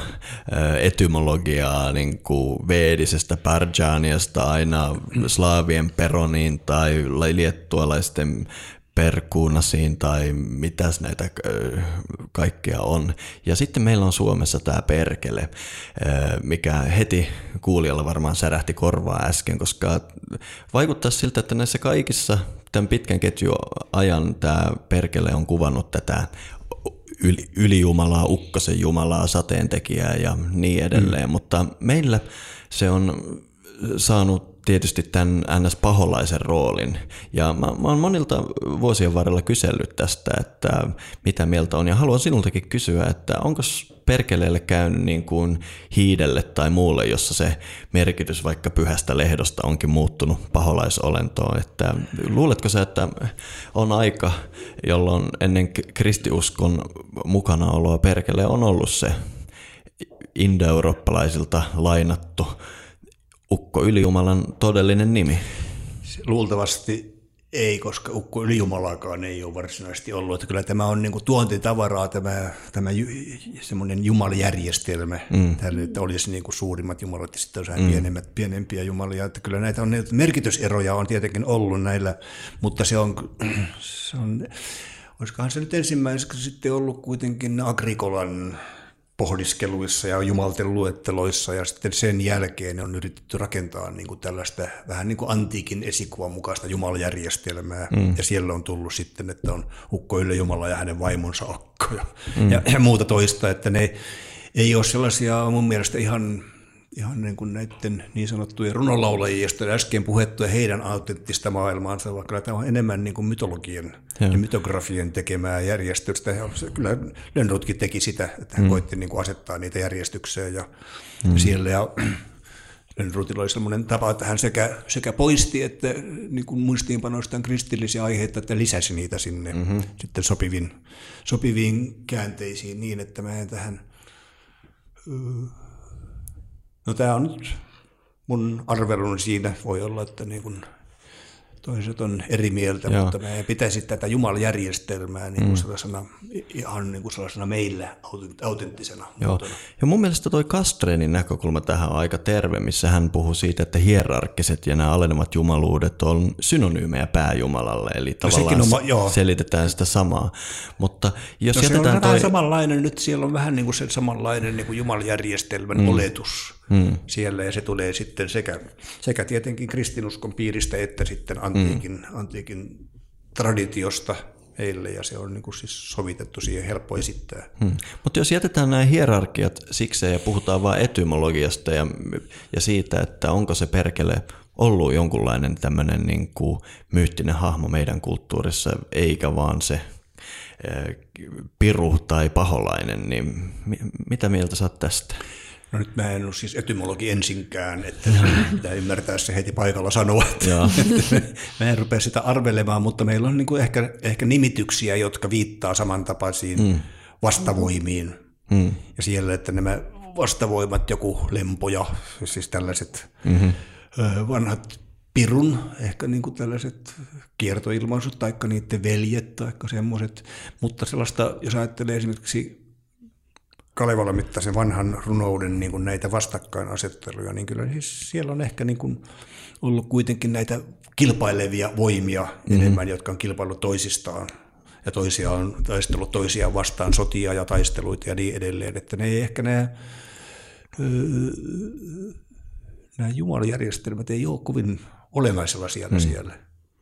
S4: etymologiaa, niin kuin veedisestä Parjaniasta aina slaavien Peroniin tai liettualaisten Perkuunasiin tai mitäs näitä kaikkea on. Ja sitten meillä on Suomessa tämä perkele, mikä heti kuulijalla varmaan särähti korvaa äsken, koska vaikuttaa siltä, että näissä kaikissa tämän pitkän ketjun ajan tämä perkele on kuvannut tätä yli, ylijumalaa, ukkosen jumalaa, sateentekijää ja niin edelleen, mm. mutta meillä se on saanut tietysti tämän N S-paholaisen roolin. Ja mä, mä oon monilta vuosien varrella kysellyt tästä, että mitä mieltä on. Ja haluan sinultakin kysyä, että onko perkeleelle käynyt niin kuin hiidelle tai muulle, jossa se merkitys vaikka pyhästä lehdosta onkin muuttunut paholaisolentoon. Että luuletko sä, että on aika, jolloin ennen kristiuskon mukanaoloa perkele on ollut se indoeurooppalaisilta lainattu Ukko Ylijumalan todellinen nimi?
S3: Luultavasti ei, koska Ukko Ylijumalakaan ei ole varsinaisesti ollut. Että kyllä tämä on niin kuin tuontitavaraa, tämä, tämä semmoinen jumalijärjestelmä. Mm. Tällä, että olisi niin kuin suurimmat jumalat ja sitten olisi mm. pienemmät, pienempiä jumalia. Että kyllä näitä on, merkityseroja on tietenkin ollut näillä, mutta se on, se on olisikohan se nyt ensimmäiseksi sitten ollut kuitenkin Agrikolan pohdiskeluissa ja jumalten luetteloissa, ja sitten sen jälkeen on yritetty rakentaa niin kuin tällaista vähän niin kuin antiikin esikuvan mukaista jumalajärjestelmää, mm. ja siellä on tullut sitten, että on Ukko Ylijumala ja hänen vaimonsa Akko ja, mm. ja, ja muuta toista, että ne ei ole sellaisia mun mielestä ihan ihan niin kuin näiden niin sanottujen runolaulajien, joista äsken puhettuja heidän autenttista maailmaansa, vaikka kyllä tämä on enemmän niin kuin mytologian ja mytografien tekemää järjestystä. Ja kyllä Lönnrotkin teki sitä, että hän mm. koitti niin kuin asettaa niitä järjestykseen ja mm. siellä. Ja Lönnrotilla oli sellainen tapa, että hän sekä, sekä poisti että niin kuin muistiinpanoistaan kristillisiä aiheita, että lisäsi niitä sinne mm-hmm. sitten sopivin, sopiviin käänteisiin niin, että mä en tähän... No tämä on nyt mun arveluni siinä, voi olla, että niin kuin toiset on eri mieltä, Joo. mutta meidän pitäisi tätä jumaljärjestelmää niin kuin mm. sellaisena, ihan niin kuin sellaisena meillä autenttisena
S4: Joo. muotona. Ja mun mielestä toi Castrenin näkökulma tähän on aika terve, missä hän puhuu siitä, että hierarkkiset ja nämä alenemat jumaluudet on synonyymejä pääjumalalle, eli no tavallaan on, selitetään sitä samaa. Mutta jos no jätetään
S3: se on
S4: toi...
S3: vähän samanlainen, nyt siellä on vähän niin kuin se samanlainen niin kuin jumaljärjestelmän mm. oletus mm. siellä, ja se tulee sitten sekä, sekä tietenkin kristinuskon piiristä että sitten antiikin, mm. antiikin traditiosta heille, ja se on niin kuin siis sovitettu siihen helppo esittää.
S4: Hmm. Mutta jos jätetään nämä hierarkiat sikseen ja puhutaan vain etymologiasta ja, ja siitä, että onko se perkele ollut jonkunlainen tämmöinen niin kuin myyttinen hahmo meidän kulttuurissa, eikä vaan se eh, piru tai paholainen, niin mitä mieltä sä oot tästä?
S3: No nyt mä en ole siis etymologi ensinkään, että pitää ymmärtää se heti paikalla sanoa. Mä en rupea sitä arvelemaan, mutta meillä on niinku ehkä, ehkä nimityksiä, jotka viittaa samantapaisiin mm. vastavoimiin. Mm. Ja siellä, että nämä vastavoimat, joku lempoja, siis tällaiset mm-hmm. vanhat pirun, ehkä niinku tällaiset kiertoilmaisut, taikka niiden veljet, taikka semmoiset. Mutta sellaista, jos ajattelee esimerkiksi Kalevala mittaisen vanhan runouden niin kuin näitä vastakkainasetteluja, niin kyllä siis siellä on ehkä niin kuin ollut kuitenkin näitä kilpailevia voimia mm-hmm. enemmän, jotka on kilpaillut toisistaan. Ja toisia on taistellut toisiaan vastaan, sotia ja taisteluita ja niin edelleen. Että ne ei ehkä nämä, nämä jumaljärjestelmät ei ole kovin olennaisella siellä mm. siellä.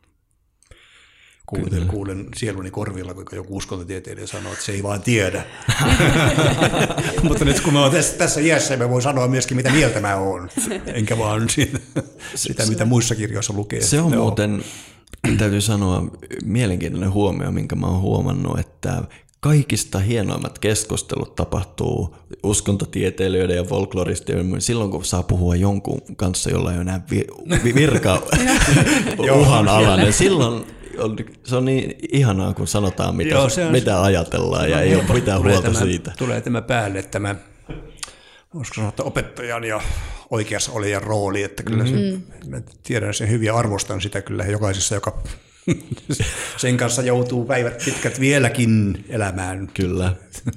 S3: Kuulen, kuulen sieluni korvilla, kun joku uskontotieteilijä sanoo, että se ei vaan tiedä. Mutta nyt kun mä oon tässä, tässä iässä, mä voin sanoa myöskin, mitä mieltä mä oon. Enkä vaan sitä, sitä mitä muissa kirjoissa lukee.
S4: Se on no. muuten, täytyy sanoa, mielenkiintoinen huomio, minkä mä oon huomannut, että kaikista hienoimmat keskustelut tapahtuu uskontotieteilijöiden ja folkloristien silloin, kun saa puhua jonkun kanssa, jolla ei ole enää vi- virka uhanalainen. Silloin on, se on niin ihanaa, kun sanotaan, mitä, Joo, on, mitä ajatellaan no, ja ei ole mitään huolta
S3: tämä,
S4: siitä.
S3: Tulee tämä päälle, tämä voisiko sanoa, että opettajan ja oikeassa olijan rooli, että kyllä mm. se, mä tiedän sen hyvin ja arvostan sitä kyllä jokaisessa, joka sen kanssa joutuu päivät pitkät vieläkin elämään.
S4: Kyllä.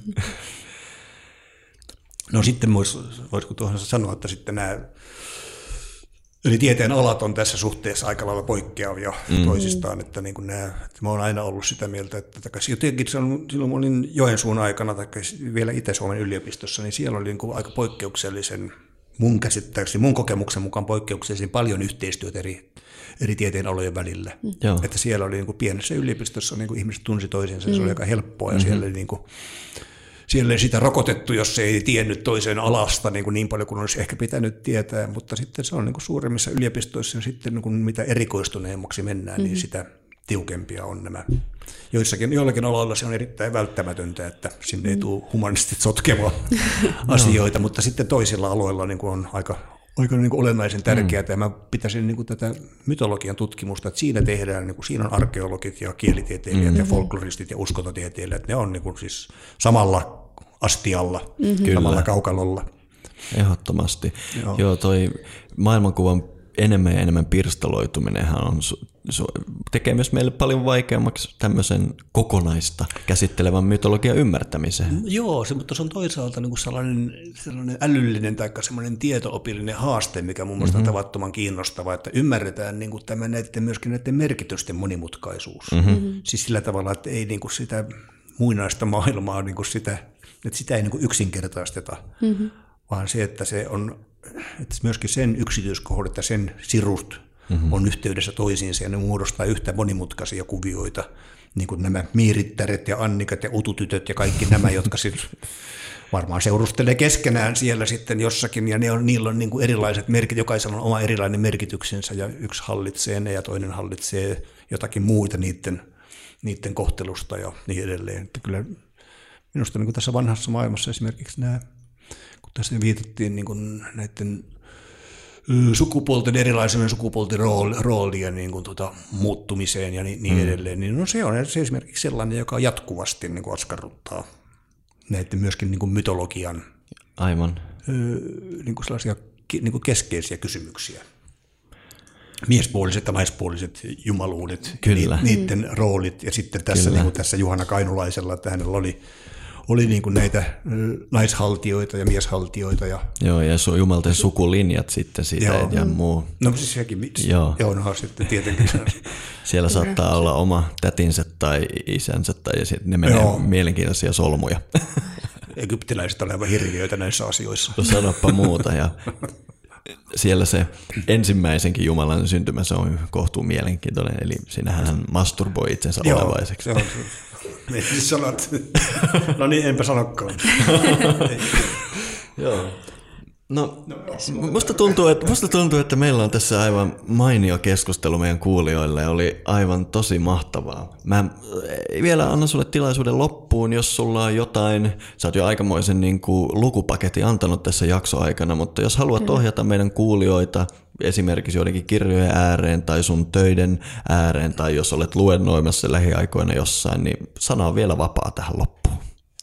S3: No sitten vois, voisiko tuohon sanoa, että sitten nämä Eli tieteen alat on tässä suhteessa aika lailla poikkeavia mm. toisistaan, että, niin kuin nämä, että mä oon aina ollut sitä mieltä, että jotenkin silloin mä olin Joensuun aikana tai vielä Itä-Suomen yliopistossa, niin siellä oli niin kuin aika poikkeuksellisen, mun käsittääkseni, mun kokemuksen mukaan poikkeuksellisen paljon yhteistyötä eri, eri tieteen alojen välillä. Mm. Että siellä oli niin kuin pienessä yliopistossa niin kuin ihmiset tunsi toisensa, mm. se oli aika helppoa ja mm-hmm. siellä oli niin kuin Siellä ei sitä rokotettu, jos se ei tiennyt toiseen alasta niin, kuin niin paljon kuin olisi ehkä pitänyt tietää, mutta sitten se on niin kuin suuremmissa yliopistoissa ja sitten niin kuin mitä erikoistuneemmaksi mennään, mm-hmm. niin sitä tiukempia on nämä. Joissakin, joillakin aloilla se on erittäin välttämätöntä, että sinne ei tule humanistit sotkemaan asioita, no. mutta sitten toisilla aloilla niin kuin on aika, aika niin kuin olennaisen tärkeää. Mm. Ja mä pitäisin niin kuin tätä mytologian tutkimusta, että siinä tehdään, niin kuin, siinä on arkeologit ja kielitieteilijät mm. ja folkloristit ja uskontotieteilijät, ne on niin kuin siis samalla astialla, mm-hmm. samalla kaukalolla.
S4: Ehdottomasti. Joo, Joo toi maailmankuvan enemmän ja enemmän pirstaloituminenhan on, tekee myös meille paljon vaikeammaksi tämmöisen kokonaista käsittelevän mytologian ymmärtämisen.
S3: Joo, se, mutta se on toisaalta niin kuin sellainen, sellainen älyllinen tai semmoinen tieto-opillinen haaste, mikä mun mielestä mm-hmm. on tavattoman kiinnostava, että ymmärretään niin kuin tämä näiden, myöskin näiden merkitysten monimutkaisuus. Mm-hmm. Siis sillä tavalla, että ei niin kuin sitä muinaista maailmaa, niin kuin sitä, että sitä ei niin kuin yksinkertaisteta, mm-hmm. vaan se, että se on että myöskin sen yksityiskohdat ja sen sirut mm-hmm. on yhteydessä toisiinsa ja ne muodostaa yhtä monimutkaisia kuvioita, niin kuin nämä miirittäret ja annikat ja ututytöt ja kaikki nämä, jotka siis varmaan seurustelee keskenään siellä sitten jossakin, ja ne on, niillä on niin kuin erilaiset merkit, jokaisella on oma erilainen merkityksensä, ja yksi hallitsee ne, ja toinen hallitsee jotakin muita niiden, niiden kohtelusta ja niin edelleen. Että kyllä minusta niin kuin tässä vanhassa maailmassa esimerkiksi nämä, kun tässä viitattiin niin kuin näiden sukupuolten erilaisen sukupuolten roolien niin kuin tuota, muuttumiseen ja niin, niin mm. edelleen, niin no se on se esimerkiksi sellainen, joka jatkuvasti niin kuin askarruttaa näiden myöskin niin kuin mytologian
S4: Aivan.
S3: Niin kuin sellaisia niin kuin keskeisiä kysymyksiä. Miespuoliset ja naispuoliset jumaluudet,
S4: Kyllä.
S3: niiden mm. roolit, ja sitten tässä, niin kuin tässä Juhana Kainulaisella, että hänellä oli Oli niin kuin näitä naishaltioita ja mieshaltioita. Ja
S4: joo, ja su- jumalten sukulinjat sitten siitä joo. ja muu.
S3: No siis sekin, joo, joo no, sitten tietenkin.
S4: Siellä saattaa olla oma tätinsä tai isänsä, tai ja sitten ne menee joo. mielenkiintoisia solmuja.
S3: Egyptiläiset ovat aivan hirviöitä näissä asioissa.
S4: No sanoppa muuta, ja siellä se ensimmäisenkin Jumalan syntymä, se on kohtuu mielenkiintoinen, eli siinähän hän masturboi itsensä joo, olevaiseksi.
S3: Joo, miten sanot? No niin, enpä sanokaan.
S4: Joo. No, musta tuntuu, että, musta tuntuu, että meillä on tässä aivan mainio keskustelu meidän kuulijoille. Oli aivan tosi mahtavaa. Mä vielä annan sulle tilaisuuden loppuun, jos sulla on jotain. Sä oot jo aikamoisen niin kuin lukupaketin antanut tässä jaksoaikana, mutta jos haluat ohjata meidän kuulijoita esimerkiksi joidenkin kirjojen ääreen tai sun töiden ääreen, tai jos olet luennoimassa lähiaikoina jossain, niin sana on vielä vapaa tähän loppuun.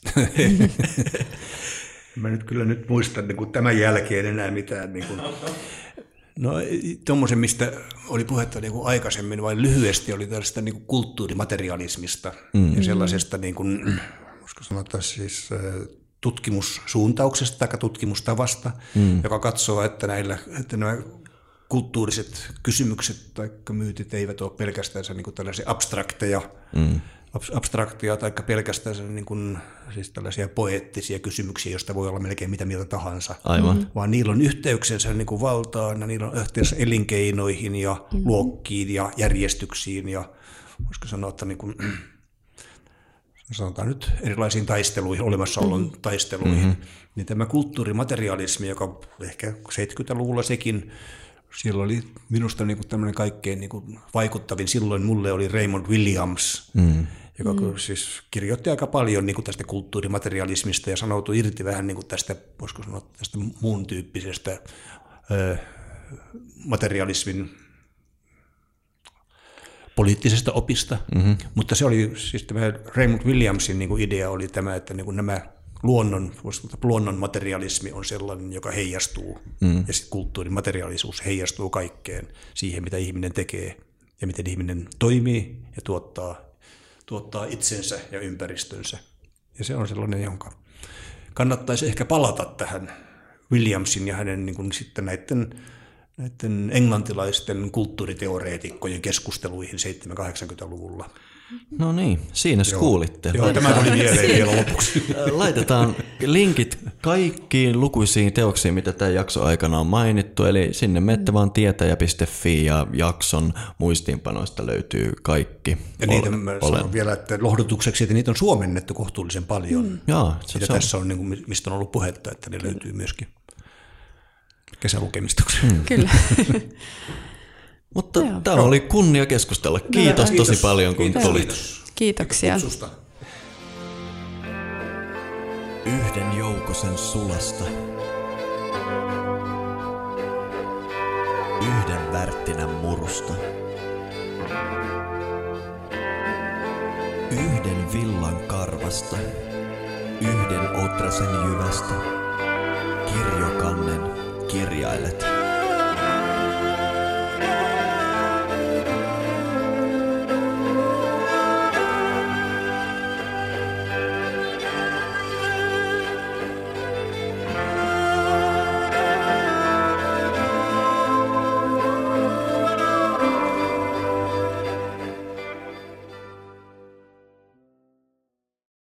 S3: Mä nyt kyllä nyt muistan niin kuin tämän jälkeen enää mitään. Niin kuin, no tuommoisen, mistä oli puhetta niin kuin aikaisemmin, vai lyhyesti oli tällaista niin kuin kulttuurimaterialismista mm. ja sellaisesta, niin kuin, voisiko sanoa siis tutkimussuuntauksesta tai tutkimustavasta, mm. joka katsoo, että, näillä, että nämä kulttuuriset kysymykset tai myytit eivät ole pelkästään niin kuin tällaisia abstrakteja, mm. abstraktia tai pelkästään niin kuin, siis tällaisia poeettisia kysymyksiä, joista voi olla melkein mitä mieltä tahansa.
S4: Aivan. Mm-hmm.
S3: Vaan niillä on yhteyksensä niin kuin valtaan ja niillä on yhteydessä elinkeinoihin ja mm-hmm. luokkiin ja järjestyksiin ja voisiko sanoa, että niin kuin, sanotaan nyt erilaisiin taisteluihin, olemassaolon mm-hmm. taisteluihin, mm-hmm. niin tämä kulttuurimaterialismi, joka ehkä seitsemänkymmentäluvulla sekin, siellä oli minusta niin kuin tämmöinen kaikkein niin kuin vaikuttavin silloin mulle oli Raymond Williams, mm. joka mm. siis kirjoitti aika paljon niin kuin tästä kulttuurimaterialismista ja sanoutui irti vähän niin kuin tästä, voisiko sanoa, tästä muun tyyppisestä ö, materialismin poliittisesta opista. Mm-hmm. Mutta se oli siis tämä Raymond Williamsin niin kuin idea oli tämä, että niin kuin nämä Luonnon, luonnon materialismi on sellainen, joka heijastuu, mm. ja sitten kulttuurimateriaalisuus heijastuu kaikkeen siihen, mitä ihminen tekee ja miten ihminen toimii ja tuottaa, tuottaa itsensä ja ympäristönsä. Ja se on sellainen, jonka kannattaisi ehkä palata tähän Williamsin ja hänen niin kuin sitten näiden, näiden englantilaisten kulttuuriteoreetikkojen keskusteluihin seitsemänkymmentä-kahdeksankymmentäluvulla.
S4: No niin, siinä
S3: Joo.
S4: kuulitte.
S3: Joo, tämä tuli mieleen vielä lopuksi.
S4: Laitetaan linkit kaikkiin lukuisiin teoksiin, mitä tämän jakson aikana on mainittu, eli sinne menette vaan tietäjä piste fi ja jakson muistiinpanoista löytyy kaikki.
S3: Ja niitä mä sanon vielä, että lohdutukseksi, että niitä on suomennettu kohtuullisen paljon. Mm.
S4: Jaa, se,
S3: mitä
S4: se
S3: tässä on, niin kuin, mistä on ollut puhetta, että ne löytyy myöskin kesälukemistoksi.
S2: Mm. Kyllä.
S4: Mutta Joo. tämä oli kunnia keskustella. Kiitos tosi Kiitos. paljon, kun
S3: Kiitos.
S4: tulit.
S3: Kiitos.
S2: Kiitoksia.
S3: Kutsusta.
S1: Yhden joukosen sulasta. Yhden värttinän murusta. Yhden villan karvasta. Yhden otrasen jyvästä. Kirjokannen kirjailet.